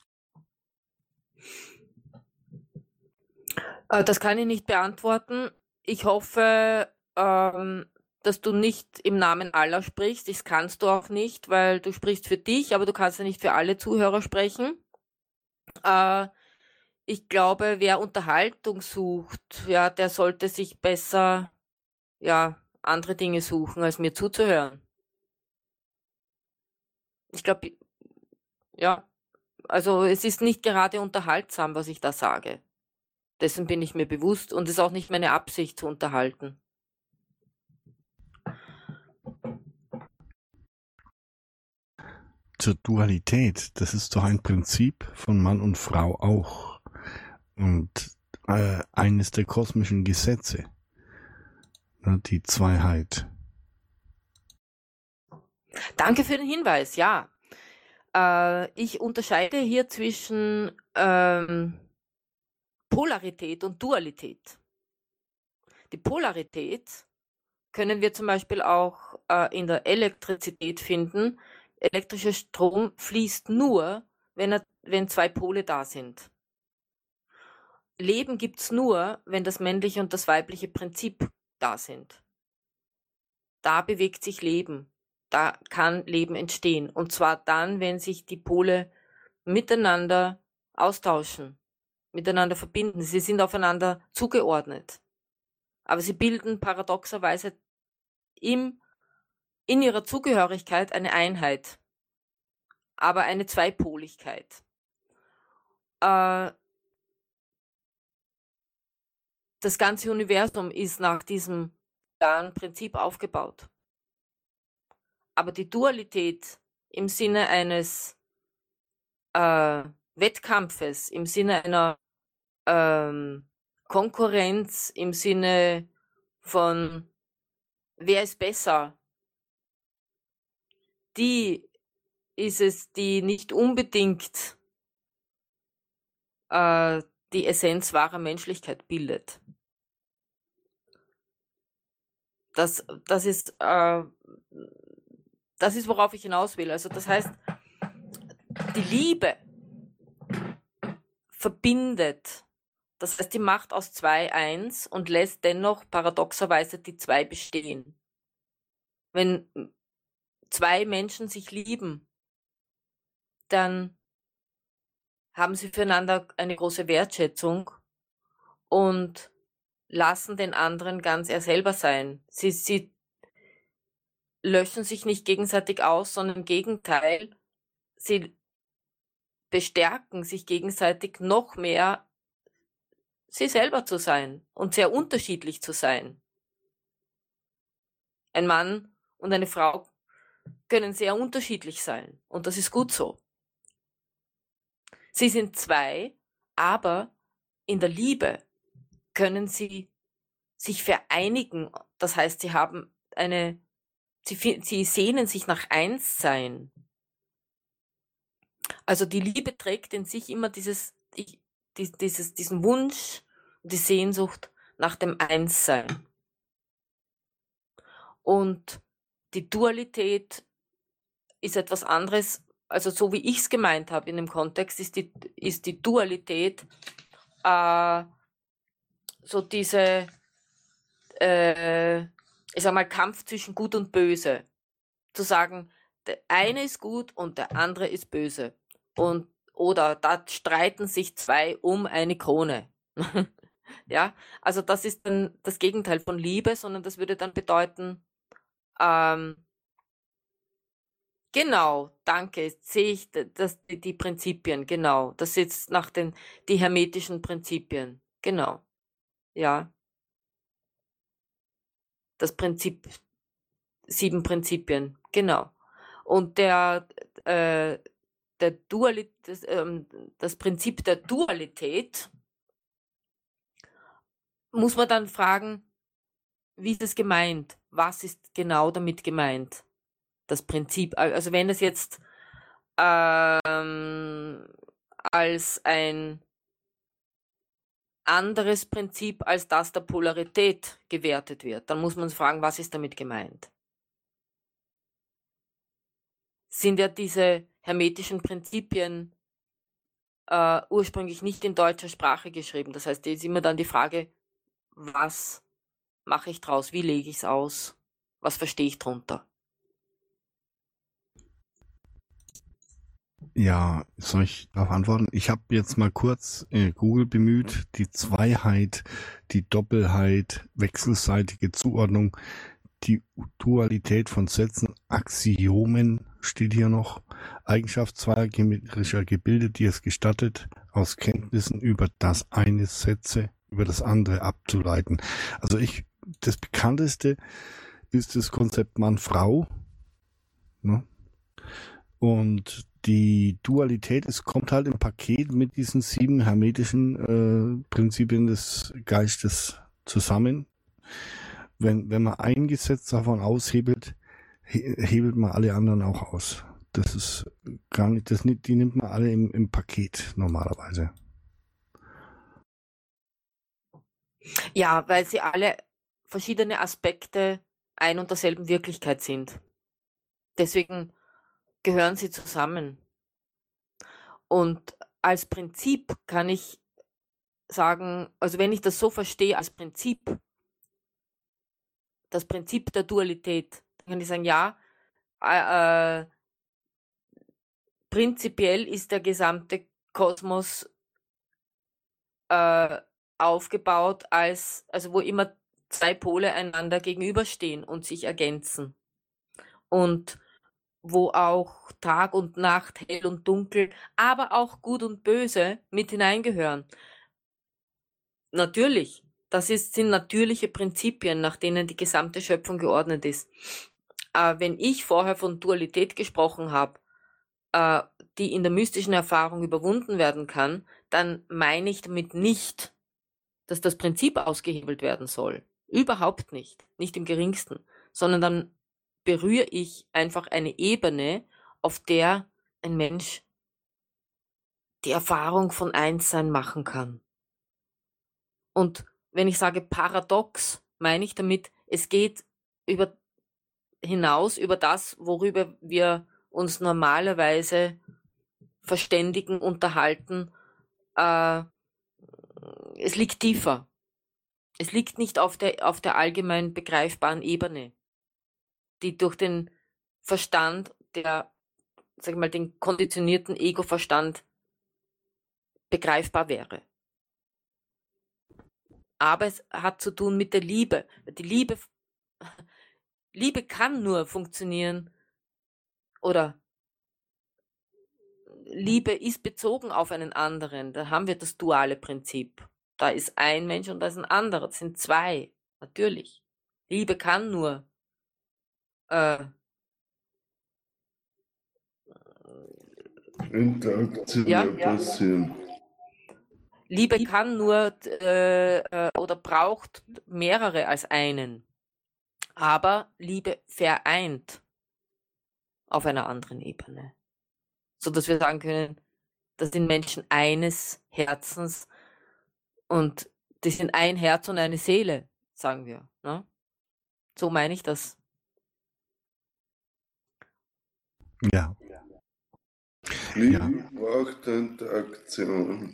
Das kann ich nicht beantworten. Ich hoffe, ähm, dass du nicht im Namen aller sprichst. Das kannst du auch nicht, weil du sprichst für dich, aber du kannst ja nicht für alle Zuhörer sprechen. Äh, ich glaube, wer Unterhaltung sucht, ja, der sollte sich besser, ja, andere Dinge suchen, als mir zuzuhören. Ich glaube, ja, also es ist nicht gerade unterhaltsam, was ich da sage. Dessen bin ich mir bewusst und es ist auch nicht meine Absicht zu unterhalten. Zur Dualität, das ist doch ein Prinzip von Mann und Frau auch. Und äh, eines der kosmischen Gesetze. Ne, die Zweiheit. Danke für den Hinweis, ja. Äh, ich unterscheide hier zwischen ähm, Polarität und Dualität. Die Polarität können wir zum Beispiel auch äh, in der Elektrizität finden. Elektrischer Strom fließt nur, wenn, er, wenn zwei Pole da sind. Leben gibt's nur, wenn das männliche und das weibliche Prinzip da sind. Da bewegt sich Leben. Da kann Leben entstehen. Und zwar dann, wenn sich die Pole miteinander austauschen, miteinander verbinden. Sie sind aufeinander zugeordnet. Aber sie bilden paradoxerweise im, in ihrer Zugehörigkeit eine Einheit. aber eine Zweipoligkeit. Äh, das ganze Universum ist nach diesem klaren Prinzip aufgebaut. Aber die Dualität im Sinne eines äh, Wettkampfes, im Sinne einer ähm, Konkurrenz, im Sinne von wer ist besser, die ist es, die nicht unbedingt äh, die Essenz wahrer Menschlichkeit bildet. Das, das ist, äh, das ist, worauf ich hinaus will. Also das heißt, die Liebe verbindet. Das heißt, die macht aus zwei eins und lässt dennoch paradoxerweise die zwei bestehen. Wenn zwei Menschen sich lieben, dann haben sie füreinander eine große Wertschätzung und lassen den anderen ganz er selber sein. Sie, sie löschen sich nicht gegenseitig aus, sondern im Gegenteil, sie bestärken sich gegenseitig noch mehr, sie selber zu sein und sehr unterschiedlich zu sein. Ein Mann und eine Frau können sehr unterschiedlich sein und das ist gut so. Sie sind zwei, aber in der Liebe können sie sich vereinigen. Das heißt, sie haben eine, sie, sie sehnen sich nach Einssein. Also die Liebe trägt in sich immer dieses, die, dieses, diesen Wunsch und die Sehnsucht nach dem Einssein. Und die Dualität ist etwas anderes, also so wie ich es gemeint habe in dem Kontext, ist die, ist die Dualität äh, so diese, äh, ich sag mal, Kampf zwischen Gut und Böse. Zu sagen, der eine ist gut und der andere ist böse. Und, oder da streiten sich zwei um eine Krone. Ja, also das ist dann das Gegenteil von Liebe, sondern das würde dann bedeuten, ähm, genau, danke, jetzt sehe ich das, die, die Prinzipien, genau, das ist nach den, die hermetischen Prinzipien, genau, ja, das Prinzip, sieben Prinzipien, genau, und der, äh, der Dualität, das, ähm, das Prinzip der Dualität, muss man dann fragen, wie ist es gemeint? Was ist genau damit gemeint? Das Prinzip, also wenn es jetzt ähm, als ein anderes Prinzip als das der Polarität gewertet wird, dann muss man fragen, was ist damit gemeint? Sind ja diese hermetischen Prinzipien äh, ursprünglich nicht in deutscher Sprache geschrieben. Das heißt, da ist immer dann die Frage, was mache ich draus? Wie lege ich es aus? Was verstehe ich drunter? Ja, soll ich darauf antworten? Ich habe jetzt mal kurz äh, Google bemüht, die Zweiheit, die Doppelheit, wechselseitige Zuordnung, die Dualität von Sätzen, Axiomen steht hier noch, Eigenschaft zweier geometrischer Gebilde, die es gestattet, aus Kenntnissen über das eine Sätze über das andere abzuleiten. Also ich, das bekannteste ist das Konzept Mann-Frau, ne? Und die Dualität, es kommt halt im Paket mit diesen sieben hermetischen äh, Prinzipien des Geistes zusammen. Wenn, wenn man ein Gesetz davon aushebelt, he, hebelt man alle anderen auch aus. Das ist gar nicht, das, die nimmt man alle im, im Paket normalerweise. Ja, weil sie alle verschiedene Aspekte ein und derselben Wirklichkeit sind. Deswegen gehören sie zusammen. Und als Prinzip kann ich sagen, also wenn ich das so verstehe als Prinzip, das Prinzip der Dualität, dann kann ich sagen, ja, äh, prinzipiell ist der gesamte Kosmos äh, aufgebaut als, also wo immer zwei Pole einander gegenüberstehen und sich ergänzen. Und wo auch Tag und Nacht, hell und dunkel, aber auch Gut und Böse mit hineingehören. Natürlich, das ist, sind natürliche Prinzipien, nach denen die gesamte Schöpfung geordnet ist. Äh, wenn ich vorher von Dualität gesprochen habe, äh, die in der mystischen Erfahrung überwunden werden kann, dann meine ich damit nicht, dass das Prinzip ausgehebelt werden soll. Überhaupt nicht, nicht im geringsten, sondern dann berühre ich einfach eine Ebene, auf der ein Mensch die Erfahrung von Einssein machen kann. Und wenn ich sage paradox, meine ich damit, es geht über, hinaus über das, worüber wir uns normalerweise verständigen, unterhalten. Äh, es liegt tiefer. Es liegt nicht auf der, auf der allgemein begreifbaren Ebene, die durch den Verstand, der, sag ich mal, den konditionierten Ego-Verstand begreifbar wäre. Aber es hat zu tun mit der Liebe. Die Liebe, Liebe kann nur funktionieren oder Liebe ist bezogen auf einen anderen. Da haben wir das duale Prinzip. Da ist ein Mensch und da ist ein anderer. Das sind zwei, natürlich. Liebe kann nur äh, Interaktion ja, passieren. Liebe kann nur äh, äh, oder braucht mehrere als einen. Aber Liebe vereint auf einer anderen Ebene. So dass wir sagen können, das sind Menschen eines Herzens und die sind ein Herz und eine Seele, sagen wir. Ne? So meine ich das. Ja. Liebe Ja. braucht Interaktion.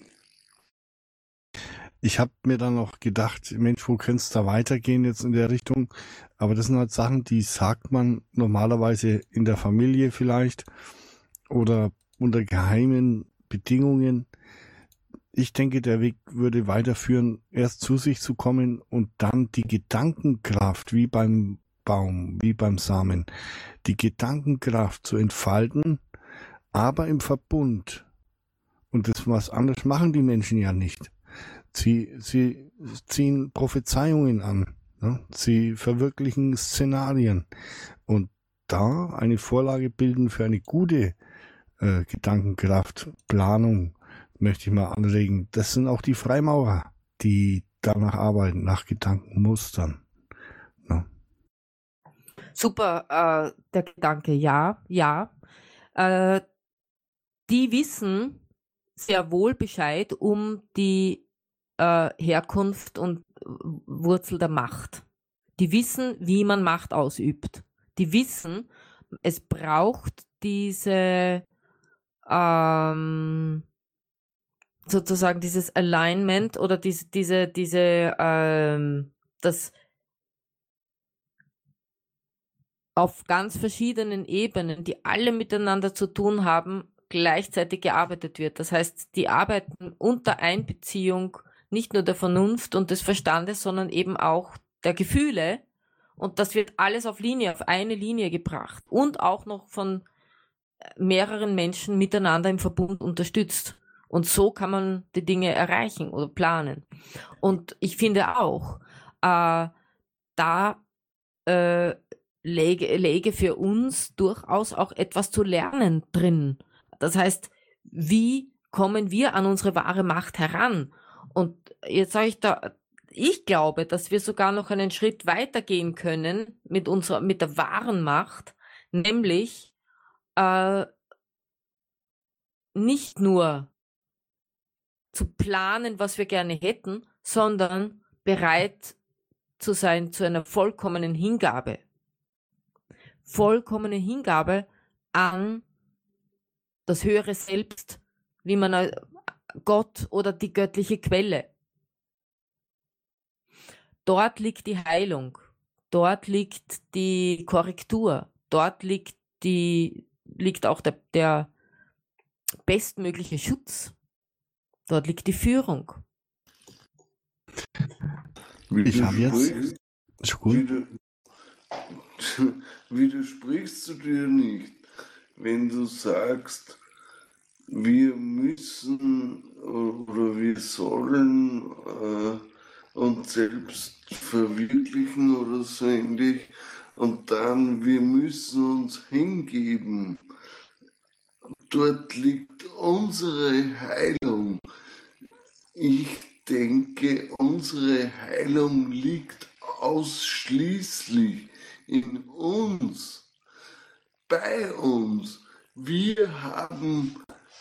Ich habe mir dann noch gedacht, Mensch, wo könnte es da weitergehen jetzt in der Richtung? Aber das sind halt Sachen, die sagt man normalerweise in der Familie vielleicht oder unter geheimen Bedingungen. Ich denke, der Weg würde weiterführen, erst zu sich zu kommen und dann die Gedankenkraft, wie beim Baum, wie beim Samen, die Gedankenkraft zu entfalten, aber im Verbund. Und das was anderes machen die Menschen ja nicht. Sie, sie ziehen Prophezeiungen an, ne? Sie verwirklichen Szenarien und da eine Vorlage bilden für eine gute äh, Gedankenkraft, Planung, möchte ich mal anregen. Das sind auch die Freimaurer, die danach arbeiten, nach Gedankenmustern. Ne? Super, äh, der Gedanke, ja, ja. Äh, die wissen sehr wohl Bescheid um die äh, Herkunft und Wurzel der Macht. Die wissen, wie man Macht ausübt. Die wissen, es braucht diese ähm, sozusagen dieses Alignment oder diese, diese, diese ähm, das auf ganz verschiedenen Ebenen, die alle miteinander zu tun haben, gleichzeitig gearbeitet wird. Das heißt, die arbeiten unter Einbeziehung nicht nur der Vernunft und des Verstandes, sondern eben auch der Gefühle. Und das wird alles auf Linie, auf eine Linie gebracht und auch noch von mehreren Menschen miteinander im Verbund unterstützt. Und so kann man die Dinge erreichen oder planen. Und ich finde auch, äh, da äh, läge, läge für uns durchaus auch etwas zu lernen drin. Das heißt, wie kommen wir an unsere wahre Macht heran? Und jetzt sage ich da, ich glaube, dass wir sogar noch einen Schritt weitergehen können mit unserer, mit der wahren Macht, nämlich äh, nicht nur zu planen, was wir gerne hätten, sondern bereit zu sein zu einer vollkommenen Hingabe. Vollkommene Hingabe an das höhere Selbst, wie man Gott oder die göttliche Quelle. Dort liegt die Heilung, dort liegt die Korrektur, dort liegt die liegt auch der, der bestmögliche Schutz. Dort liegt die Führung. Wie Ich du habe jetzt- sprichst, Ist gut. Wider, widersprichst du dir nicht. wenn du sagst, wir müssen oder wir sollen äh, uns selbst verwirklichen oder so ähnlich und dann wir müssen uns hingeben. Dort liegt unsere Heilung. Ich denke, unsere Heilung liegt ausschließlich in uns, bei uns. Wir haben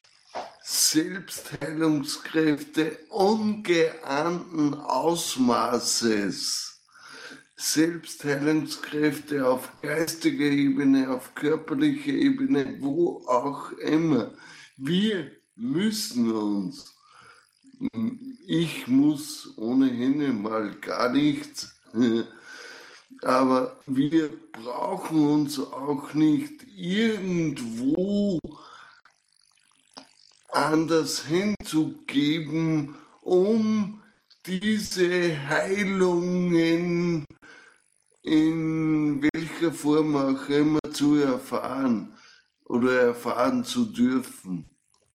Selbstheilungskräfte ungeahnten Ausmaßes. Selbstheilungskräfte auf geistiger Ebene, auf körperlicher Ebene, wo auch immer. Wir müssen uns, ich muss ohnehin mal gar nichts, aber wir brauchen uns auch nicht irgendwo anders hinzugeben, um diese Heilungen in welcher Form auch immer zu erfahren oder erfahren zu dürfen.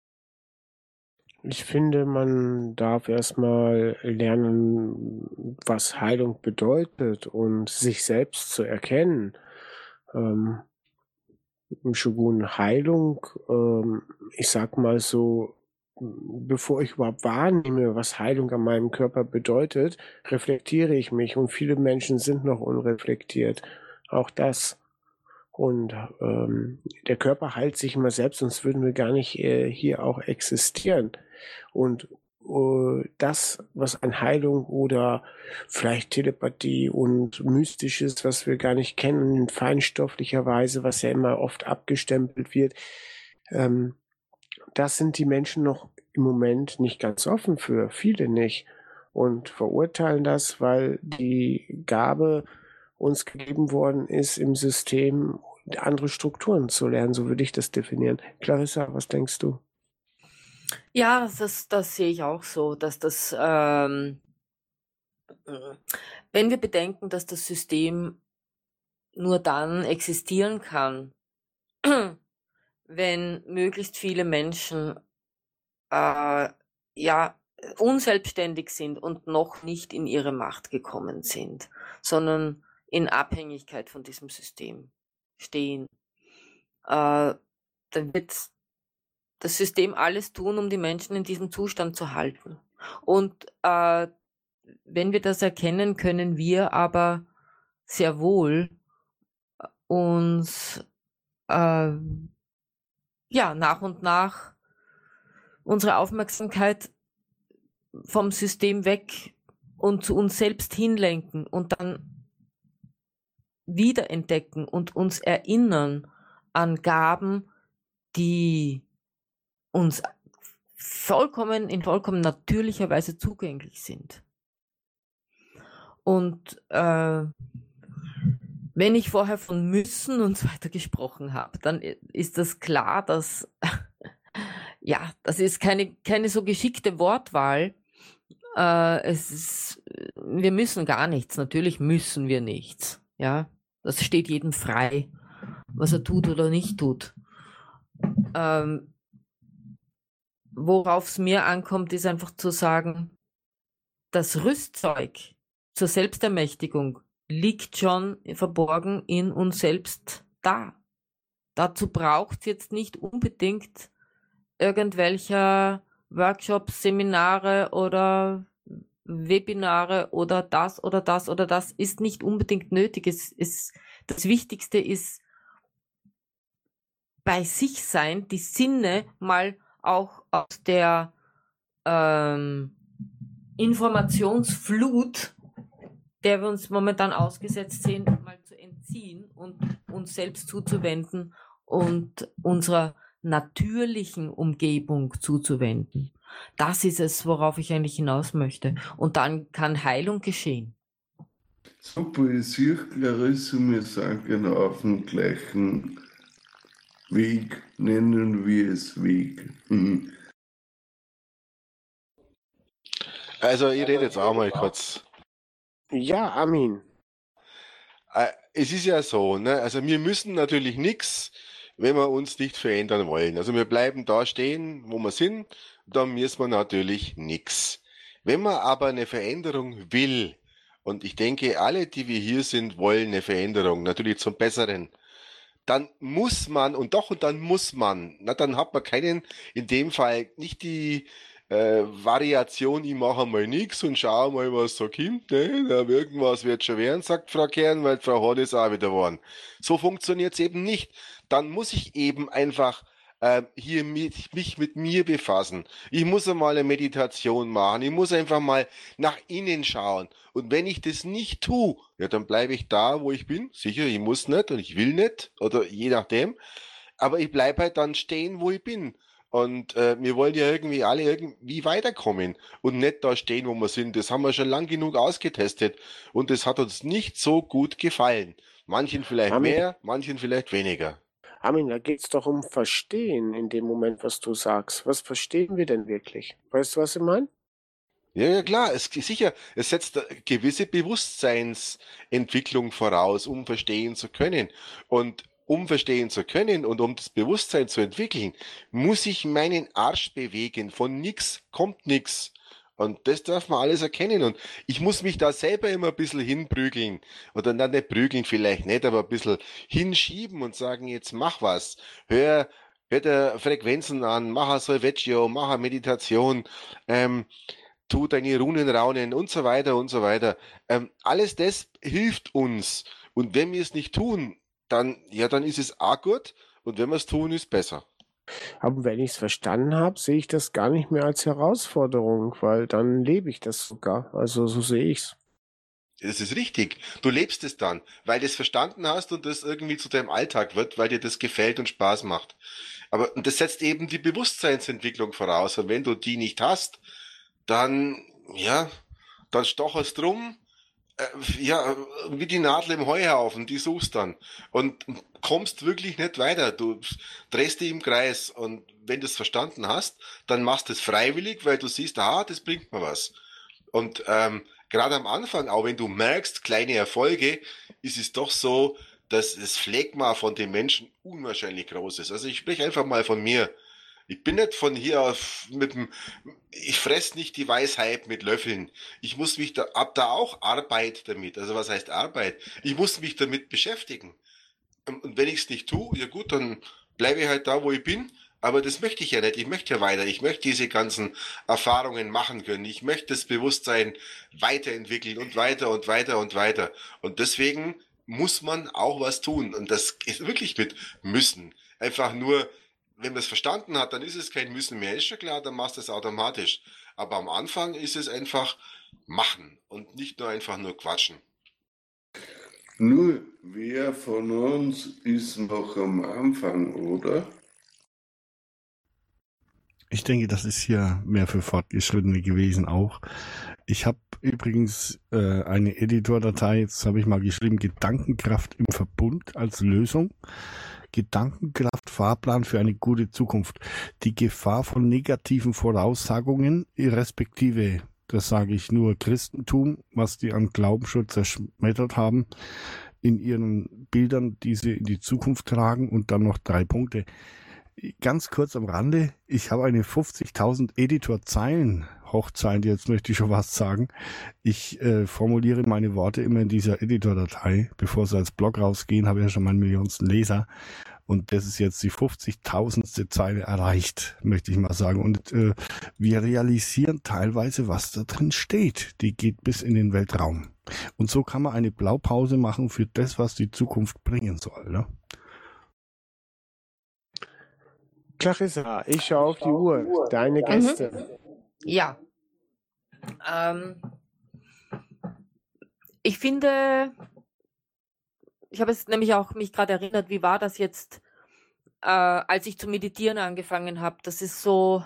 Ich finde, man darf erstmal lernen, was Heilung bedeutet und sich selbst zu erkennen. Ähm, im Shogun Heilung, ähm, ich sag mal so, bevor ich überhaupt wahrnehme, was Heilung an meinem Körper bedeutet, reflektiere ich mich und viele Menschen sind noch unreflektiert. Auch das. Und ähm, der Körper heilt sich immer selbst, sonst würden wir gar nicht äh, hier auch existieren. Und äh, das, was an Heilung oder vielleicht Telepathie und Mystisches, was wir gar nicht kennen, in feinstofflicher Weise, was ja immer oft abgestempelt wird, ähm, das sind die Menschen noch im Moment nicht ganz offen für, viele nicht. Und verurteilen das, weil die Gabe uns gegeben worden ist, im System andere Strukturen zu lernen. So würde ich das definieren. Clarissa, was denkst du? Ja, das, das sehe ich auch so, dass das, ähm, wenn wir bedenken, dass das System nur dann existieren kann, wenn möglichst viele Menschen äh, ja unselbstständig sind und noch nicht in ihre Macht gekommen sind, sondern in Abhängigkeit von diesem System stehen, äh, dann wird das System alles tun, um die Menschen in diesem Zustand zu halten. Und äh, wenn wir das erkennen, können wir aber sehr wohl uns äh, ja nach und nach unsere Aufmerksamkeit vom System weg und zu uns selbst hinlenken und dann wiederentdecken und uns erinnern an Gaben, die uns vollkommen in vollkommen natürlicher Weise zugänglich sind. Und äh, wenn ich vorher von müssen und so weiter gesprochen habe, dann ist das klar, dass ja, das ist keine keine so geschickte Wortwahl. Äh, es ist, wir müssen gar nichts. Natürlich müssen wir nichts. Ja, das steht jedem frei, was er tut oder nicht tut. Ähm, Worauf es mir ankommt, ist einfach zu sagen, das Rüstzeug zur Selbstermächtigung liegt schon verborgen in uns selbst da. Dazu braucht es jetzt nicht unbedingt irgendwelcher Workshops, Seminare oder Webinare oder das oder das oder das ist nicht unbedingt nötig. Es ist, das Wichtigste ist bei sich sein, die Sinne mal auch aus der ähm, Informationsflut, der wir uns momentan ausgesetzt sehen, mal zu entziehen und uns selbst zuzuwenden und unserer natürlichen Umgebung zuzuwenden. Das ist es, worauf ich eigentlich hinaus möchte. Und dann kann Heilung geschehen. Super, ich sehe Clarissa, wir sind genau auf dem gleichen Weg, nennen wir es Weg. Mhm. Also ich rede jetzt auch mal kurz. Ja, Armin. Es ist ja so, ne? Also wir müssen natürlich nichts. wenn wir uns nicht verändern wollen. Also wir bleiben da stehen, wo wir sind, dann müssen wir natürlich nichts. Wenn man aber eine Veränderung will, und ich denke, alle, die wir hier sind, wollen eine Veränderung, natürlich zum Besseren, dann muss man, und doch, und dann muss man, na, dann hat man keinen, in dem Fall nicht die äh, Variation, ich mache mal nichts und schau mal, was so kommt, ne? Da irgendwas wird schon werden, sagt Frau Kern, weil Frau Hort ist auch wieder geworden. So funktioniert's eben nicht. Dann muss ich eben einfach äh, hier mit, mich mit mir befassen. Ich muss einmal eine Meditation machen. Ich muss einfach mal nach innen schauen. Und wenn ich das nicht tue, ja, dann bleibe ich da, wo ich bin. Sicher, ich muss nicht und ich will nicht oder je nachdem. Aber ich bleibe halt dann stehen, wo ich bin. Und äh, wir wollen ja irgendwie alle irgendwie weiterkommen und nicht da stehen, wo wir sind. Das haben wir schon lang genug ausgetestet und das hat uns nicht so gut gefallen. Manchen vielleicht Armin, mehr, manchen vielleicht weniger. Armin, da geht's doch um Verstehen in dem Moment, was du sagst. Was verstehen wir denn wirklich? Weißt du, was ich meine? Ja, ja klar, es sicher, es setzt eine gewisse Bewusstseinsentwicklung voraus, um verstehen zu können. Und um verstehen zu können und um das Bewusstsein zu entwickeln, muss ich meinen Arsch bewegen. Von nix kommt nix. Und das darf man alles erkennen. Und ich muss mich da selber immer ein bisschen hinprügeln. Oder dann nicht prügeln vielleicht nicht, aber ein bisschen hinschieben und sagen, jetzt mach was. Hör, hör dir Frequenzen an, mach ein Solfeggio, mach eine Meditation, ähm, tu deine Runen raunen und so weiter und so weiter. Ähm, alles das hilft uns. Und wenn wir es nicht tun, dann, ja, dann ist es auch gut. Und wenn wir es tun, ist besser. Aber wenn ich es verstanden habe, sehe ich das gar nicht mehr als Herausforderung, weil dann lebe ich das sogar. Also so sehe ich's. Das ist richtig. Du lebst es dann, weil du es verstanden hast und das irgendwie zu deinem Alltag wird, weil dir das gefällt und Spaß macht. Aber und das setzt eben die Bewusstseinsentwicklung voraus. Und wenn du die nicht hast, dann, ja, dann stocherst drum, äh, ja, wie die Nadel im Heuhaufen, die suchst dann. Und kommst wirklich nicht weiter. Du drehst dich im Kreis. Und wenn du es verstanden hast, dann machst du es freiwillig, weil du siehst, aha, das bringt mir was. Und ähm, gerade am Anfang, auch wenn du merkst, kleine Erfolge, ist es doch so, dass das Phlegma von den Menschen unwahrscheinlich groß ist. Also ich spreche einfach mal von mir. Ich bin nicht von hier auf mit dem, ich fress nicht die Weisheit mit Löffeln. Ich muss mich da, hab da auch Arbeit damit. Also was heißt Arbeit? Ich muss mich damit beschäftigen. Und wenn ich es nicht tue, ja gut, dann bleibe ich halt da, wo ich bin. Aber das möchte ich ja nicht. Ich möchte ja weiter. Ich möchte diese ganzen Erfahrungen machen können. Ich möchte das Bewusstsein weiterentwickeln und weiter und weiter und weiter. Und deswegen muss man auch was tun. Und das ist wirklich mit müssen. Einfach nur, wenn man es verstanden hat, dann ist es kein Müssen mehr. Ist schon klar, dann machst du es automatisch. Aber am Anfang ist es einfach machen und nicht nur einfach nur quatschen. Nur wer von uns ist noch am Anfang, oder? Ich denke, das ist hier mehr für Fortgeschrittene gewesen auch. Ich habe übrigens äh, eine Editordatei, jetzt habe ich mal geschrieben, Gedankenkraft im Verbund als Lösung. Gedankenkraft, Fahrplan für eine gute Zukunft. Die Gefahr von negativen Voraussagungen, respektive, das sage ich nur, Christentum, was die an Glauben schon zerschmettert haben, in ihren Bildern, die sie in die Zukunft tragen, und dann noch drei Punkte. Ganz kurz am Rande, ich habe eine fünfzigtausend Editorzeilen Hochzeit, jetzt möchte ich schon was sagen. Ich äh, formuliere meine Worte immer in dieser Editordatei, bevor sie als Blog rausgehen, habe ich ja schon meinen millionsten Leser. Und das ist jetzt die fünfzigtausendste Zeile erreicht, möchte ich mal sagen. Und äh, wir realisieren teilweise, was da drin steht. Die geht bis in den Weltraum. Und so kann man eine Blaupause machen für das, was die Zukunft bringen soll, ne? Clarissa, ich schaue auf die Uhr. Deine Gäste. Mhm. Ja. Ähm, ich finde, ich habe es nämlich auch mich gerade erinnert, wie war das jetzt, äh, als ich zu meditieren angefangen habe. Das ist so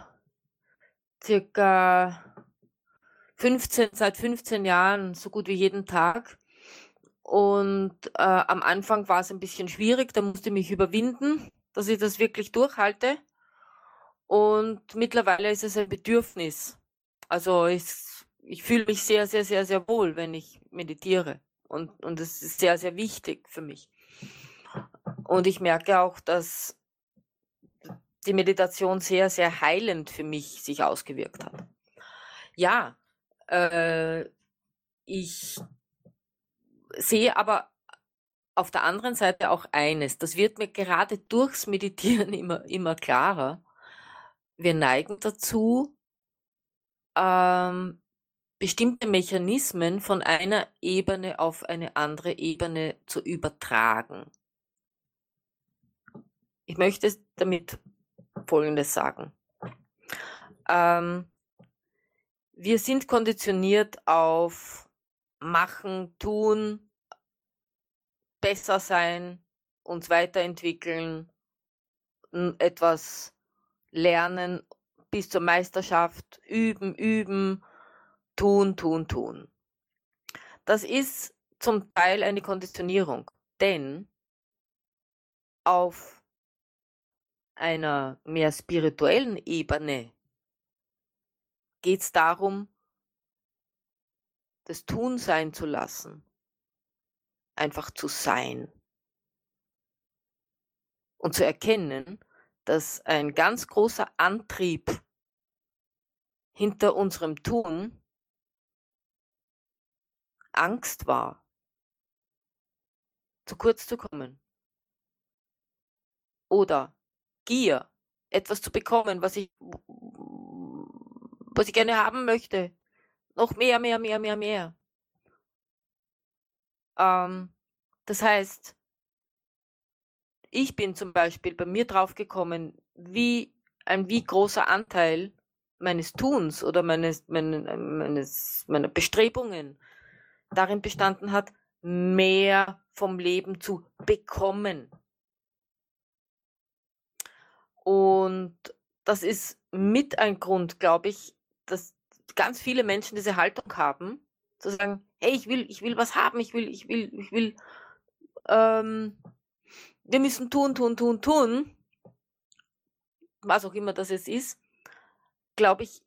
circa fünfzehn, seit fünfzehn Jahren, so gut wie jeden Tag. Und äh, am Anfang war es ein bisschen schwierig, da musste ich mich überwinden, dass ich das wirklich durchhalte. Und mittlerweile ist es ein Bedürfnis. Also ich, ich fühle mich sehr, sehr, sehr, sehr wohl, wenn ich meditiere. Und, und es ist sehr, sehr wichtig für mich. Und ich merke auch, dass die Meditation sehr, sehr heilend für mich sich ausgewirkt hat. Ja, äh, ich sehe aber auf der anderen Seite auch eines, das wird mir gerade durchs Meditieren immer, immer klarer. Wir neigen dazu, ähm, bestimmte Mechanismen von einer Ebene auf eine andere Ebene zu übertragen. Ich möchte damit Folgendes sagen. Ähm, wir sind konditioniert auf Machen, Tun, besser sein, uns weiterentwickeln, etwas lernen bis zur Meisterschaft, üben, üben, tun, tun, tun. Das ist zum Teil eine Konditionierung, denn auf einer mehr spirituellen Ebene geht es darum, das Tun sein zu lassen, einfach zu sein und zu erkennen, dass ein ganz großer Antrieb hinter unserem Tun Angst war, zu kurz zu kommen. Oder Gier, etwas zu bekommen, was ich, was ich gerne haben möchte. Noch mehr, mehr, mehr, mehr, mehr. Ähm, das heißt, ich bin zum Beispiel bei mir draufgekommen, wie ein wie großer Anteil meines Tuns oder meines, meines, meiner Bestrebungen darin bestanden hat, mehr vom Leben zu bekommen. Und das ist mit ein Grund, glaube ich, dass ganz viele Menschen diese Haltung haben, zu sagen, hey, ich will, ich will was haben, ich will, ich will, ich will, ähm, wir müssen tun, tun, tun, tun, was auch immer das jetzt ist, glaube ich,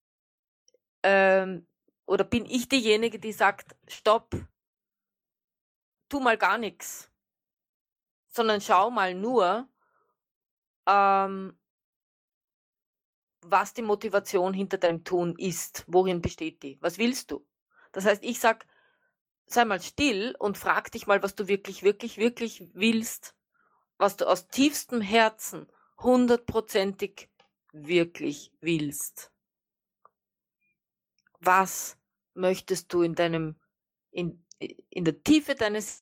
ähm, oder bin ich diejenige, die sagt, stopp, tu mal gar nichts, sondern schau mal nur, ähm, was die Motivation hinter deinem Tun ist, worin besteht die, was willst du? Das heißt, ich sag, sei mal still und frag dich mal, was du wirklich, wirklich, wirklich willst, was du aus tiefstem Herzen hundertprozentig wirklich willst. Was möchtest du in deinem, in, in der Tiefe deines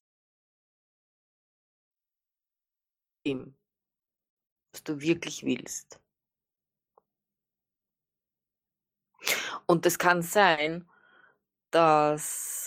Lebens, was du wirklich willst? Und es kann sein, dass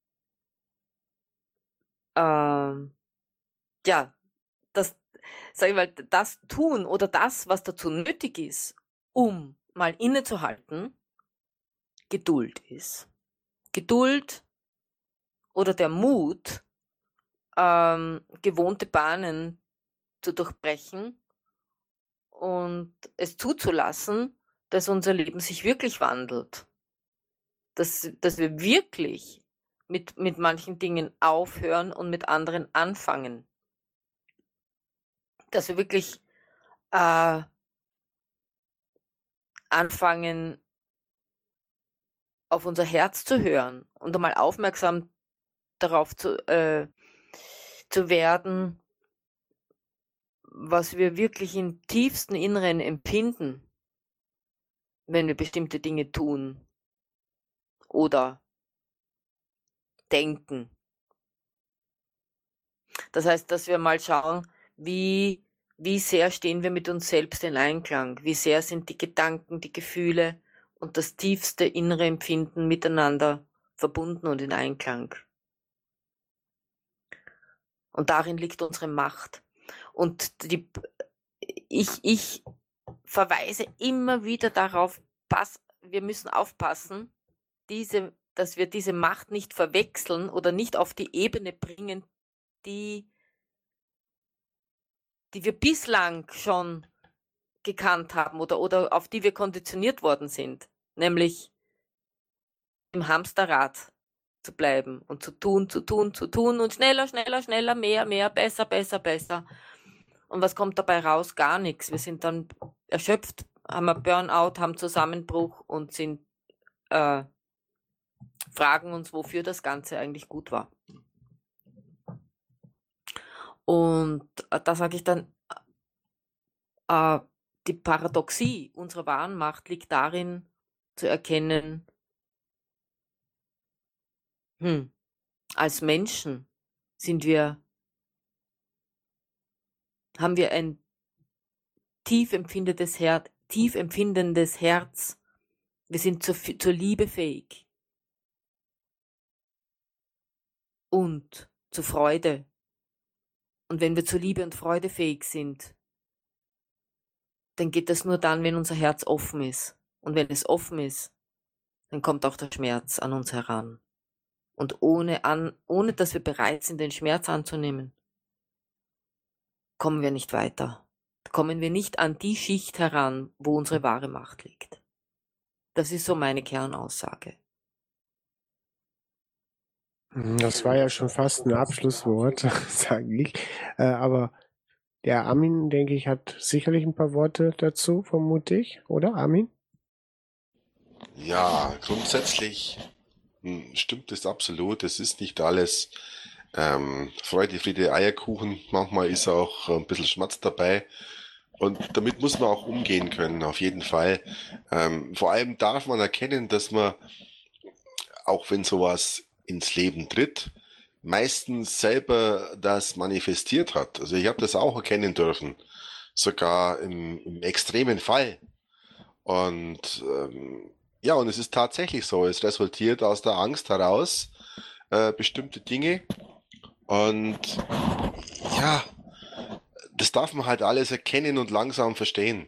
ähm, ja, das, sag ich mal, das tun oder das, was dazu nötig ist, um mal innezuhalten, Geduld ist. Geduld oder der Mut, ähm, gewohnte Bahnen zu durchbrechen und es zuzulassen, dass unser Leben sich wirklich wandelt. Dass, dass wir wirklich mit, mit manchen Dingen aufhören und mit anderen anfangen. Dass wir wirklich äh, anfangen, auf unser Herz zu hören und einmal aufmerksam darauf zu, äh, zu werden, was wir wirklich im tiefsten Inneren empfinden, wenn wir bestimmte Dinge tun oder denken. Das heißt, dass wir mal schauen, wie, wie sehr stehen wir mit uns selbst in Einklang, wie sehr sind die Gedanken, die Gefühle und das tiefste innere Empfinden miteinander verbunden und in Einklang. Und darin liegt unsere Macht. Und die, ich, ich verweise immer wieder darauf, pass, wir müssen aufpassen, diese, dass wir diese Macht nicht verwechseln oder nicht auf die Ebene bringen, die, die wir bislang schon gekannt haben oder, oder auf die wir konditioniert worden sind, nämlich im Hamsterrad zu bleiben und zu tun, zu tun, zu tun und schneller, schneller, schneller, mehr, mehr, besser, besser, besser. Und was kommt dabei raus? Gar nichts. Wir sind dann erschöpft, haben ein Burnout, haben Zusammenbruch und sind äh, fragen uns, wofür das Ganze eigentlich gut war. Und äh, da sage ich dann, äh, die Paradoxie unserer wahren Macht liegt darin, zu erkennen, hm, als Menschen sind wir, haben wir ein tief empfindendes Herz, tief empfindendes Herz. Wir sind zur, zur Liebe fähig und zur Freude. Und wenn wir zur Liebe und Freude fähig sind, dann geht das nur dann, wenn unser Herz offen ist. Und wenn es offen ist, dann kommt auch der Schmerz an uns heran. Und ohne, an, ohne dass wir bereit sind, den Schmerz anzunehmen, kommen wir nicht weiter. Kommen wir nicht an die Schicht heran, wo unsere wahre Macht liegt. Das ist so meine Kernaussage. Das war ja schon fast ein Abschlusswort, sage ich. Äh, aber der Armin, denke ich, hat sicherlich ein paar Worte dazu, vermute ich, oder Armin? Ja, grundsätzlich hm, stimmt es absolut. Es ist nicht alles ähm, Freude, Friede, Eierkuchen. Manchmal ist auch ein bisschen Schmerz dabei. Und damit muss man auch umgehen können, auf jeden Fall. Ähm, vor allem darf man erkennen, dass man, auch wenn sowas ins Leben tritt, meistens selber das manifestiert hat. Also ich habe das auch erkennen dürfen, sogar im, im extremen Fall. Und ähm, ja, und es ist tatsächlich so, es resultiert aus der Angst heraus, äh, bestimmte Dinge. Und ja, das darf man halt alles erkennen und langsam verstehen.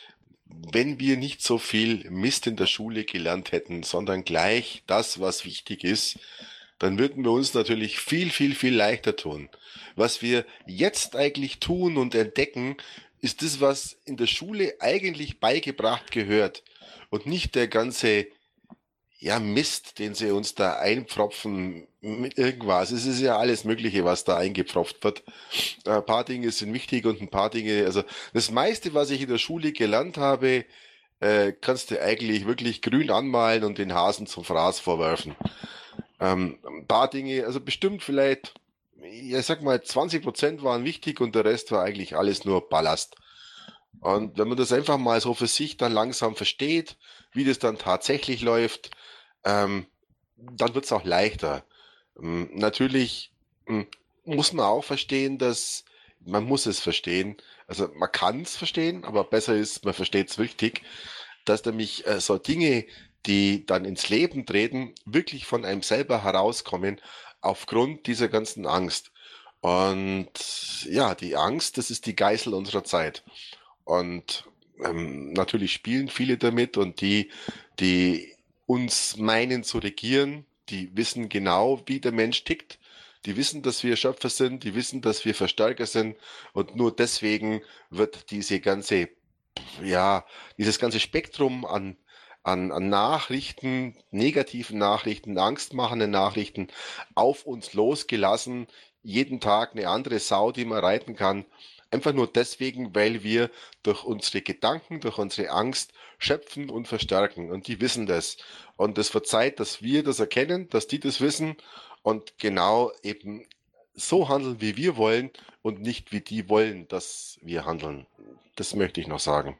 Wenn wir nicht so viel Mist in der Schule gelernt hätten, sondern gleich das, was wichtig ist, dann würden wir uns natürlich viel, viel, viel leichter tun. Was wir jetzt eigentlich tun und entdecken, ist das, was in der Schule eigentlich beigebracht gehört und nicht der ganze ja, Mist, den sie uns da einpfropfen mit irgendwas. Es ist ja alles Mögliche, was da eingepfropft wird. Ein paar Dinge sind wichtig und ein paar Dinge, also das meiste, was ich in der Schule gelernt habe, äh, kannst du eigentlich wirklich grün anmalen und den Hasen zum Fraß vorwerfen. Ähm, ein paar Dinge, also bestimmt vielleicht, ich sag mal, zwanzig Prozent waren wichtig und der Rest war eigentlich alles nur Ballast. Und wenn man das einfach mal so für sich dann langsam versteht, wie das dann tatsächlich läuft, ähm, dann wird es auch leichter. Ähm, natürlich ähm, muss man auch verstehen, dass man muss es verstehen. Also man kann es verstehen, aber besser ist, man versteht es richtig, dass nämlich äh, so Dinge, die dann ins Leben treten, wirklich von einem selber herauskommen, aufgrund dieser ganzen Angst. Und ja, die Angst, das ist die Geißel unserer Zeit. Und ähm, natürlich spielen viele damit und die, die uns meinen zu regieren, die wissen genau, wie der Mensch tickt. Die wissen, dass wir Schöpfer sind, die wissen, dass wir Verstärker sind und nur deswegen wird diese ganze, ja, dieses ganze Spektrum an, an, an Nachrichten, negativen Nachrichten, angstmachenden Nachrichten auf uns losgelassen. Jeden Tag eine andere Sau, die man reiten kann. Einfach nur deswegen, weil wir durch unsere Gedanken, durch unsere Angst schöpfen und verstärken. Und die wissen das. Und es wird Zeit, dass wir das erkennen, dass die das wissen und genau eben so handeln, wie wir wollen und nicht wie die wollen, dass wir handeln. Das möchte ich noch sagen.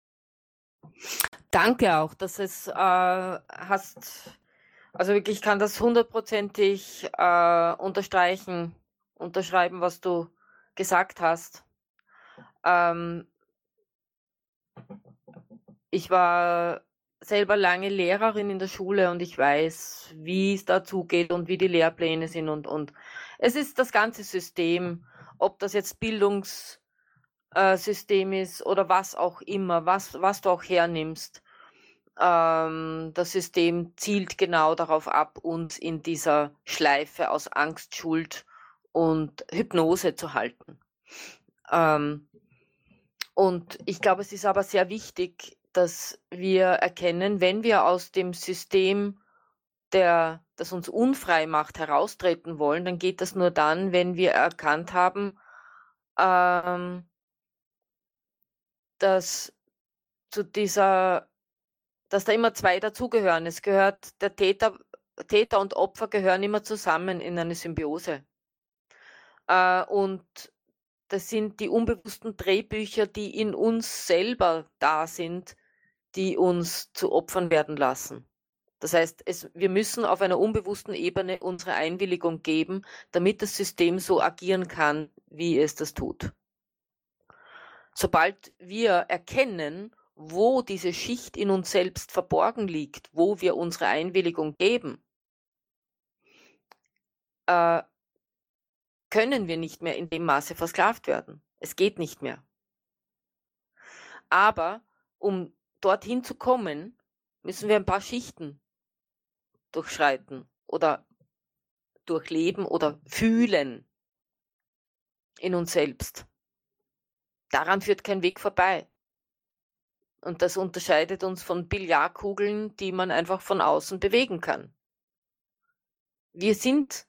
Danke auch, dass es äh, hast, also wirklich, ich kann das hundertprozentig äh, unterstreichen, unterschreiben, was du gesagt hast. Ähm, ich war selber lange Lehrerin in der Schule und ich weiß, wie es dazu geht und wie die Lehrpläne sind und, und es ist das ganze System, ob das jetzt Bildungssystem ist oder was auch immer, was, was du auch hernimmst. Ähm, das System zielt genau darauf ab, uns in dieser Schleife aus Angst, Schuld und Hypnose zu halten. Ähm, Und ich glaube, es ist aber sehr wichtig, dass wir erkennen, wenn wir aus dem System, der, das uns unfrei macht, heraustreten wollen, dann geht das nur dann, wenn wir erkannt haben, ähm, dass zu dieser, dass da immer zwei dazugehören. Es gehört der Täter, Täter und Opfer gehören immer zusammen in eine Symbiose. Äh, und das sind die unbewussten Drehbücher, die in uns selber da sind, die uns zu Opfern werden lassen. Das heißt, es, wir müssen auf einer unbewussten Ebene unsere Einwilligung geben, damit das System so agieren kann, wie es das tut. Sobald wir erkennen, wo diese Schicht in uns selbst verborgen liegt, wo wir unsere Einwilligung geben, äh, können wir nicht mehr in dem Maße versklavt werden. Es geht nicht mehr. Aber um dorthin zu kommen, müssen wir ein paar Schichten durchschreiten oder durchleben oder fühlen in uns selbst. Daran führt kein Weg vorbei. Und das unterscheidet uns von Billardkugeln, die man einfach von außen bewegen kann. Wir sind,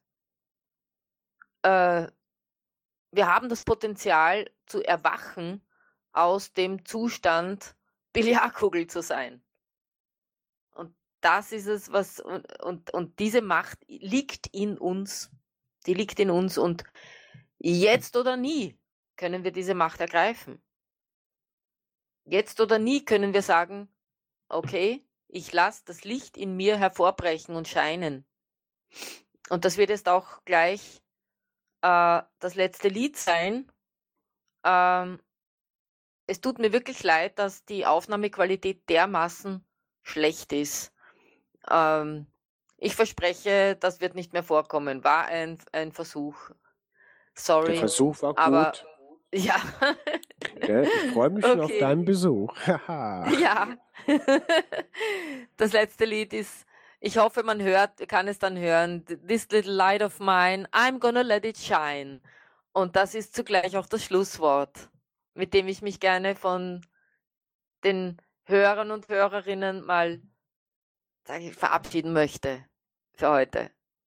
äh, wir haben das Potenzial zu erwachen, aus dem Zustand Billardkugel zu sein. Und das ist es, was, und, und, und diese Macht liegt in uns. Die liegt in uns und jetzt oder nie können wir diese Macht ergreifen. Jetzt oder nie können wir sagen, okay, ich lasse das Licht in mir hervorbrechen und scheinen. Und das wird jetzt auch gleich äh, das letzte Lied sein. Ähm, es tut mir wirklich leid, dass die Aufnahmequalität dermaßen schlecht ist. Ähm, ich verspreche, das wird nicht mehr vorkommen. War ein, ein Versuch. Sorry. Der Versuch war aber, gut. Ja. Ja, ich freue mich schon Okay. auf deinen Besuch. Ja. Das letzte Lied ist, ich hoffe, man hört, kann es dann hören. This little light of mine, I'm gonna let it shine. Und das ist zugleich auch das Schlusswort, mit dem ich mich gerne von den Hörern und Hörerinnen mal sag ich, verabschieden möchte für heute.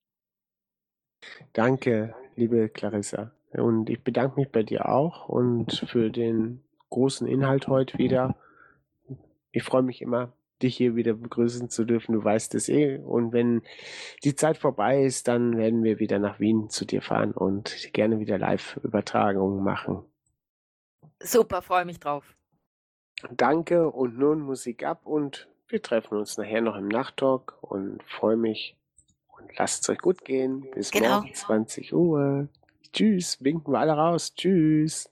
Danke, liebe Clarissa. Und ich bedanke mich bei dir auch und für den großen Inhalt heute wieder. Ich freue mich immer, dich hier wieder begrüßen zu dürfen. Du weißt es eh. Und wenn die Zeit vorbei ist, dann werden wir wieder nach Wien zu dir fahren und gerne wieder Live-Übertragungen machen. Super, freue mich drauf. Danke und nun Musik ab und wir treffen uns nachher noch im Nachttalk und freue mich und lasst es euch gut gehen. Bis Genau. morgen zwanzig Uhr. Tschüss, winken wir alle raus. Tschüss.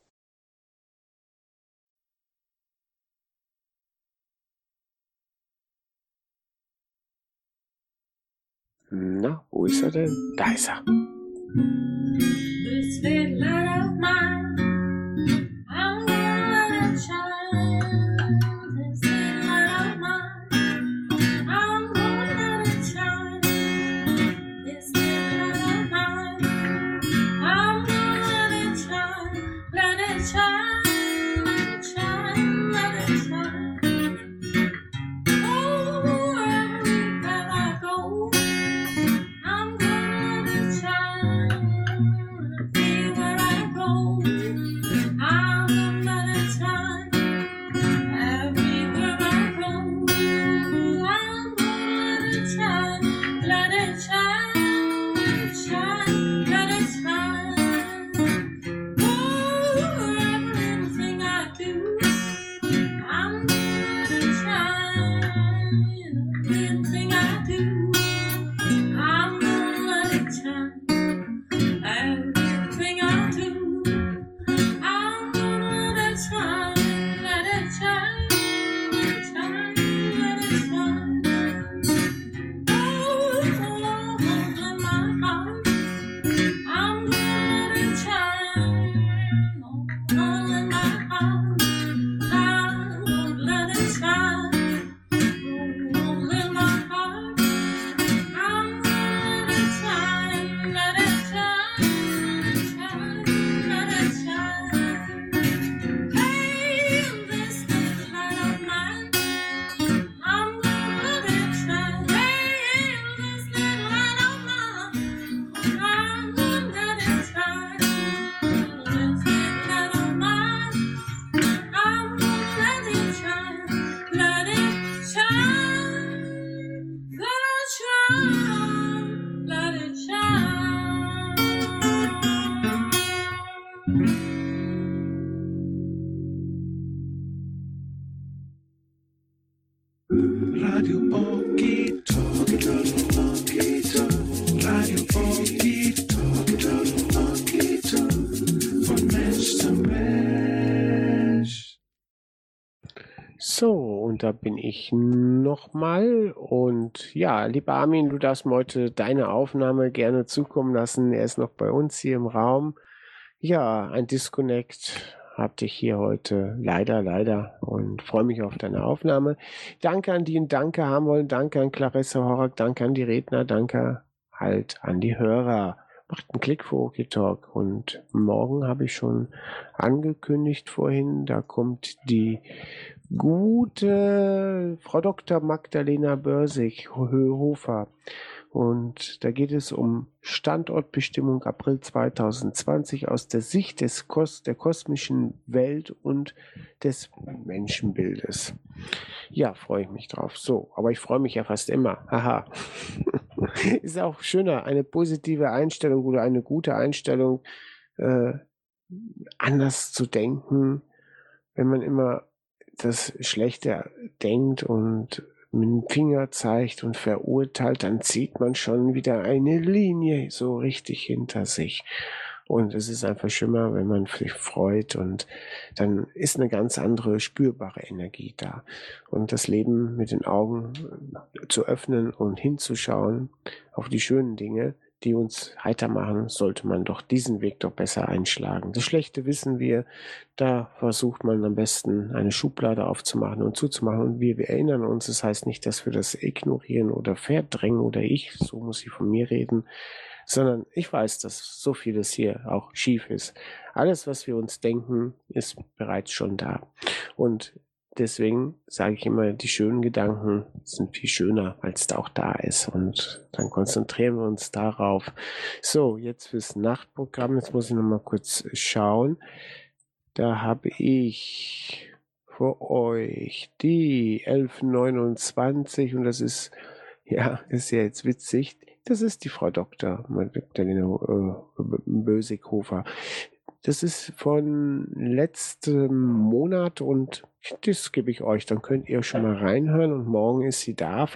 Na, wo ist er denn? Da ist er. This little light of mine, I'm gonna let it shine. This little light of mine, I'm gonna let it shine. This little light of mine, I'm gonna let it shine. Let it shine, let it shine, let it shine. Oh, wherever I go, I'm gonna let it shine. Everywhere I go, I'm gonna let it shine. Radio Okie Talk, Radio Okie Talk, Radio Okie Talk, Radio Okie Talk, von Mensch zu Mensch. So, und da bin ich nochmal. Und ja, lieber Armin, du darfst mir heute deine Aufnahme gerne zukommen lassen. Er ist noch bei uns hier im Raum. Ja, ein Disconnect hatte ich hier heute. Leider, leider. Und freue mich auf deine Aufnahme. Danke an die und Danke haben wollen. Danke an Clarissa Horak. Danke an die Redner. Danke halt an die Hörer. Macht einen Klick für Okie Talk. Und morgen habe ich schon angekündigt vorhin, da kommt die gute Frau Doktor Magdalena Börsig-Hofer. Und da geht es um Standortbestimmung April zweitausendzwanzig aus der Sicht des Kos der kosmischen Welt und des Menschenbildes. Ja, freue ich mich drauf. So, aber ich freue mich ja fast immer. Haha. Ist auch schöner, eine positive Einstellung oder eine gute Einstellung, äh, anders zu denken, wenn man immer das Schlechte denkt und mit dem Finger zeigt und verurteilt, dann zieht man schon wieder eine Linie so richtig hinter sich. Und es ist einfach schlimmer, wenn man sich freut, und dann ist eine ganz andere spürbare Energie da. Und das Leben mit den Augen zu öffnen und hinzuschauen auf die schönen Dinge, die uns heiter machen, sollte man doch diesen Weg doch besser einschlagen. Das Schlechte wissen wir, da versucht man am besten eine Schublade aufzumachen und zuzumachen, und wir, wir erinnern uns, das heißt nicht, dass wir das ignorieren oder verdrängen oder ich, so muss ich von mir reden, sondern ich weiß, dass so vieles hier auch schief ist. Alles, was wir uns denken, ist bereits schon da. Und deswegen sage ich immer, die schönen Gedanken sind viel schöner, als es da auch da ist. Und dann konzentrieren wir uns darauf. So, jetzt fürs Nachtprogramm. Jetzt muss ich noch mal kurz schauen. Da habe ich für euch die elf neunundzwanzig, und das ist, ja, das ist ja jetzt witzig. Das ist die Frau Doktor Magdalena äh, Bösig-Hofer. Das ist von letztem Monat, und das gebe ich euch. Dann könnt ihr schon mal reinhören, und morgen ist sie da.